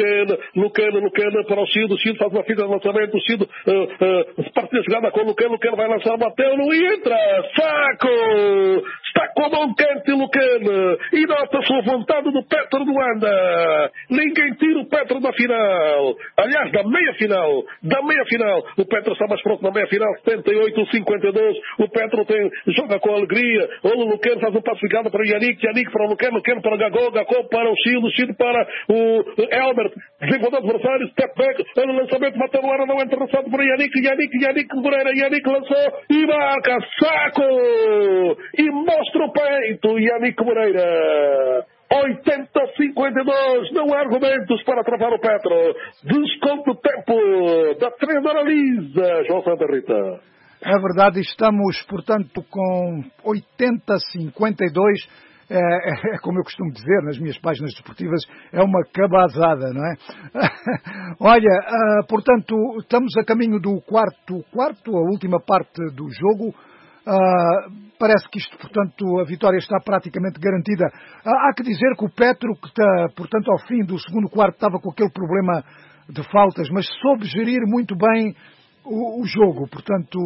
Lucena para o Childe faz uma fita de lançamento, o Childe parte a jogada com o Lucena vai lançar, bateu, não entra, saco! Está com a mão quente Lucena e nota a sua vontade do Petro do Luanda. Ninguém tira o Petro da final. Aliás, da meia final. O Petro está mais pronto na meia final, 78-52. O Petro joga com alegria. O Luqueno faz um pacificado para o Yannick para o Luqueno para o Gacó para o Childe para o Elmer, desenvolvendo o adversário, step back, o lançamento, bateu no ar, não entra, lançado para o Yannick Moreira, Yannick lançou e marca, saco! E mostra o peito, Yannick Moreira. 80-52, não há argumentos para travar o Petro. Desconto o tempo da treinadora Lisa, João Santa Rita. É verdade, estamos, portanto, com 80-52, é como eu costumo dizer nas minhas páginas desportivas, é uma cabazada, não é? Olha, portanto, estamos a caminho do quarto, a última parte do jogo. parece que isto, portanto, a vitória está praticamente garantida. Há que dizer que o Petro, que está, portanto, ao fim do segundo quarto, estava com aquele problema de faltas, mas soube gerir muito bem o jogo. Portanto,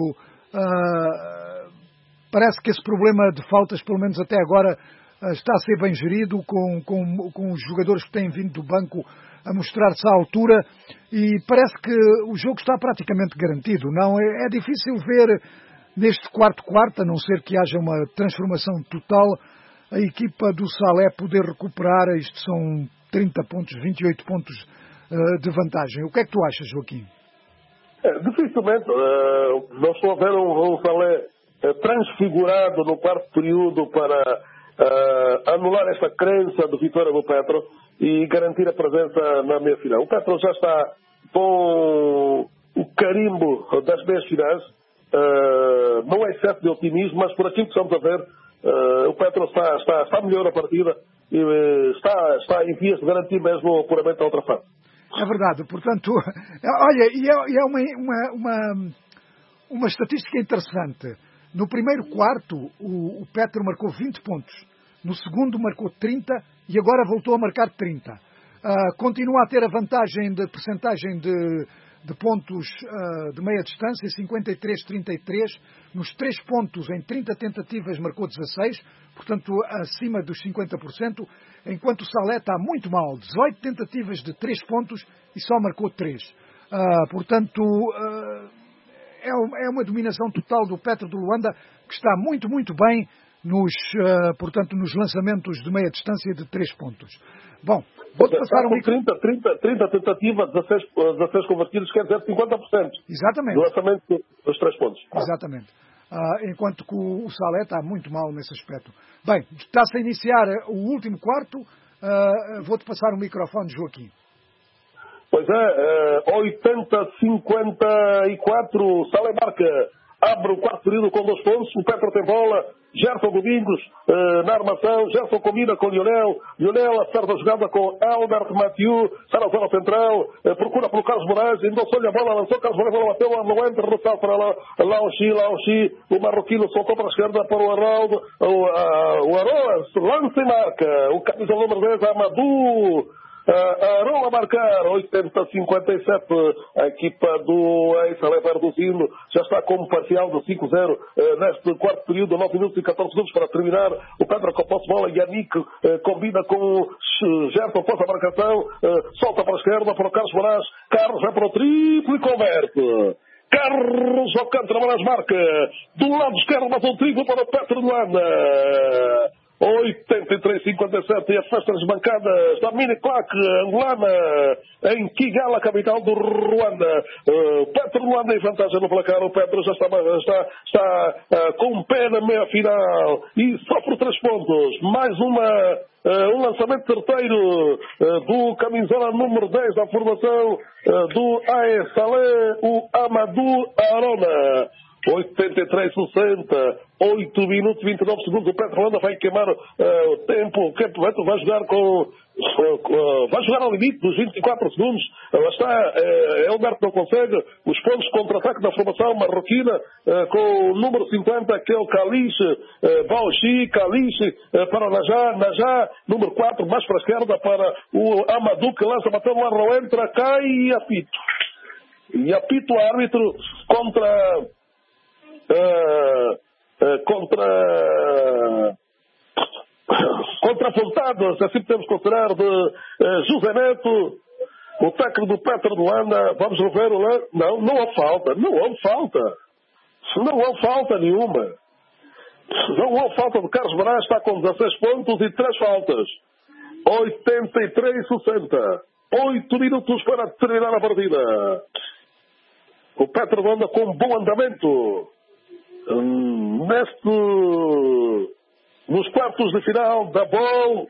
parece que esse problema de faltas, pelo menos até agora, está a ser bem gerido, com os jogadores que têm vindo do banco a mostrar-se à altura, e parece que o jogo está praticamente garantido. Não é difícil ver neste quarto, a não ser que haja uma transformação total, a equipa do Salé poder recuperar. Isto são 30 pontos, 28 pontos de vantagem. O que é que tu achas, Joaquim? Dificilmente. Não estou a ver um Salé transfigurado no quarto período para anular esta crença de vitória do Petro e garantir a presença na meia-final. O Petro já está com o carimbo das meias-finais. Não é excesso de otimismo, mas por aquilo que estamos a ver, o Petro está melhor a partida e está em vias de garantir mesmo o apuramento da outra fase. É verdade, portanto, olha, e é uma estatística interessante. No primeiro quarto, o Petro marcou 20 pontos. No segundo marcou 30 e agora voltou a marcar 30. Continua a ter a vantagem de percentagem de pontos de meia distância, 53-33. Nos 3 pontos, em 30 tentativas, marcou 16, portanto, acima dos 50%, enquanto o Salé está muito mal, 18 tentativas de 3 pontos e só marcou 3. Portanto, é uma dominação total do Petro de Luanda, que está muito, muito bem nos lançamentos de meia distância de 3 pontos. Bom, vou-te passar 30 tentativas, 16 convertidos, quer dizer 50%. Exatamente. Do lançamento dos 3 pontos. Exatamente. Enquanto que o Salé está muito mal nesse aspecto. Bem, está-se a iniciar o último quarto. Vou-te passar o microfone, Joaquim. Pois é, 80-54, Salé marca. Abre o quarto período com 2 pontos. O Petro tem bola. Gerson Domingos na armação. Gerson combina com Lionel. Lionel acerta a jogada com Albert Mathieu. Está na zona central. Procura pelo Carlos Moraes. Endossou-lhe a bola. Lançou Carlos Moraes. Bola bateu. Não entra. Ressalta para Laoxi. O marroquino soltou para a esquerda para o Arnaldo. O Aroa lança e marca. O camisa número 10, Amadou. Aroa a marcar, 80-57, a equipa do Salé vai reduzindo, já está com um parcial de 5-0 neste quarto período, 9 minutos e 14 segundos para terminar. O Pedro com a posse de bola, Yannick combina com Gerson, passa a marcação, solta para a esquerda para o Carlos Moraes. Carlos vai para o triplo e converte. Carlos Alcântara Moraes marca do lado esquerdo, mas um triplo para o Petro de Luanda. 83-57 e a festa das bancadas da Mini Claque angolana em Kigali, a capital do Ruanda. Petro Luanda em vantagem no placar. O Petro já está com um pé na meia final e só por 3 pontos. Mais um lançamento certeiro do camisola número 10 da formação do AE Salé, o Amadou Arona. 83-60, 8 minutos e 29 segundos. O Petro Luanda vai queimar o tempo. O Petro vai jogar vai jogar ao limite dos 24 segundos. Lá está, Elberto não consegue. Os pontos de contra-ataque da formação marroquina com o número 50, que é o Caliche, Baoxi, Caliche para o Najá, número 4, mais para a esquerda para o Amadou, que lança, bateu no ar, não entra, cai e apito. E apito o árbitro contra apontados, assim podemos considerar, de José Neto, o técnico do Petro de Luanda. Vamos rever o lance. Não houve falta. Não houve falta nenhuma. Não houve falta de Carlos Moraes, está com 16 pontos e 3 faltas. 83-60. 8 minutos para terminar a partida. O Petro de Luanda com bom andamento. Nos quartos de final da bola,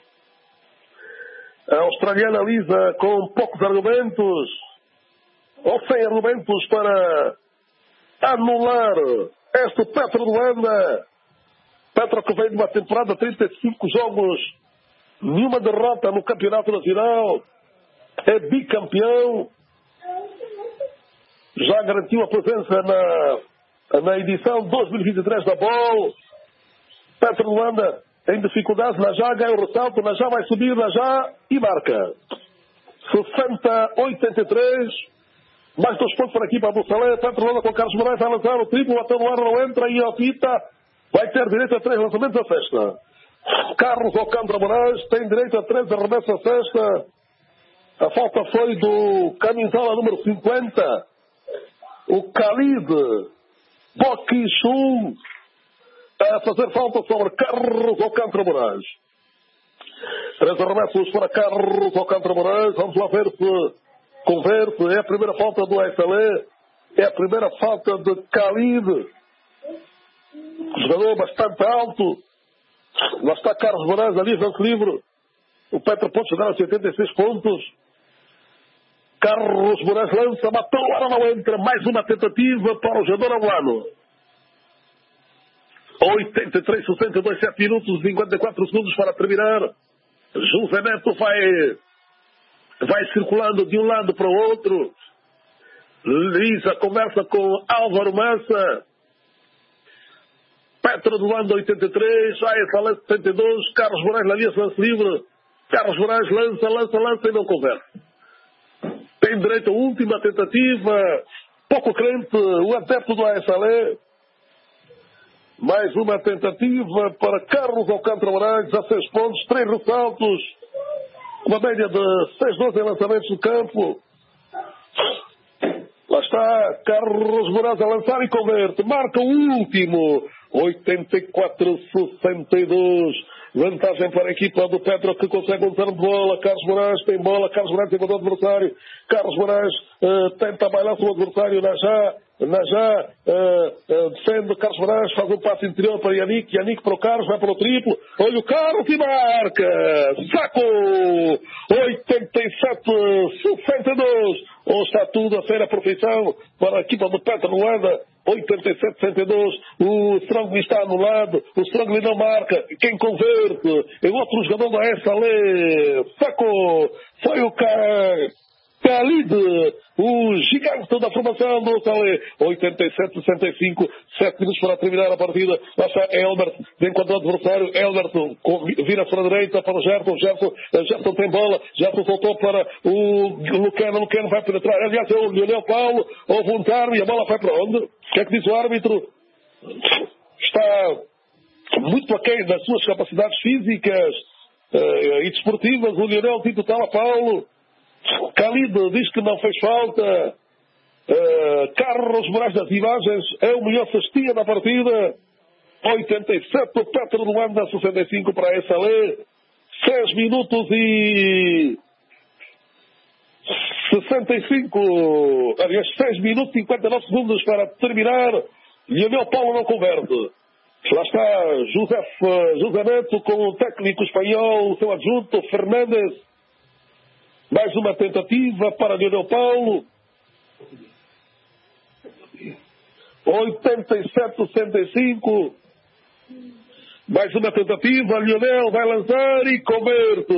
a australiana Lisa com poucos argumentos, ou sem argumentos, para anular este Petro de Luanda. Petro que vem de uma temporada de 35 jogos, nenhuma derrota no campeonato nacional, é bicampeão, já garantiu a presença na edição 2023 da BOL, Petro de Luanda em dificuldade, Najá ganha o ressalto, Najá vai subir, Najá e marca. 60-83. Mais 2 pontos para a equipa do Salé. Petro de Luanda com Carlos Moraes vai lançar o triplo, até no ar não entra e a Pita vai ter direito a 3 lançamentos da cesta. Carlos Alcântara Moraes tem direito a 3 arremessos à cesta. A falta foi do camisola número 50, o Khalid Boquichum, a fazer falta sobre Carlos Alcântara Moraes. 3 arremessos para Carlos Alcântara Moraes. Vamos lá ver se converte. É a primeira falta do SLE. É a primeira falta de Khalid. Jogador bastante alto. Lá está Carlos Moraes ali, lance livre. O Petro pode chegar a 86 pontos. Carlos Moraes lança, matou, agora não entra. Mais uma tentativa para o jogador angolano. 83-62, 7 minutos e 54 segundos para terminar. José Neto vai circulando de um lado para o outro. Lisa conversa com Álvaro Massa. Petro de Luanda 83, ASL 72, Carlos Moraes na linha lance livre. Carlos Moraes lança e não converte. Tem direito à última tentativa. Pouco crente, o adepto do ASL. Mais uma tentativa para Carlos Alcântara Moraes, 16 pontos, 3 ressaltos. Uma média de 6-12 em lançamentos do campo. Lá está Carlos Moraes a lançar e converte. Marca o último. 84-62. Vantagem para a equipa do Petro que consegue lançar de bola. Carlos Moraes tem bola. Carlos Moraes encontrou o adversário. Carlos Moraes tenta bailar o adversário. Najá defende. Carlos Moraes faz um passe interior para Yannick. Yannick para o Carlos, vai para o triplo. Olha o Carlos e marca. Saco! 87-62. Onde está tudo a ser a perfeição para a equipa do Petro Luanda. 87-62. O Strongly está anulado. O Strongly não marca. Quem converte é outro jogador da SLE. Saco! Foi o Khalid, o gigante da formação do Salé. 87-65, 7 minutos para terminar a partida. Lá está Elbert, de encontrar o adversário. Elbert vira para a direita para o Gerson. Gerson tem bola. Gerson soltou para o Lucano. Lucano vai penetrar. Aliás, é o Lionel Paulo, ao voluntário, e a bola vai para onde? O que é que diz o árbitro? Está muito aquém das suas capacidades físicas e desportivas. O Lionel Tito Tala Paulo. Khalid diz que não fez falta. Carlos Moraes das imagens é o melhor cestinha da partida. 87, o Petro de Luanda 65 para a SLE. 6 minutos e 65. Aliás, 6 minutos e 59 segundos para terminar. Lionel Paulo não converte. Lá está José Neto com o técnico espanhol, o seu adjunto Fernandes. Mais uma tentativa para Lionel Paulo. 87-65. Mais uma tentativa. Lionel vai lançar e converte.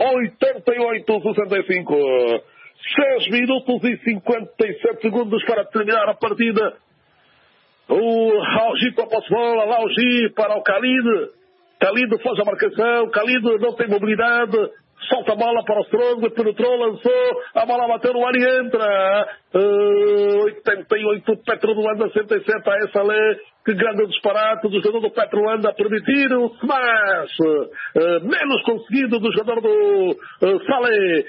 88-65. 6 minutos e 57 segundos para terminar a partida. O Laugi com a posse-bola. Laugi para o Khalid. Khalid faz a marcação. Khalid não tem mobilidade. Solta a bola para o Strong, penetrou, lançou, a bola bateu no ar e entra. 88, Petro de Luanda, 67, a SLE. Que grande disparate do jogador do Petro de Luanda a permitir o smash. Menos conseguido do jogador do Salé.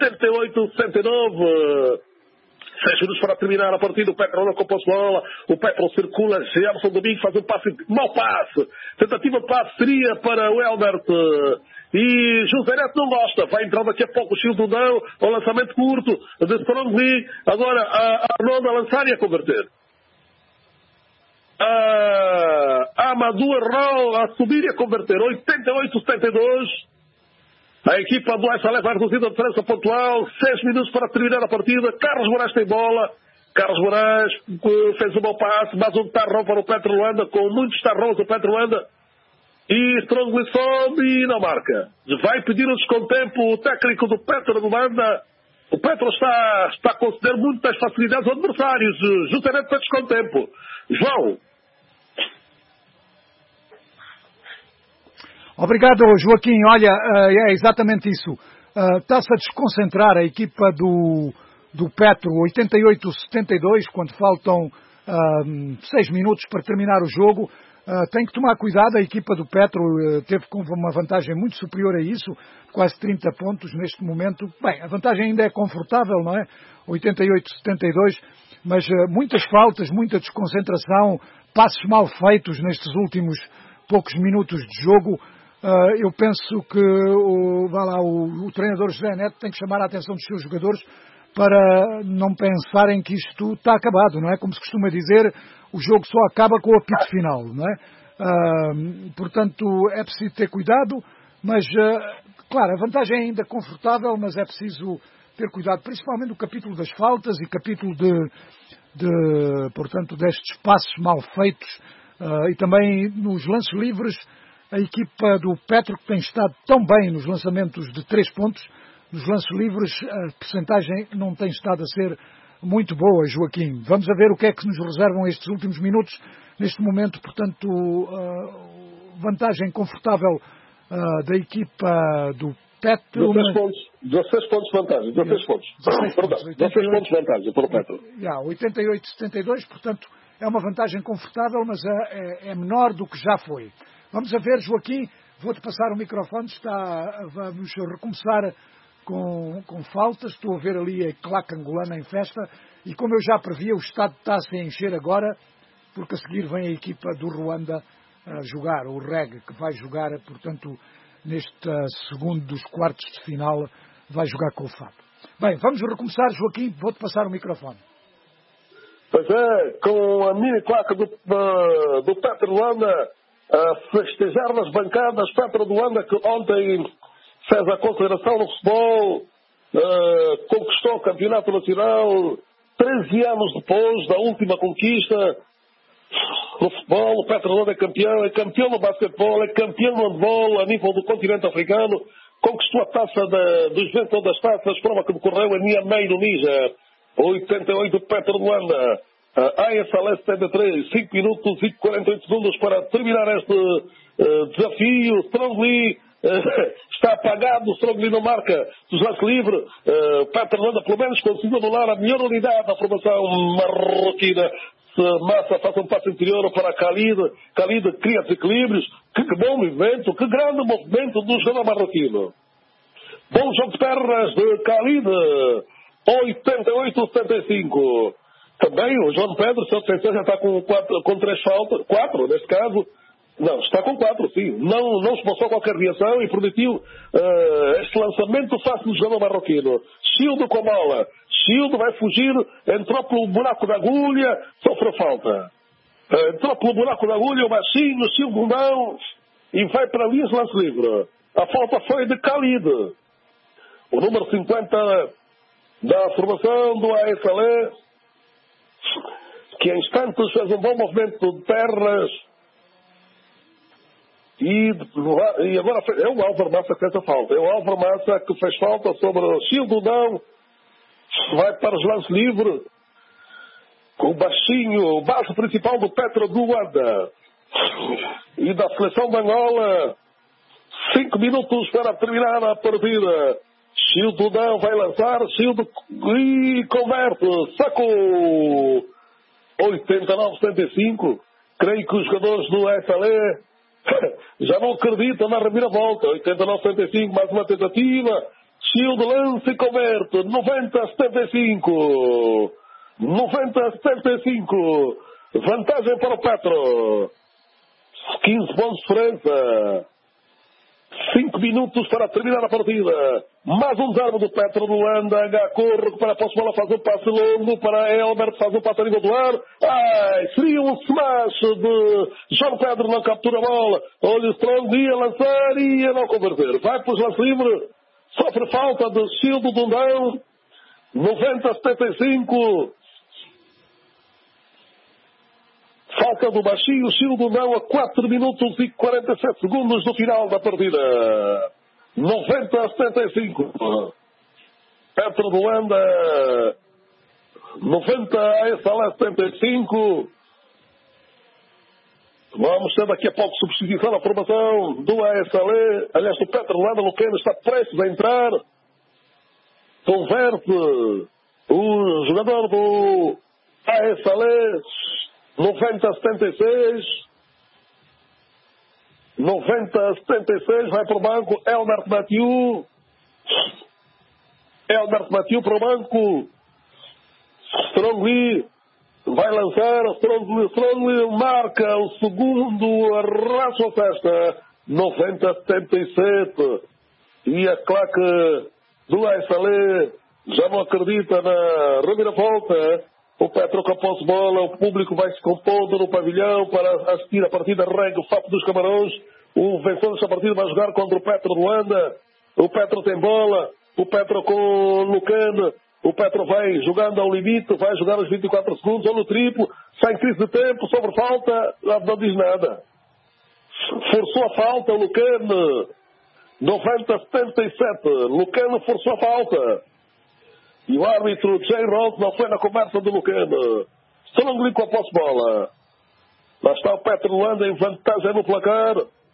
88-69. 6 minutos para terminar a partida. O Petro não compôs bola. O Petro circula. Gerson Domingo faz um passe. Mau passe. Tentativa de passe seria para o Elbert. E José Neto não gosta. Vai entrar daqui a pouco o Childudão. O lançamento curto de Strongly. Agora a Arnoldo a lançar e a converter. A Amadou Arnol a subir e a converter. 88-72. A equipa do SLE vai reduzir a diferença pontual. 6 minutos para terminar a partida. Carlos Moraes tem bola. Carlos Moraes fez um bom passe. Mais um tarrão para o Petro Luanda. Com muitos tarrões do Petro Luanda. E Strongly sobe e não marca. Vai pedir o descontempo o técnico do Petro Luanda. O Petro está a conceder muitas facilidades aos adversários. Justamente para descontempo. João. Obrigado, Joaquim. Olha, é exatamente isso. Está-se a desconcentrar a equipa do Petro, 88-72, quando faltam 6 minutos para terminar o jogo. Tem que tomar cuidado, a equipa do Petro teve uma vantagem muito superior a isso, quase 30 pontos neste momento. Bem, a vantagem ainda é confortável, não é? 88-72, mas muitas faltas, muita desconcentração, passos mal feitos nestes últimos poucos minutos de jogo. Eu penso que o treinador José Neto tem que chamar a atenção dos seus jogadores para não pensarem que isto está acabado, não é? Como se costuma dizer, o jogo só acaba com o apito final, não é? Portanto, é preciso ter cuidado, mas, claro, a vantagem é ainda confortável, mas é preciso ter cuidado, principalmente no capítulo das faltas e capítulo portanto, destes passos mal feitos, e também nos lances livres. A equipa do Petro, que tem estado tão bem nos lançamentos de 3 pontos, nos lances livres, a percentagem não tem estado a ser muito boa, Joaquim. Vamos a ver o que é que nos reservam estes últimos minutos. Neste momento, portanto, vantagem confortável da equipa do Petro. 16 pontos de vantagem. 16 pontos. 16 pontos de vantagem para o Petro. 88-72, portanto, é uma vantagem confortável, mas é menor do que já foi. Vamos a ver, Joaquim, vou-te passar o microfone, vamos recomeçar com faltas, estou a ver ali a claque angolana em festa, e como eu já previa, o estádio está-se a encher agora, porque a seguir vem a equipa do Ruanda a jogar, o REG, que vai jogar, portanto, neste segundo dos quartos de final, vai jogar com o FAP. Bem, vamos recomeçar, Joaquim, vou-te passar o microfone. Pois é, com a mini claque do Petro Ruanda, a festejar nas bancadas, Petro do Luanda, que ontem fez a consagração no futebol, conquistou o campeonato nacional, 13 anos depois da última conquista no futebol. O Petro do Luanda é campeão no basquetebol, é campeão no handball a nível do continente africano, conquistou a taça dos vencedores das taças, prova que decorreu em Niamey, no Níger. 88 Petro do Luanda. ASL 73, 5 minutos e 48 segundos para terminar este desafio. Strongly está apagado, Strongly não marca dos lances livres. Petro Luanda pelo menos conseguiu anular a melhor unidade da formação marroquina. Massa faz um passo interior para Khalid. Khalid cria desequilíbrios. Que bom movimento, que grande movimento do jogador marroquino. Bom jogo de pernas de Khalid. 88-75. Também o João Pedro, seu defensor, já está com 3 faltas, 4 neste caso. Não, está com 4, sim. Não esboçou qualquer reação e permitiu este lançamento fácil do jogador marroquino. Childo com a bola. Childo vai fugir, entrou pelo buraco da agulha, sofreu falta. Entrou pelo buraco da agulha, o baixinho, Childo não, e vai para ali esse lance livre. A falta foi de Khalid. O número 50 da formação do ASL, que em instantes fez um bom movimento de pernas e agora é o Álvaro Massa que fez a falta. É o Álvaro Massa que fez falta sobre o Childo não, vai para os lances livres com o baixinho, o base principal do Petro do Luanda e da seleção de Angola. 5 minutos para terminar a partida. Childo não vai lançar, Childo e converte, sacou. 89-75. Creio que os jogadores do FLE já não acreditam na reviravolta. 89-75, mais uma tentativa. Childo lança e converte. 90-75. 90-75. Vantagem para o Petro. 15 pontos de diferença. 5 minutos para terminar a partida. Mais um desarme do Petro do Luanda. Corre para a bola, faz um passe longo para Elbert, faz um passe a nível do ar. Seria um smash de João Pedro, não captura a bola. Olha o Strong, ia lançar e ia não converter. Vai para os lances livres. Sofre falta de Childo Dundão. 90-75. Falta do baixinho, Childo não, a 4 minutos e 47 segundos do final da partida. 90-75. Petro do Luanda. 90 ASL 75. Vamos ter daqui a pouco substituição na formação do ASL. Aliás, do Petro Luanda. Lucena está prestes a entrar. Converte o jogador do ASL. 90-76. 90-76. Vai para o banco. Elbert Mathieu. Elbert Mathieu para o banco. Strongly vai lançar. Strongly marca o segundo. Arrasa a festa. 90-77. E a claque do ASL já não acredita na reviravolta. O Petro com a posse de bola. O público vai se compondo no pavilhão para assistir a partida Reg, o FAP dos Camarões. O vencedor desta partida vai jogar contra o Petro de Luanda. O Petro tem bola. O Petro com o Lucena. O Petro vai jogando ao limite, vai jogar os 24 segundos, ou no triplo, sem crise de tempo, sobre falta, não diz nada. Forçou a falta, o Lucena. 90-77. Lucena forçou a falta. E o árbitro Jay Roth não foi na conversa do Lucena. Strongly com a posse de bola. Lá está o Petro Luanda em vantagem no placar.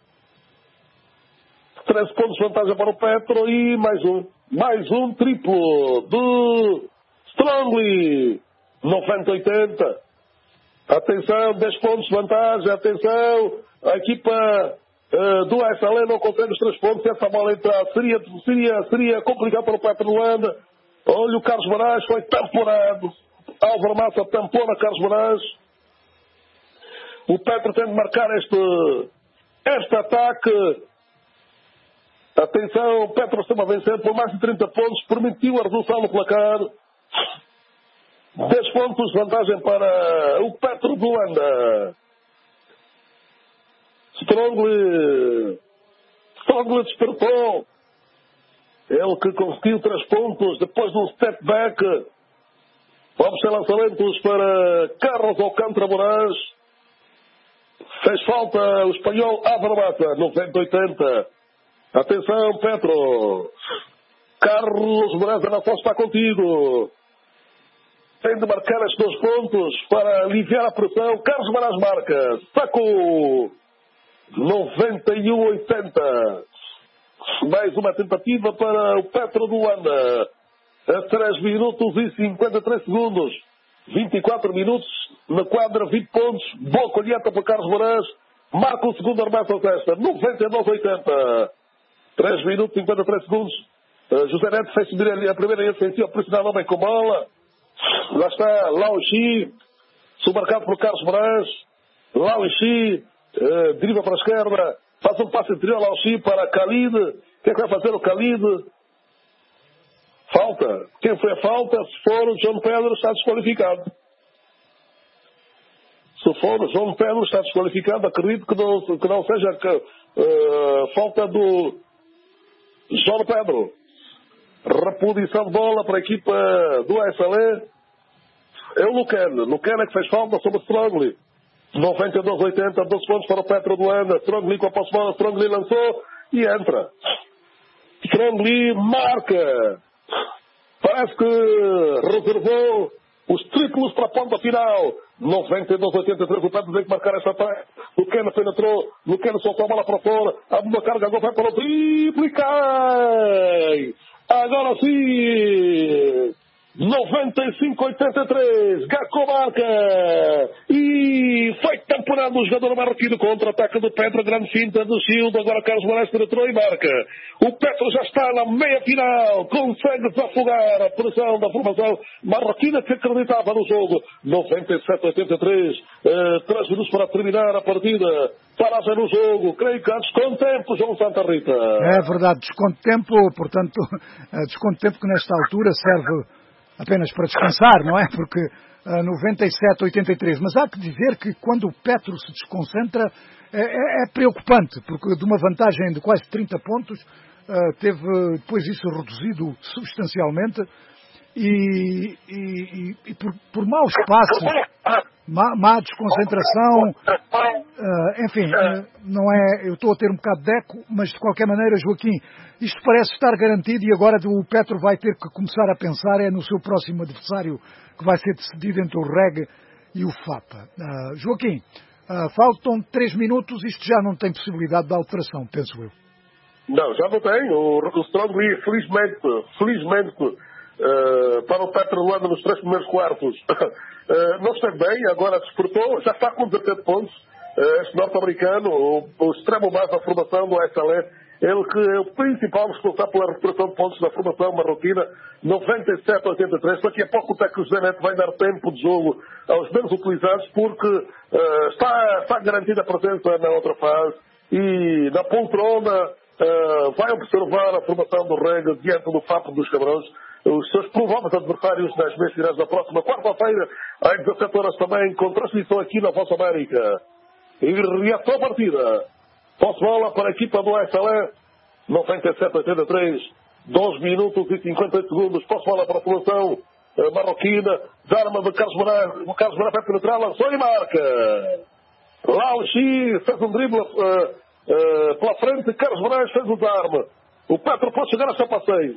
13 pontos de vantagem para o Petro e mais um triplo do Strongly. 90-80. Atenção, 10 pontos de vantagem. Atenção, a equipa do ASL não consegue os 3 pontos. Se essa bola entrar, seria complicado para o Petro Luanda. Olha, o Carlos Moraes foi tamponado. Álvaro Massa tampona Carlos Moraes. O Petro tem de marcar este ataque. Atenção, o Petro estava a vencer por mais de 30 pontos. Permitiu a redução no placar. 10 pontos de vantagem para o Petro de Luanda. Strongly despertou. Ele que conseguiu 3 pontos depois de um step back. Vamos ter lançamentos para Carlos Alcântara Moraes. Fez falta o espanhol Álvaro Massa. 90-80. Atenção, Petro. Carlos Moraes, a nação está contigo. Tem de marcar estes 2 pontos para aliviar a pressão. Carlos Moraes marca. Sacou. 91-80. Mais uma tentativa para o Petro do Luanda. A 3 minutos e 53 segundos. 24 minutos na quadra, 20 pontos. Boa colheita para Carlos Moraes. Marca o segundo armação desta. 92-80. 3 minutos e 53 segundos. José Neto fez subir ali a primeira ofensiva, pressionar bem com bola. Lá está Lao Xi, submarcado por Carlos Moraes. Lao Xi deriva para a esquerda, faz um passe interior Lao Xi para Khalid. O que é que vai fazer o Khalid? Falta. Quem foi a falta? Se for o João Pedro, está desqualificado. Se for o João Pedro, está desqualificado. Acredito que não seja falta do João Pedro. Reposição de bola para a equipa do ASL. É o Lucena. Lucena que fez falta sobre o Strongly. 92-80, 12 pontos para o Petro de Luanda. Strongly com a posse de bola. Strongly lançou e entra. Strongly marca. Parece que reservou os triplos para a ponta final. 92-83, o Petro tem que marcar esta ataque. Lucena penetrou. Lucena soltou a bola para fora. Abre uma carga, agora vai para o triplo e cai. Agora sim. 95-83, Gacô marca e foi tamponado o jogador marroquino. Contra-ataque do Petro, grande finta do Silva. Agora Carlos Moraes penetrou e marca. O Petro já está na meia final, consegue desafogar a pressão da formação marroquina que acreditava no jogo. 97-83, 3 minutos para terminar a partida. Paragem no jogo, creio que há desconto tempo, João Santa Rita. É verdade, desconto tempo, portanto, desconto tempo que nesta altura serve apenas para descansar, não é? Porque 97-83. Mas há que dizer que quando o Petro se desconcentra é preocupante, porque de uma vantagem de quase 30 pontos teve depois isso reduzido substancialmente e por maus passos, má desconcentração, enfim, não é, eu estou a ter um bocado de eco, mas de qualquer maneira, Joaquim, isto parece estar garantido e agora o Petro vai ter que começar a pensar no seu próximo adversário, que vai ser decidido entre o REG e o FAP. Joaquim, Faltam 3 minutos, isto já não tem possibilidade de alteração, penso eu. Não, já não tem. O Strongly, felizmente, para o Petro Luanda nos 3 primeiros quartos, não esteve bem, agora despertou, já está com 17 pontos. Este norte-americano, o extremo mais da formação do SLE, ele que é o principal responsável pela recuperação de pontos da formação marroquina, 97-83. Daqui a pouco o técnico José Neto vai dar tempo de jogo aos menos utilizados, porque está garantida a presença na outra fase e na poltrona vai observar a formação do Rega diante do Fapo dos Cabrões, os seus prováveis adversários nas meias finais da próxima quarta-feira, às 17 horas também, com transmissão aqui na Voz América. E reação a partida. Posse bola para a equipa do SLE, 97-83, 2 minutos e 58 segundos. Posse bola para a formação marroquina, desarma de Carlos Moraes. O Carlos Moraes vai penetrar, lançou e marca. Lauchi fez um drible pela frente, Carlos Moraes fez o desarme. O Petro pode chegar a Chapaceiro.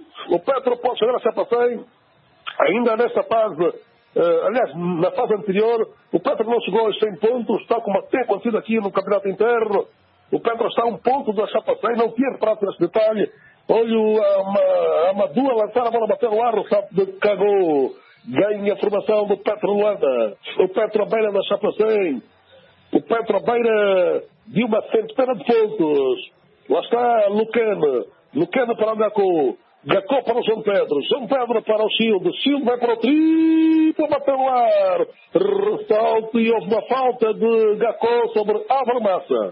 Ainda nesta fase, aliás, na fase anterior, o Petro não chegou aos 100 pontos, tal como tem acontecido aqui no campeonato interno. O Petro está a 1 ponto da Chapaceiro, não tinha reparado nesse detalhe. Olha a Amadou a lançar a bola, bater no ar, o sapo de Cagou. Ganha a formação do Petro Luanda. O Petro à beira da Chapaceiro. O Petro à beira de uma centena de pontos. Lá está Lucano para o Gacó. Gacó para o João Pedro para o Shield vai para o triplo, bateu no ar, ressalto e houve uma falta de Gacó sobre Álvaro Massa.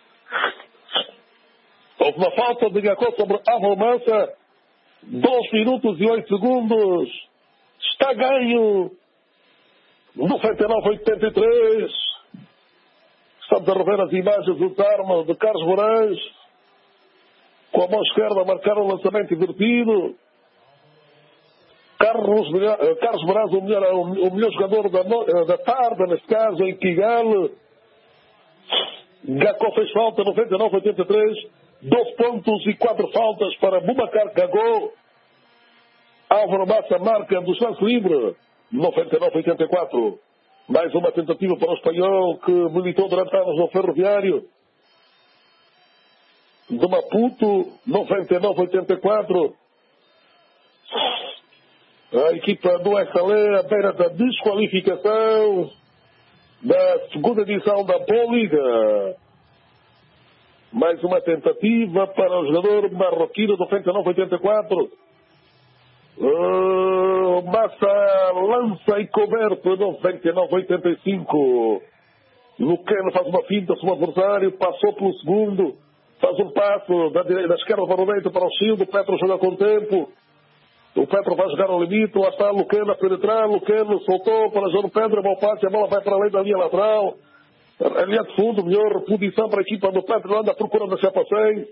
2 minutos e 8 segundos, está ganho, 99-83, estamos a rever as imagens do desarme de Carlos Moraes, com a mão esquerda a marcar um lançamento invertido. Carlos Moraes, o melhor jogador da tarde, neste caso, em Kigali. Gacó fez falta, 99-83. 12 pontos e 4 faltas para Boubacar Gagô. Álvaro Massa marca do lance livre, 99-84. Mais uma tentativa para o espanhol que militou durante anos no Ferroviário de Maputo, 99-84. A equipa do SLE à beira da desqualificação da segunda edição da Boa Liga. Mais uma tentativa para o jogador marroquino, 99-84. Massa lança e coberto, 99-85. Lucano faz uma finta sobre o adversário, passou pelo segundo. Faz um passo da esquerda para o direito para o Shield. O Petro joga com tempo. O Petro vai jogar ao limite. Lá está Lucano a penetrar. Lucano soltou para João Pedro. Bom passe. A bola vai para além da linha lateral. A linha de fundo. Melhor posição para a equipa do Petro. Anda procurando a Chapaceiro.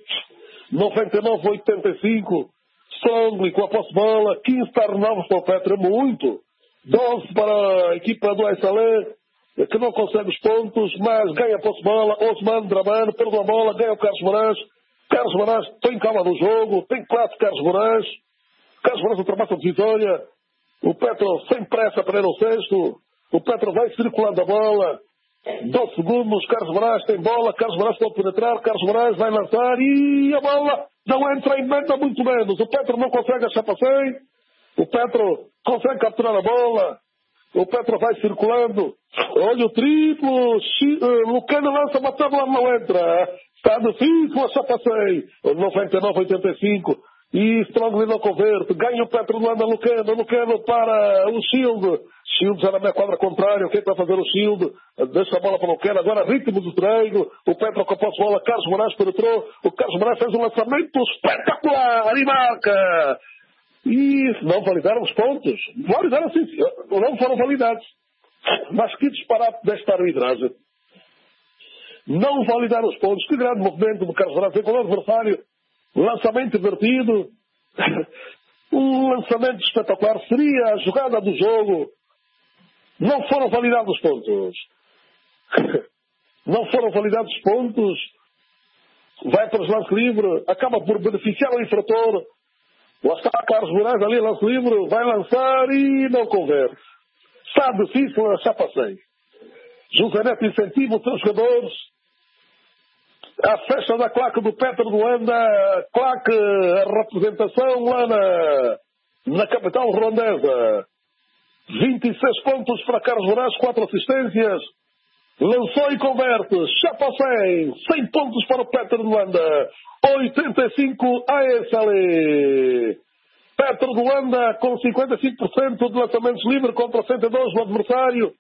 99-85. Strongly com a posse de bola. 15 novos para o Petro. É muito. 12 para a equipa do SLE, que não consegue os pontos, mas ganha a posse de bola. Osman Dramano perde a bola, ganha o Carlos Moraes. Carlos Moraes tem calma no jogo, tem classe Carlos Moraes. Carlos Moraes ultrapassa a vitória. O Petro sem pressa para ir ao sexto. O Petro vai circulando a bola. 12 segundos, Carlos Moraes tem bola. Carlos Moraes pode penetrar. Carlos Moraes vai lançar e a bola não entra em meta, muito menos. O Petro não consegue a Chapaceiro. O Petro consegue capturar a bola. O Petro vai circulando. Olha o triplo. Lucano lança, mas a bola não entra. Está difícil a Chapaceiro. 99-85. E Strongly não converte. Ganha o Petro Luanda. Lucano para o Shield. Shield já na minha quadra contrária. O que é que vai fazer o Shield? Deixa a bola para o Lucano. Agora ritmo do treino. O Petro com a posse de bola. Carlos Moraes penetrou. O Carlos Moraes fez um lançamento espetacular. E marca. E não validaram os pontos. Validaram sim, não foram validados. Mas que disparate desta arbitragem. Não validaram os pontos. Que grande movimento do Carlos Moraes com o adversário. Lançamento invertido. Um lançamento espetacular. Seria a jogada do jogo. Não foram validados os pontos. Não foram validados os pontos. Vai para os lances livres. Acaba por beneficiar o infrator. Lá está Carlos Moraes ali, lance livre, vai lançar e não converte. Está difícil a Chapaceiro. José Neto incentiva os seus jogadores. A festa da claque do Petro de Luanda, claque, a representação lá na capital ruandesa. 26 pontos para Carlos Moraes, 4 assistências. Lançou e converte, chapa 100 pontos para o Petro de Luanda. 85 a ASL. Petro de Luanda com 55% de lançamentos livres contra 102 do adversário.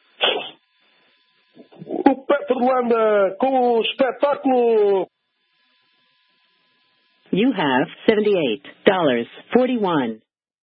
O Petro de Luanda com o espetáculo. You have $78.41.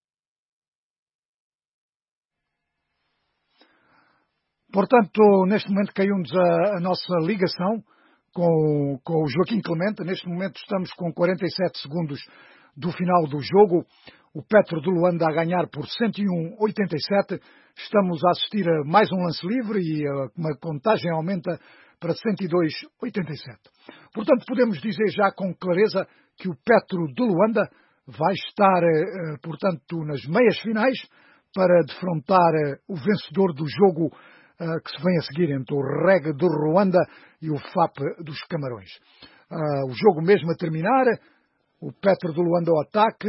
Portanto, neste momento caiu-nos a nossa ligação com o Joaquim Clemente. Neste momento estamos com 47 segundos do final do jogo. O Petro de Luanda a ganhar por 101-87. Estamos a assistir a mais um lance livre e uma contagem aumenta para 102-87. Portanto, podemos dizer já com clareza que o Petro de Luanda vai estar, portanto, nas meias finais para defrontar o vencedor do jogo que se vem a seguir entre o REG do Ruanda e o FAP dos Camarões. O jogo mesmo a terminar, o Petro de Luanda ao ataque,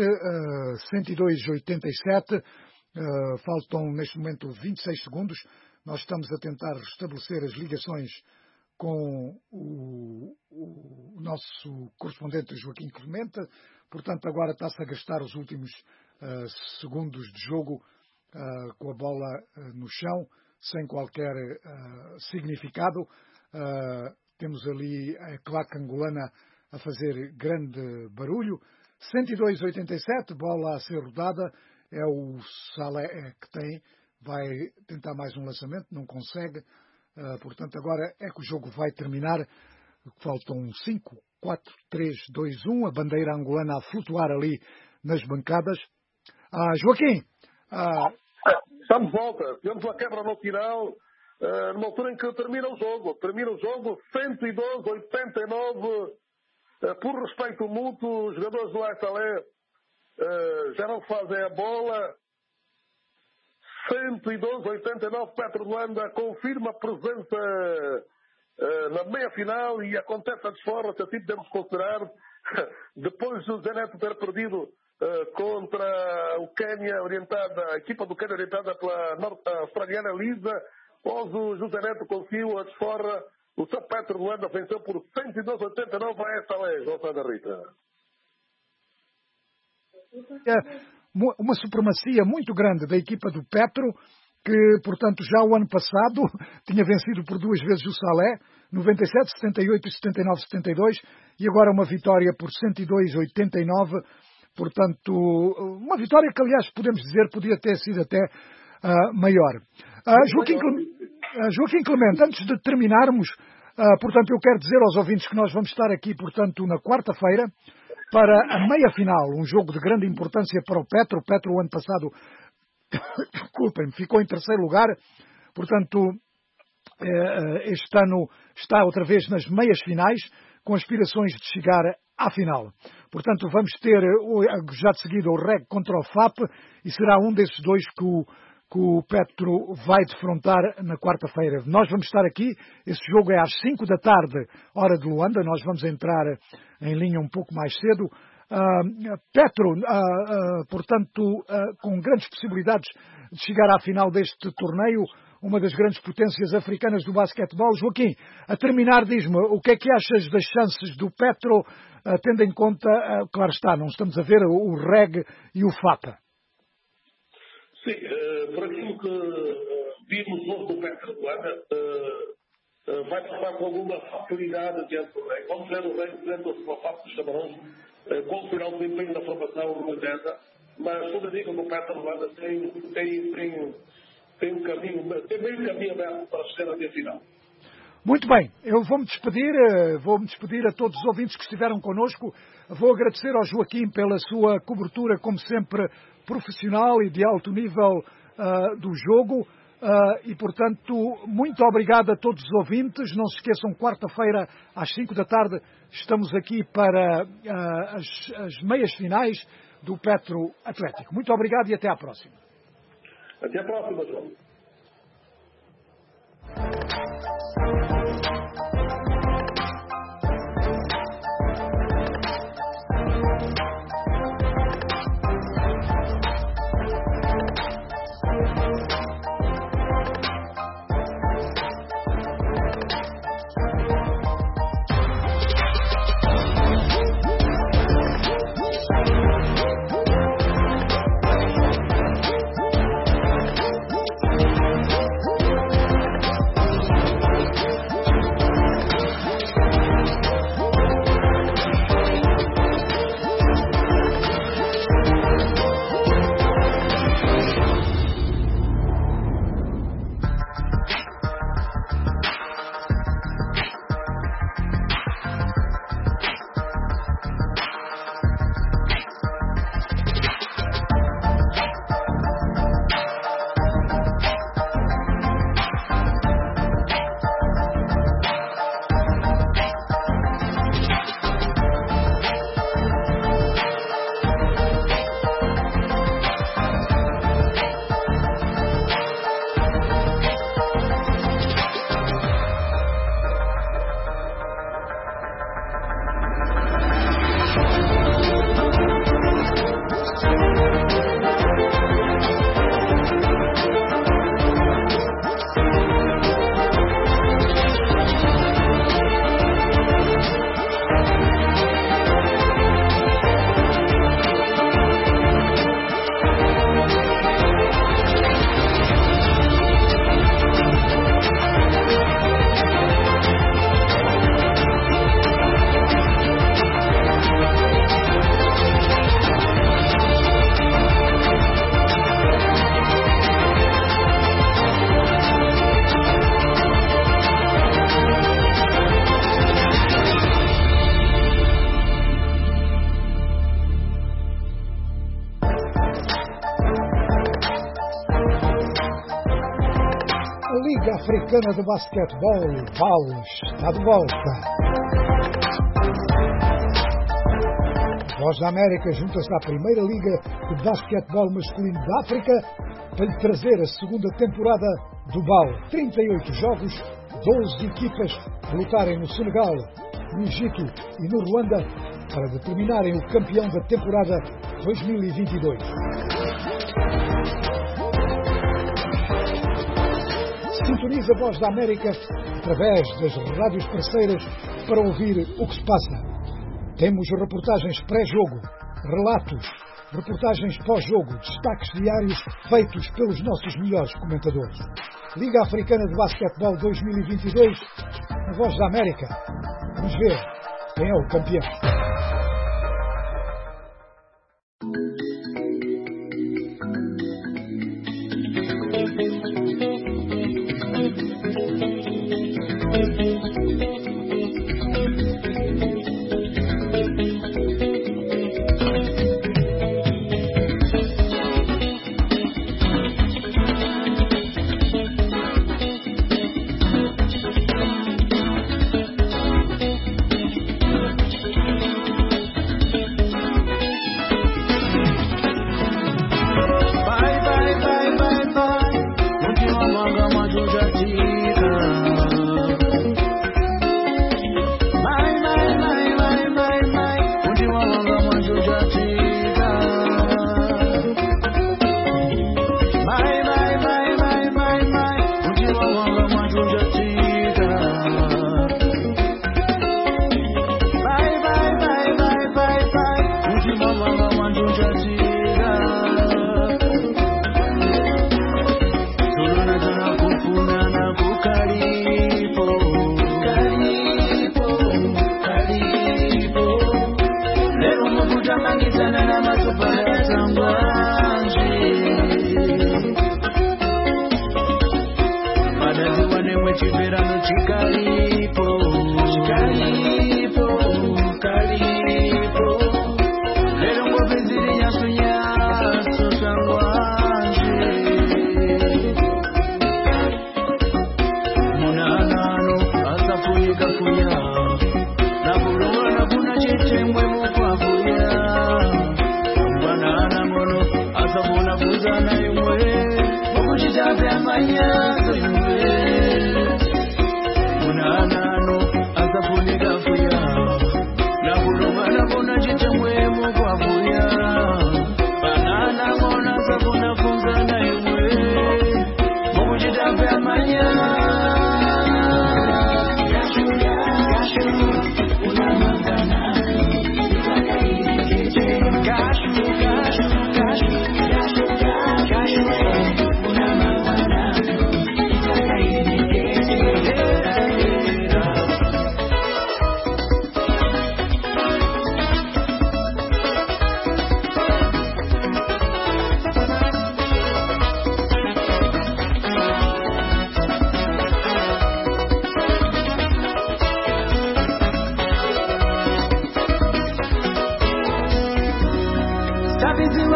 102-87, faltam neste momento 26 segundos. Nós estamos a tentar restabelecer as ligações com o nosso correspondente Joaquim Clemente. Portanto, agora está-se a gastar os últimos segundos de jogo com a bola no chão, sem qualquer significado. Temos ali a claque angolana a fazer grande barulho. 102-87, bola a ser rodada. É o Salé que tem. Vai tentar mais um lançamento, não consegue. Portanto, agora é que o jogo vai terminar. Faltam 5, 4, 3, 2, 1. A bandeira angolana a flutuar ali nas bancadas. Joaquim, estamos de volta. Tivemos uma quebra no final, numa altura em que termina o jogo. Termina o jogo 112-89. Por respeito mútuo, os jogadores do Salé já não fazem a bola. 112-89, Petro de Luanda confirma a presença na meia-final e acontece a desforra, se assim podemos considerar, depois do Zé Neto ter perdido contra o Quênia, a equipa do Quênia orientada pela australiana Lisa. Após o José Neto conseguiu a desforra, o seu Petro de Luanda venceu por 112-89 a esta lei, João Santa Rita. Uma supremacia muito grande da equipa do Petro, que, portanto, já o ano passado tinha vencido por 2 vezes o Salé, 97, 78 e 79, 72, e agora uma vitória por 102-89. Portanto, uma vitória que, aliás, podemos dizer, podia ter sido até maior. Joaquim Clemente, antes de terminarmos, portanto, eu quero dizer aos ouvintes que nós vamos estar aqui, portanto, na quarta-feira, para a meia-final, um jogo de grande importância para o Petro. O Petro, o ano passado, desculpem-me, ficou em terceiro lugar. Portanto, este ano está outra vez nas meias finais, com aspirações de chegar à final. Portanto, vamos ter já de seguida o REG contra o FAP, e será um desses dois que o Petro vai defrontar na quarta-feira. Nós vamos estar aqui, esse jogo é às 5 da tarde, hora de Luanda, nós vamos entrar em linha um pouco mais cedo. Petro, portanto, com grandes possibilidades de chegar à final deste torneio, uma das grandes potências africanas do basquetebol. Joaquim, a terminar, diz-me, o que é que achas das chances do Petro, tendo em conta, claro está, não estamos a ver o REG e o FAP? Sim, por aquilo que vimos hoje do Petro de Luanda, vai passar com alguma facilidade diante do REG. Vamos ver o REG dentro do FAP dos Camarões, com o final do desempenho da formação ruandesa, mas toda a dica do Petro de Luanda tem meio caminho aberto para chegar até a final. Muito bem, eu vou-me despedir a todos os ouvintes que estiveram connosco. Vou agradecer ao Joaquim pela sua cobertura, como sempre, profissional e de alto nível do jogo. E, portanto, muito obrigado a todos os ouvintes. Não se esqueçam, quarta-feira, às 5 da tarde, estamos aqui para as meias finais do Petro Atlético. Muito obrigado e até à próxima. Até a próxima, João. Liga Africana de Basquetebol, VAL, está de volta. A Voz da América junta-se à primeira Liga de Basquetebol Masculino da África para lhe trazer a segunda temporada do VAL. 38 jogos, 12 equipas a lutarem no Senegal, no Egito e no Ruanda para determinarem o campeão da temporada 2022. Sintoniza a Voz da América através das rádios parceiras para ouvir o que se passa. Temos reportagens pré-jogo, relatos, reportagens pós-jogo, destaques diários feitos pelos nossos melhores comentadores. Liga Africana de Basquetebol 2022, na Voz da América. Vamos ver quem é o campeão.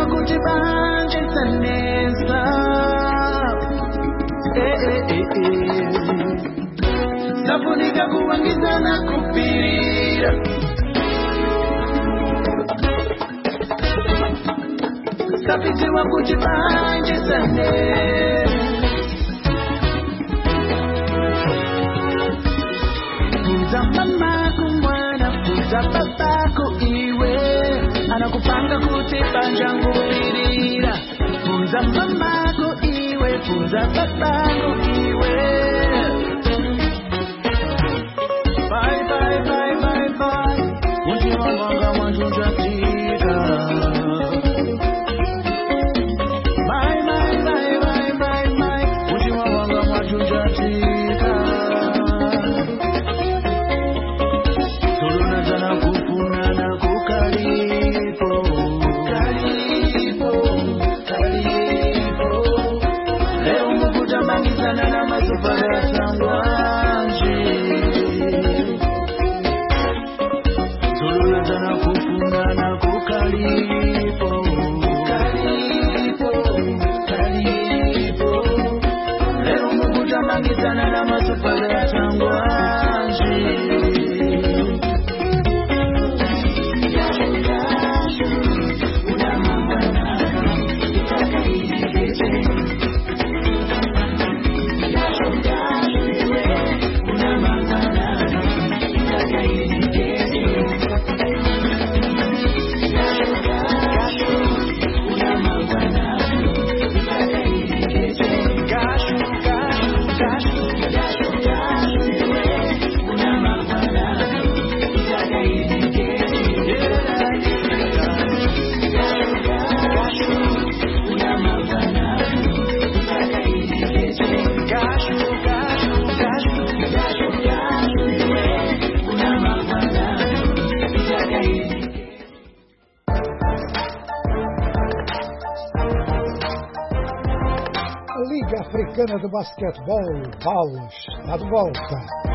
kuti banje sanesa. Safunika kuwangizana kupirira. Sapitiwa kuti banje sanesa. Puza mamako mwana, puza babako iwe. Anakupanga kuti banja ngupirira. Puza mamako iwe, puza babako iwe. Bye bye bye bye bye. Unti wanga mwanjunjatira. Bye bye bye bye bye bye. Unti wanga mwanjunjatira. Tuluna jana kufuna na kukalipo. Kalipo, kalipo. Leo mkuta mangizana na masufara changwanji. Tuluna jana kufuna na kukalipo. Kalipo, kalipo. Leo mkuta mangizana na masufara changwanji. Liga Africana de Basquetebol, BAL, está de volta.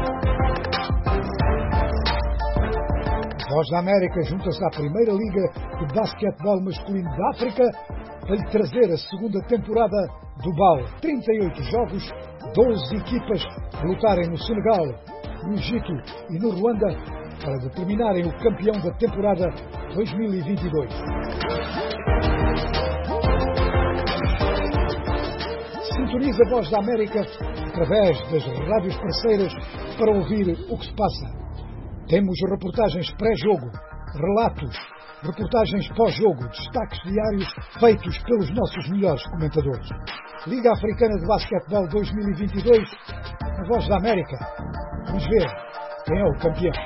A Voz da América junta-se à primeira Liga de Basquetebol Masculino da África para lhe trazer a segunda temporada do BAL. 38 jogos, 12 equipas a lutarem no Senegal, no Egito e no Ruanda para determinarem o campeão da temporada 2022. Sintoniza a Voz da América através das rádios parceiras para ouvir o que se passa. Temos reportagens pré-jogo, relatos, reportagens pós-jogo, destaques diários feitos pelos nossos melhores comentadores. Liga Africana de Basquetebol 2022, a Voz da América. Vamos ver quem é o campeão.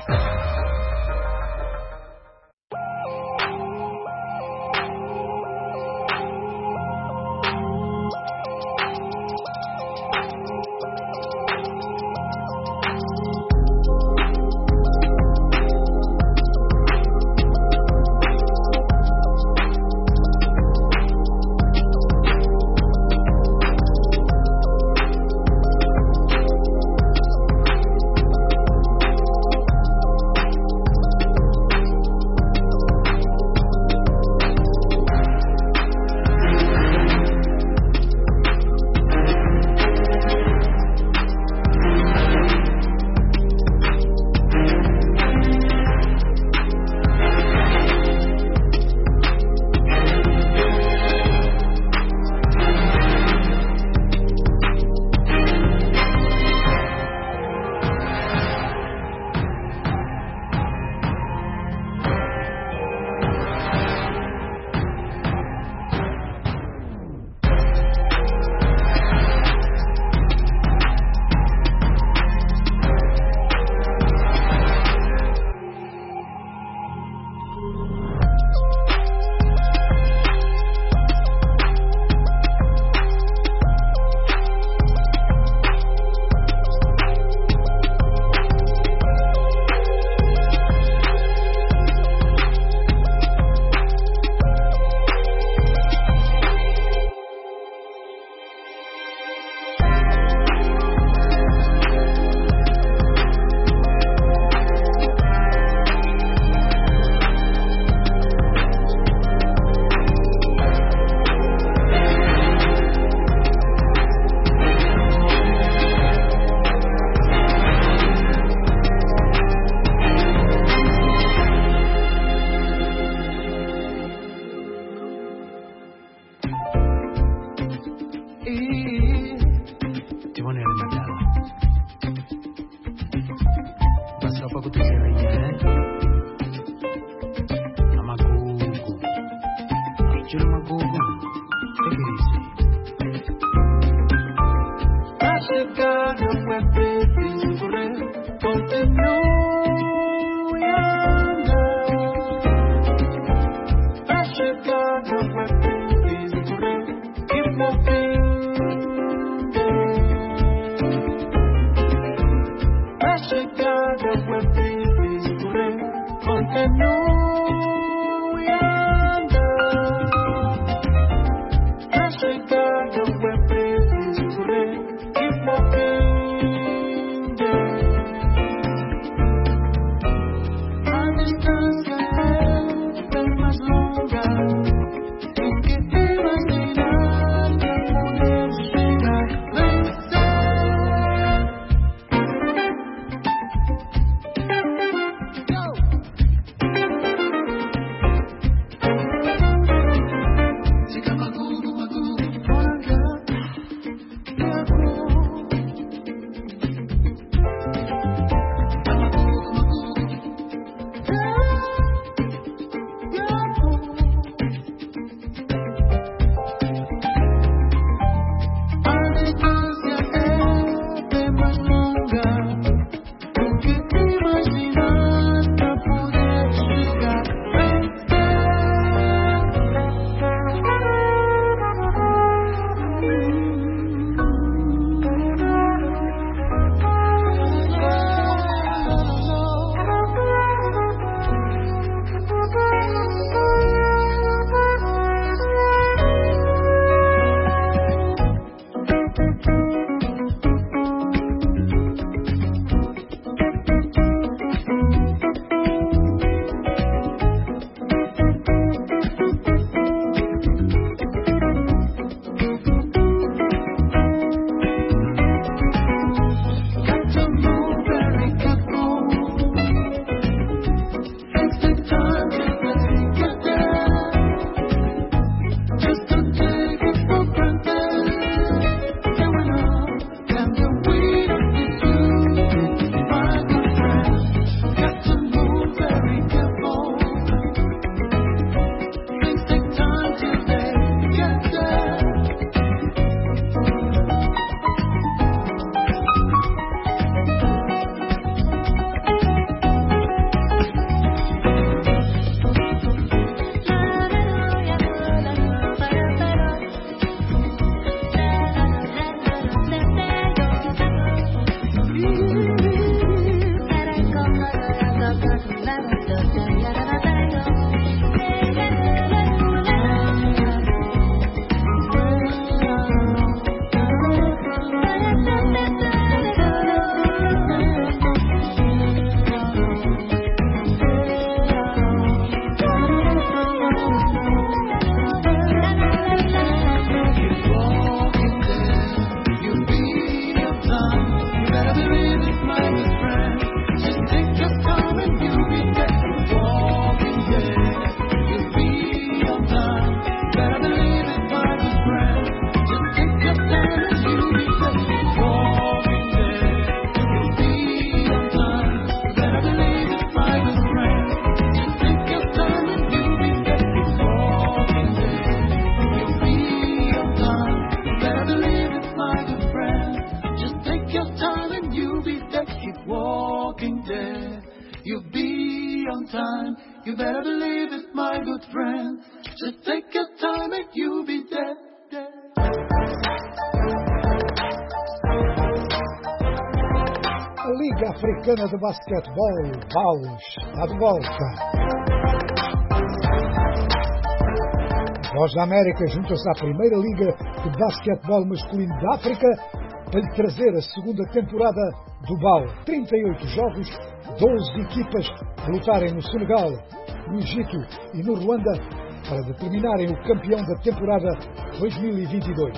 You better believe it, my good friend. Just take your time and you'll be there. A Liga Africana de Basquetebol, BAL, está de volta. A Voz da América junta-se à primeira Liga de Basquetebol Masculino da África para lhe trazer a segunda temporada do BAL. 38 jogos, 12 equipas a lutarem no Senegal, no Egito e no Ruanda para determinarem o campeão da temporada 2022.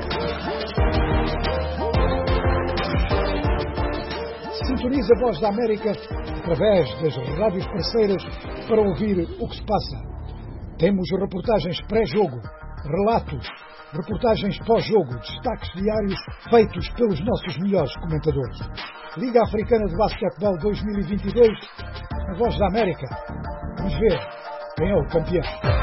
Sintoniza a Voz da América através das rádios parceiras para ouvir o que se passa. Temos reportagens pré-jogo, relatos, reportagens pós-jogo, destaques diários feitos pelos nossos melhores comentadores. Liga Africana de Basquetebol 2022, a Voz da América. Vamos ver quem é o campeão.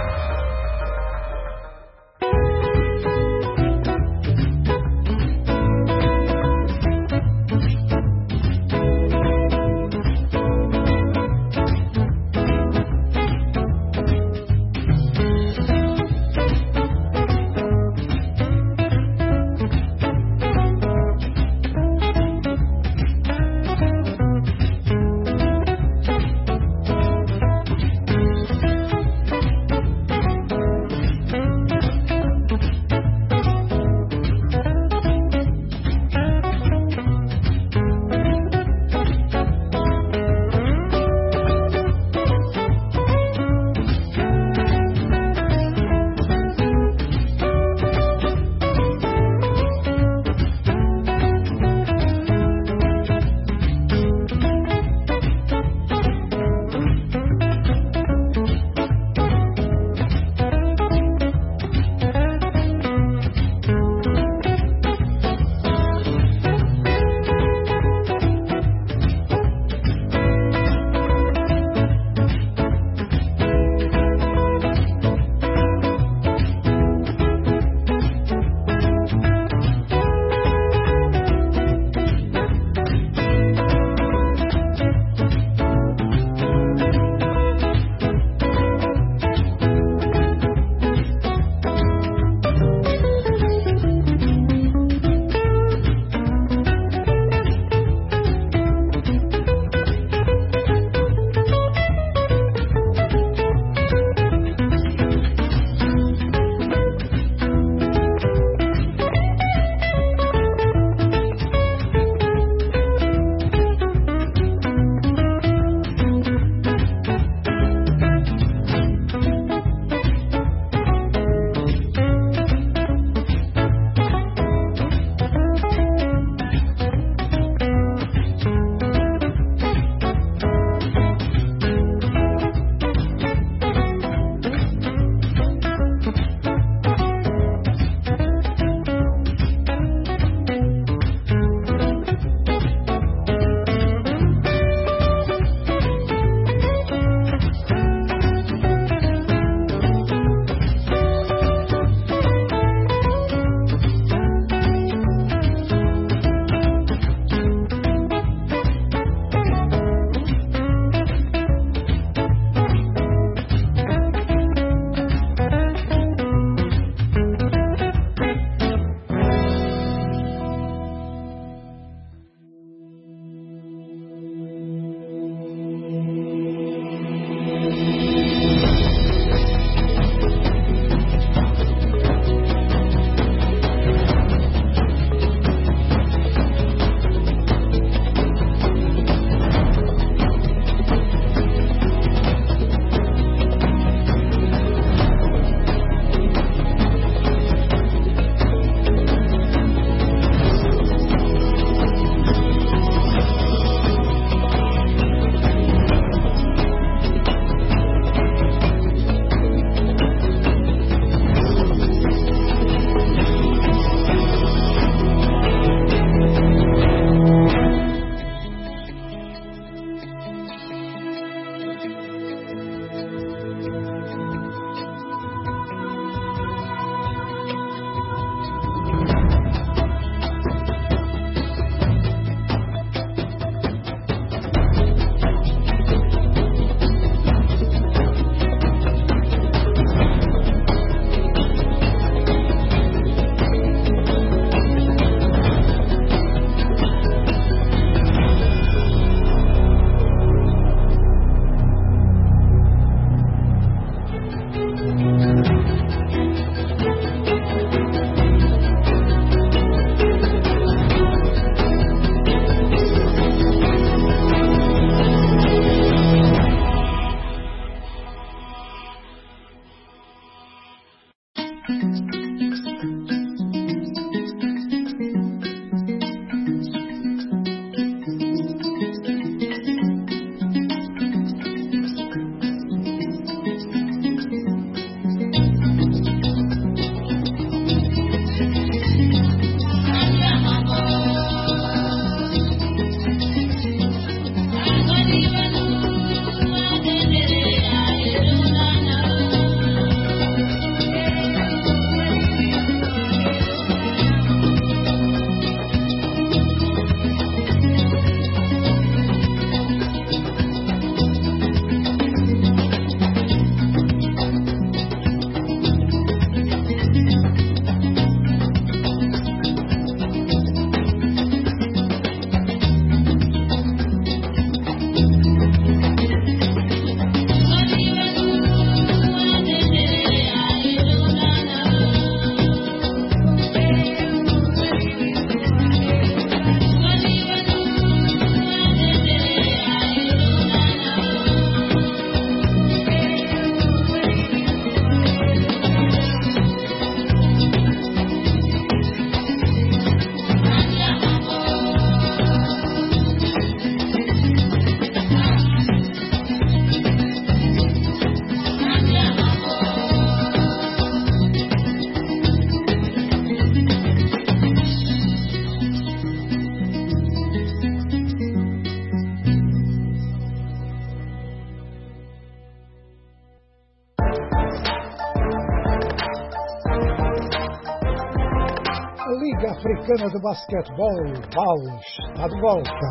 Liga Africana de Basquetebol, BAL, está de volta.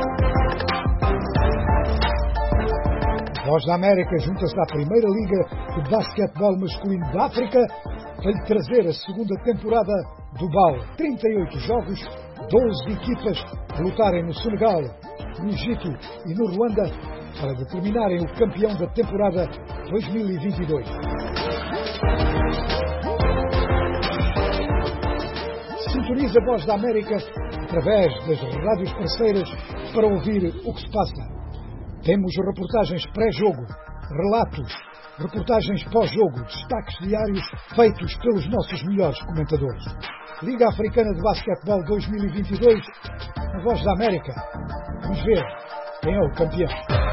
A Voz da América junta-se à primeira Liga de Basquetebol Masculino da África para lhe trazer a segunda temporada do BAL. 38 jogos, 12 equipas a lutarem no Senegal, no Egito e no Ruanda para determinarem o campeão da temporada 2022. Sintoniza a Voz da América através das rádios parceiras para ouvir o que se passa. Temos reportagens pré-jogo, relatos, reportagens pós-jogo, destaques diários feitos pelos nossos melhores comentadores. Liga Africana de Basquetebol 2022, a Voz da América. Vamos ver quem é o campeão.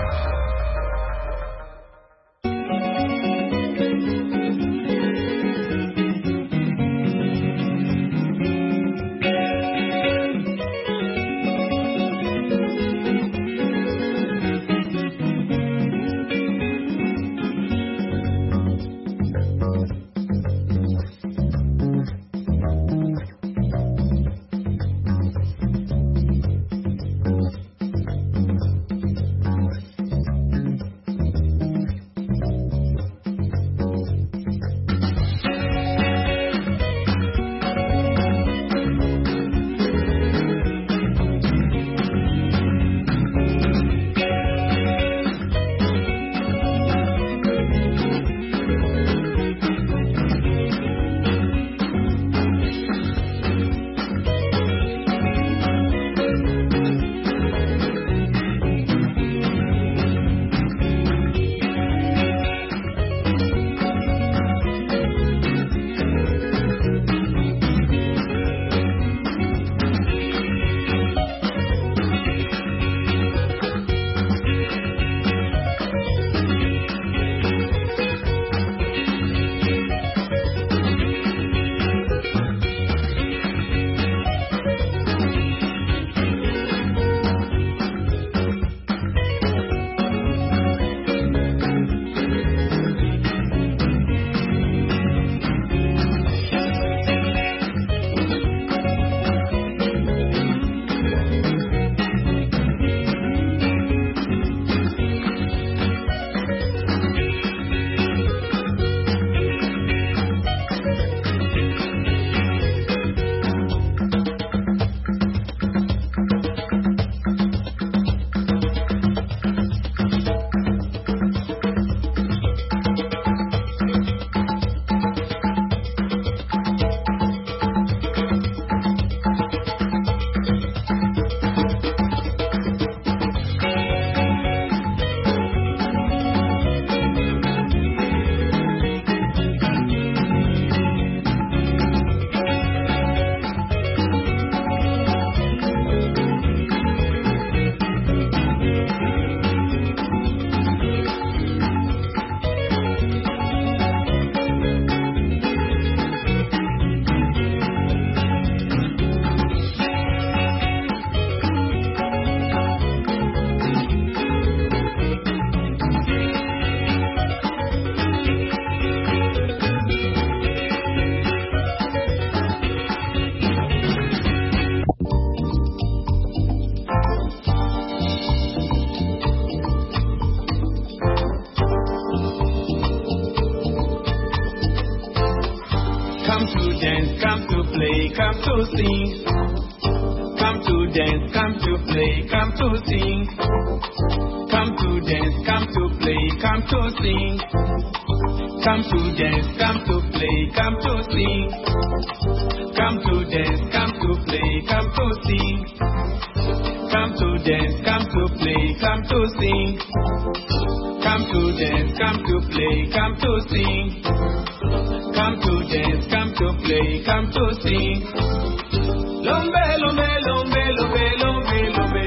play, come to sing. Come to dance, come to play, come to sing. Come to dance, come to play, come to sing. Come to dance, come to play, come to sing. Come to dance, come to play, come to sing. Come to dance, come to play, come to sing. Come to dance, come to play, come to sing. Come to dance, come to play, come to sing. Lombe, lombe, lombe, lombe, lombe, lombe.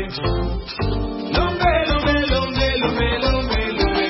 Lombe, lombe, lombe, lombe, lombe, lombe.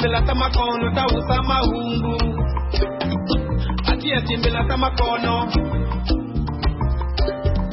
Timbela tamakono